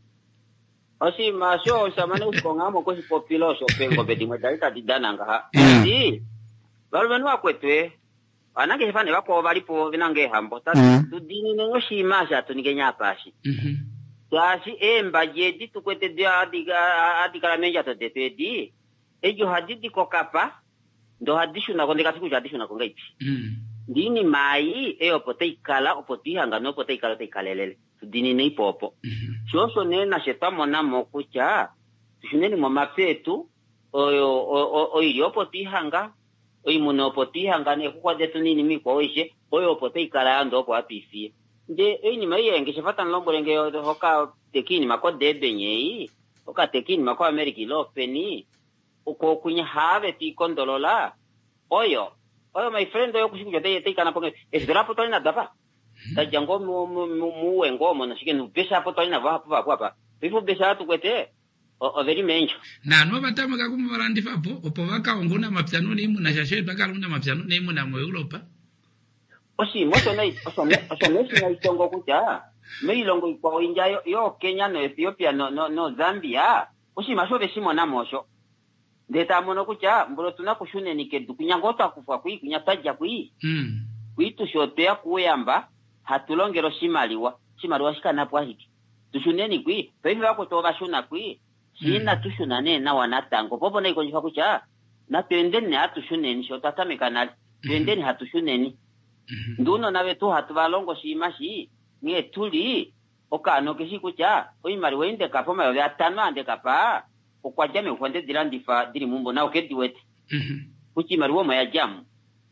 osi masho samane ukongamo ko population pengo bedi mwedalita didananga ha ndi balwenwa kwetwe anange hefane bako balipo binange hambo tatu tudini nengo shimasha tunigenya pashi mhm yashi emba jedi tukwete dia adiga adiga menja to detedi ejo hadidi kokapa ndo hadishu na kondeka siku hadishu na konga ipi mhm dini mai e opotei kala opoti hanga no opotei kala te kalelele tudini nei popo shoso nena shetamo na mokucha tushuneni mo mapetu oyo oyo opoti hanga oyi monopoti hangane kwa detu nini mi kwa oishe oyo opotei kala ando kwa pifie nde eyi ni mai nge shefata nlombo lenge hoka tekini mako debenye hoka tekini mako Ameriki lopeni uko kunya have ti kondolola oyo oyo my friend oyo kushikuja te te kana ponge esdra potoli na dapa ta jango mu mu wengo mo na shike nu pesa potoli na va hapa hapa bifu besa tu kwete o very menjo na no batama ka kumbalandi fapo opo vaka onguna mapyano ni mu na shashe baka lunda mapyano ni mu na mu Europa osi moto nei oso me oso me sina itongo kucha me ilongo kwa inja yo, yo Kenya no Ethiopia no no no Zambia osi masho besimo na mosho ndeta mono kucha mbolo tunakushune nikedu kunyangota kufa kui kunyatajja kui mm kuitu shotea kuyamba hatulongero shimaliwa shimaliwa shikana kwa hiki tushuneni kui pevi wako toba shuna kui sina mm. tushuna ne na wanatango popo na ikonjifa kucha na twendeni hatushuneni shotata kanali twendeni hatushuneni mm. nduno nawe tu hatuvalongo shimashi nye tuli okano kishi kucha oimari wende kapoma yo atano ande kapa okwa jame kwende dilandi fa dili mumbo na okedi wete mhm kuchi maruo ma ya jamu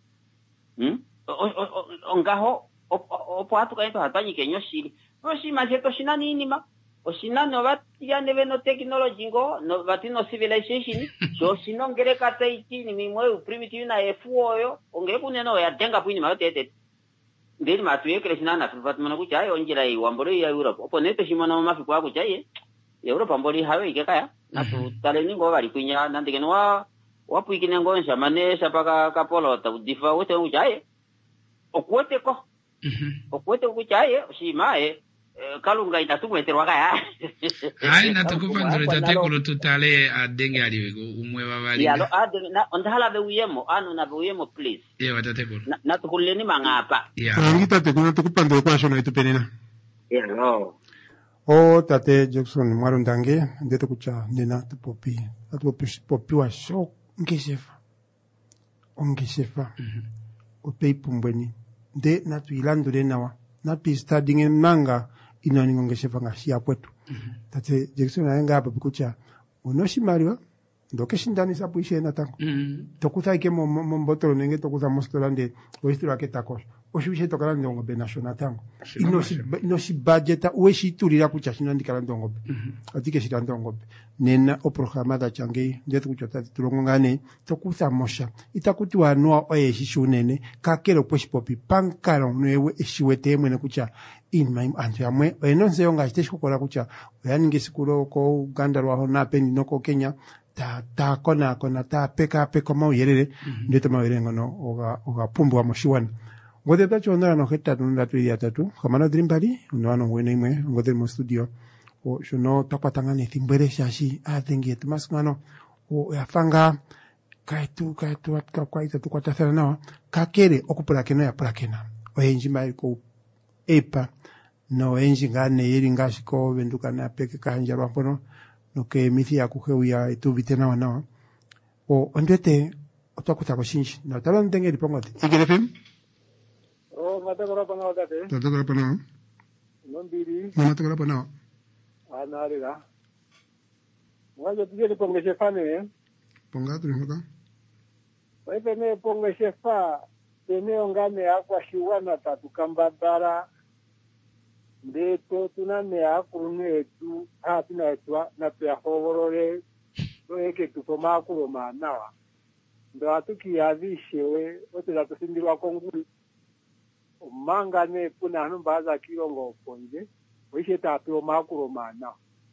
hm ongaho opo atu kaito hatanyi kenyo shiri oshi majeto shina nini ma oshina no batia neve no technology ngo no batino civilization so sinongere kata ikini mimwe primitive na efu oyo ongere kuneno ya denga pwini ma tete ndiri matuye kile shina na fatuma kucha ayo njira yi wamboro ya Europe opo nete shimona mafi kwa kucha ye Europa mboli hawe ikekaya na tu taleni ngo bali kwinya nandike no wa wapuikine ngo nshamane sapaka kapolo ta difa wote ujaye okwote ko mhm okwote kuchaye shimae kalunga inatumweterwa kaya ai natukupandure tatekulu tutale adenge aliwe umwe babali ya lo ade na ondahala be uyemo anu na be uyemo please ye watatekulu na tukuleni mangapa ya ngita te kuna tukupandure kwa shona itupenena ya no o tate Jackson mwaro ndange ndeto kucha nena tupopi atupopi popi wa show ngeshefa ongeshefa mhm o peipumbweni de na tuilandure nawa na pista dinge nanga ino ningongeshefa ngashia kwetu tate Jackson ayenga hapa kucha unoshimaliwa ndoke shindani sapu ishe na tango tokuta ike mo mbotolo nenge tokuta mostolande oistro aketako oshuishe tokala ndongo be national tango ino si ino si budgeta ueshi tulira kucha shinandi kala ndongo atike shira ndongo nena o programa da change ndetu kuchota tulongo ngane tokuta mosha itakuti wanwa oyeshi shunene kakero push popi pankalo nwewe eshiwete mwene kucha in my antu yamwe eno nse yonga shitesho kola kucha yaninge sikuro ko Uganda rwaho na peni noko Kenya ta ta kona kona ta peka peka mau yerere ndeto mau yerengo no oga oga pumbu wa moshiwana ngode tacho ndara no heta tunda tu ya tatu kamana drimbali no ano ngwene imwe ngode mo studio o shono takwatanga ne thimbere shashi a thingi tumasngano o yafanga kaitu kaitu atka kwaita tu kwatathana nawa kakere okupula keno ya pula kena o enjima ko epa no enji ngane yeri ngashiko venduka na peke kanja rwampono no ke mithi ya kuheuya itu vitena wana o ondete otakuta ko shinji na talon tenge ripongote igirefim o matakora pana odate tatakora pana nombiri matakora pana anarira wajo tuje ripongeshe fane ponga tulimaka wewe ne pongeshe fa eneo ngane akwa shiwana tatu kambadara ndeto tunane akurune tu ha tunaitwa na pya hovorore doeke tupoma kuroma nawa ndo atukiyavishewe wote zatusindirwa konguru mangane kuna hanu baza kirongo konje wishe tapio makuroma nawa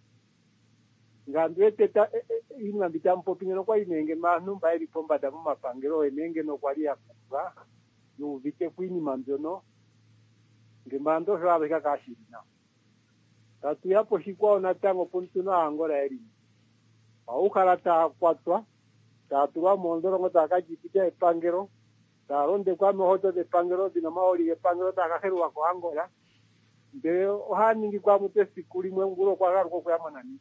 ngandwete ta ina bitampo pinyo kwa inenge manu bairi pomba damu mapangero enenge no kwali akuva no vite kwini manjono ngemando rabe kakashina tatu yapo shikwa na tango puntuna angora eri au karata kwatwa tatu wa mondoro ngota kajipita epangero taronde kwa mohoto de pangero dina maori e pangero takaheru wako angora nde ohaningi kwa mutesi kuli mwenguro kwa garuko kwa manani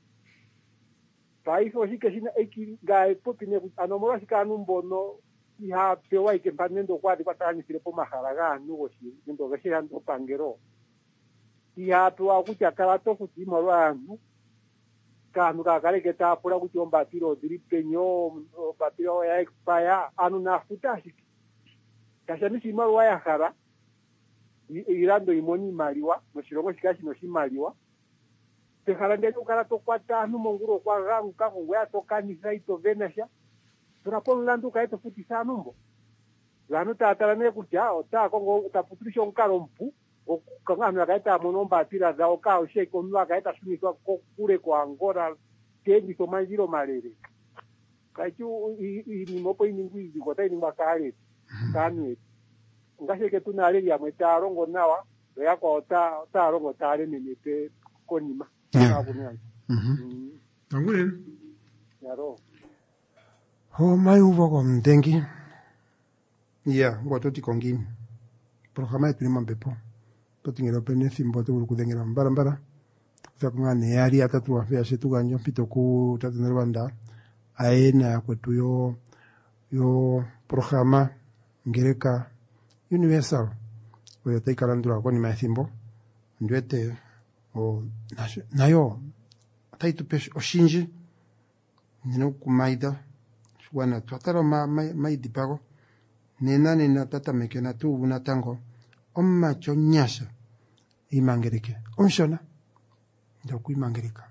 paifo shike shina eki gae popine anomora shikanu mbono iha pewa ike panendo kwa di patani sire po maharaga nugo shi ndo gashira ndo pangero iha pewa kucha karato kuti marwanu kanu ka kale keta pura kuti omba tiro diripenyo patiro ya expire anu na futashi kashani si marwa ya hara irando imoni maliwa mushirongo shikashi no shimaliwa teharande ukarato kwa tanu monguro kwa rangu kangu ya tokani zaito venasha turapolo landu kaito futi sanumbo lanu tatarane kujao ta kongo taputrisho nkaro mpu kangana kaita monomba atira za okao sheko nwa kaita sunikwa kule kwa angora kendi to manjiro malere kaichu ni mopo iningwizi kwa tai ngakale kanwe ngasheke tunale ya mwetarongo nawa ya kwa ta ta rongo tare nenepe konima yeah mhm tangule yaro ho mai uvo con dengi ya ngototi kongini programa yetu ni mambepo totingero pene simbo tu kudengera mbara mbara takungane yari atatu afya shetu ganjo pito ku tatenero banda aena kwetu yo yo programa ngereka universal oyo taikalandura kwa ni mathimbo ndwete o nayo taitu pesh oshinji nino kumaida wana twatara ma mai dipago nena nena tata mekena tu una tango omma chonyasha imangereke onshona ndo kuimangereka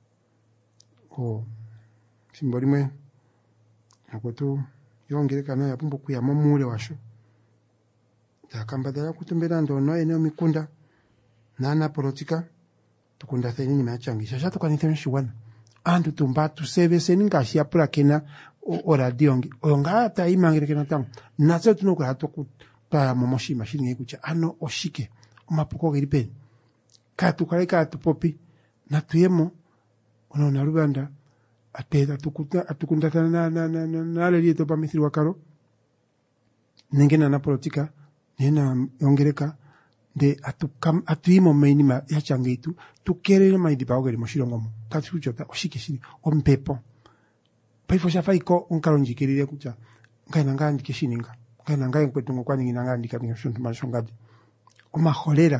o simbolimwe akotu yongereka no yapumbo kuya momule washo takambadala kutumbera ndo no ene mikunda nana politika tukunda theni machangisha shato kwa nitheni shiwana andu tumbatu sevese ningashi apura kena o radiongi onga ta imangire na tango nazo tunoka hato ku ta momoshi machine yekucha ano oshike mapuko giripe katu kale katu popi na tuyemo ono na rubanda ateda tukuta atukunda na na na na le to pa mithiri wakaro ningena na politika nena ongereka de atukam atuimo mainima ya changeitu tukere mai di paugeri moshirongomo katu chota oshike shiri ompepo paifo shafaiko unkalonji kirire kucha ngaina ngandi kishininga ngaina ngai kwetungo kwani ngina ngandi katinga shuntu mashongadi oma holera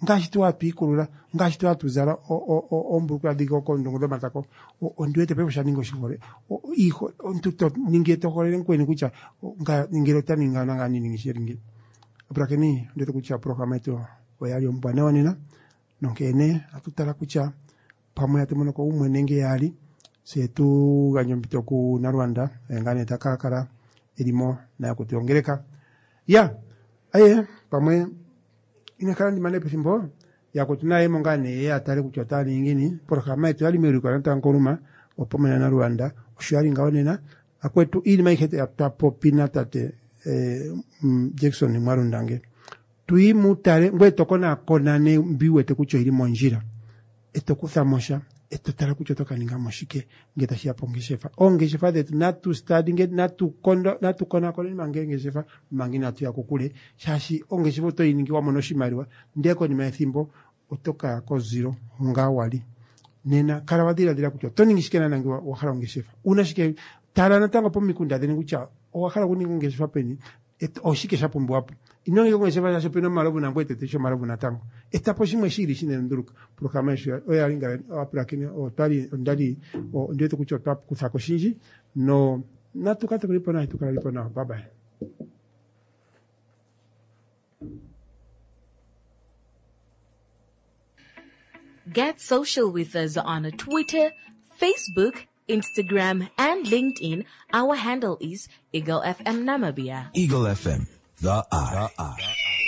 ngashitwa pikulula ngashitwa tuzara o o o ombuka digo ko ndongo matako o ndwete pepo shaningo shingore o hijo ontuto ningeto kore nkweni kucha nga ningero taninga nanga nini ngishiringi abrakeni ndeto kucha programa eto oyali ombwana wanena nonkene atutala kucha pamwe atemono ko umwenenge yali setu ganyombito ku na Rwanda ngane takakara elimo na kutiongereka ya aye pamwe inakala ndi manepe simbo ya kutunaye mongane ya atale kuchotali ingini programa etu yali miru kwa ntankoruma opomena na Rwanda oshwali ngaonena akwetu ili maikete ya tapo pinatate eh, mm, Jackson Mwarundange tuimutale ngwe tokona konane mbiwe te kucho ili monjira eto kuthamosha eto tala kucho toka ninga moshike ngeta shia pongeshefa ongeshefa that not to study get not to kondo not to kona kona mangengeshefa mangina tu ya kukule shashi ongeshefa to iningi wa monoshimariwa ndeko ni mathimbo otoka ko zero nga wali nena karawadira dira kucho to ningishikena nangi wa, wa khala ongeshefa unashike tala natanga po mikunda deni kucha o khala kuni ongeshefa peni et oshike shapumbu hapo inonge ongeshefa ya shopeno marabu na ngwete tesho marabu na tango esta poshimwe shiri shine nduruka programa sho oya linga apra kini o tali ndali o ndeto kucho tap kusako shinji no na tukate kulipo na tukala lipo na bye bye. Get social with us on Twitter, Facebook, Instagram, and LinkedIn. Our handle is Eagle F M Namibia. Eagle F M, the I. The I.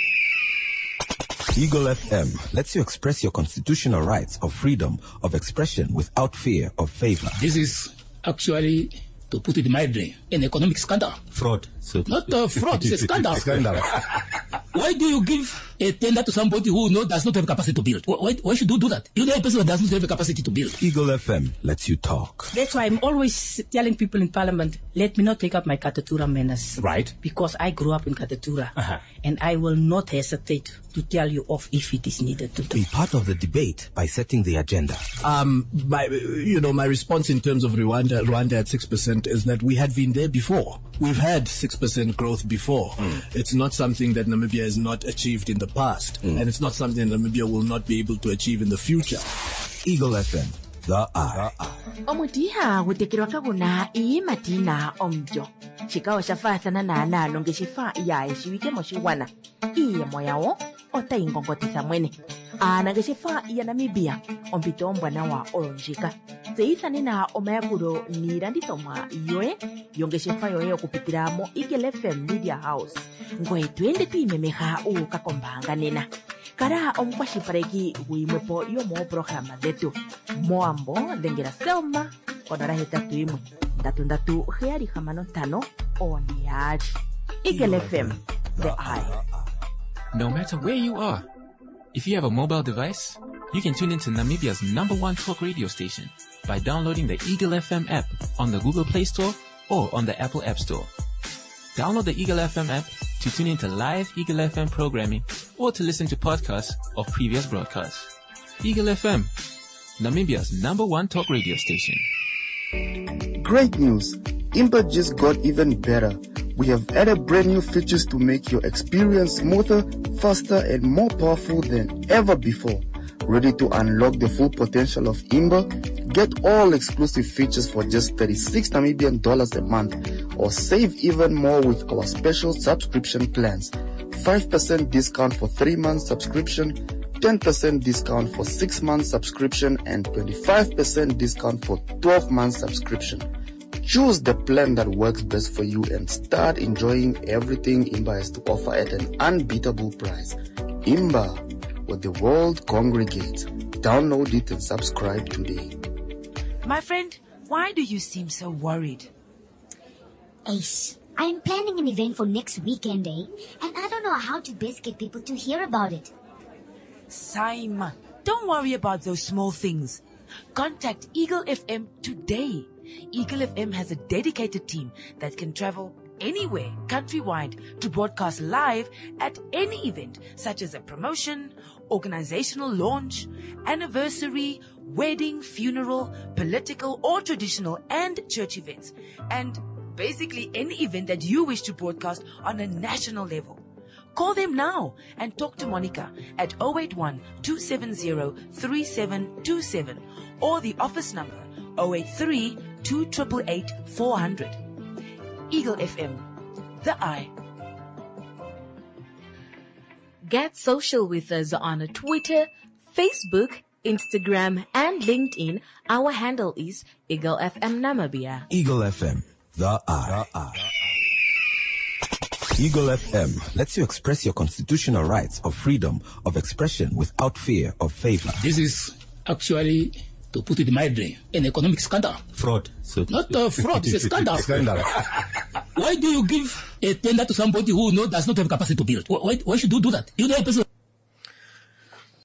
Eagle F M lets you express your constitutional rights of freedom of expression without fear of favor. This is actually, to put it mildly, an economic scandal. Fraud. So Not a fraud, it's a scandal. Scandal. Why do you give a tender to somebody who no, does not have capacity to build? Why, why should you do that? You're the person who does not have the capacity to build. Eagle F M lets you talk. That's why I'm always telling people in Parliament, let me not take up my Katatura manners. Right. Because I grew up in Katatura. Uh-huh. And I will not hesitate to tell you off if it is needed to do. Be part of the debate by setting the agenda. Um, my, you know, my response in terms of Rwanda, Rwanda at six percent is that we had been there before. We've had six percent growth before. Mm. It's not something that Namibia has not achieved in the past. Mm. And it's not something that Namibia will not be able to achieve in the future. Eagle F M, the I. Omutiha gutekerwa kaguna ii matina omjo. Chikao shafathana na nalo ngeshifa ya eshiwike moshiwana. Iye moyao ota ingongotisa mwene. Ana ngeshifa ya Namibia ompito ombwana wa olonjika. Zeithani na omayakuro nirandithomwa yoe yongeshefa yoe okupitira mo Eagle F M Media House. Ngoe tuende tuimemeha ukakombanga nena. Kara omkwashipareki guimwepo yomo programa detu. Moambo dengera selma konora hetatu imwe. Ndatu ndatu heari hamano tano oniari. Eagle F M, the eye. No matter where you are, if you have a mobile device, you can tune into Namibia's number one talk radio station by downloading the Eagle F M app on the Google Play Store or on the Apple App Store. Download the Eagle F M app to tune into live Eagle F M programming or to listen to podcasts of previous broadcasts. Eagle F M, Namibia's number one talk radio station. Great news! Imba just got even better. We have added brand new features to make your experience smoother, faster, and more powerful than ever before. Ready to unlock the full potential of Imba? Get all exclusive features for just thirty-six Namibian dollars a month, or save even more with our special subscription plans. five percent discount for three months subscription, ten percent discount for six months subscription, and twenty-five percent discount for twelve months subscription. Choose the plan that works best for you and start enjoying everything Imba has to offer at an unbeatable price. Imba, where the world congregates. Download it and subscribe today. My friend, why do you seem so worried? Ace, I'm planning an event for next weekend, eh? And I don't know how to best get people to hear about it. Simon, don't worry about those small things. Contact Eagle F M today. Eagle F M has a dedicated team that can travel anywhere countrywide to broadcast live at any event, such as a promotion, organizational launch, anniversary, wedding, funeral, political or traditional and church events, and basically any event that you wish to broadcast on a national level. Call them now and talk to Monica at zero eight one, two seven zero, three seven two seven or the office number zero eight three, two eight eight eight, four hundred. Eagle F M, the eye. Get social with us on Twitter, Facebook, Instagram, and LinkedIn. Our handle is Eagle F M Namibia. Eagle F M, the eye. The eye. Eagle F M lets you express your constitutional rights of freedom of expression without fear of favor. This is actually, to put it mildly, an economic scandal. Fraud. So Not a fraud, it's a scandal. Scandal. Why do you give a tender to somebody who no, does not have capacity to build? Why, why should you do that? You know a person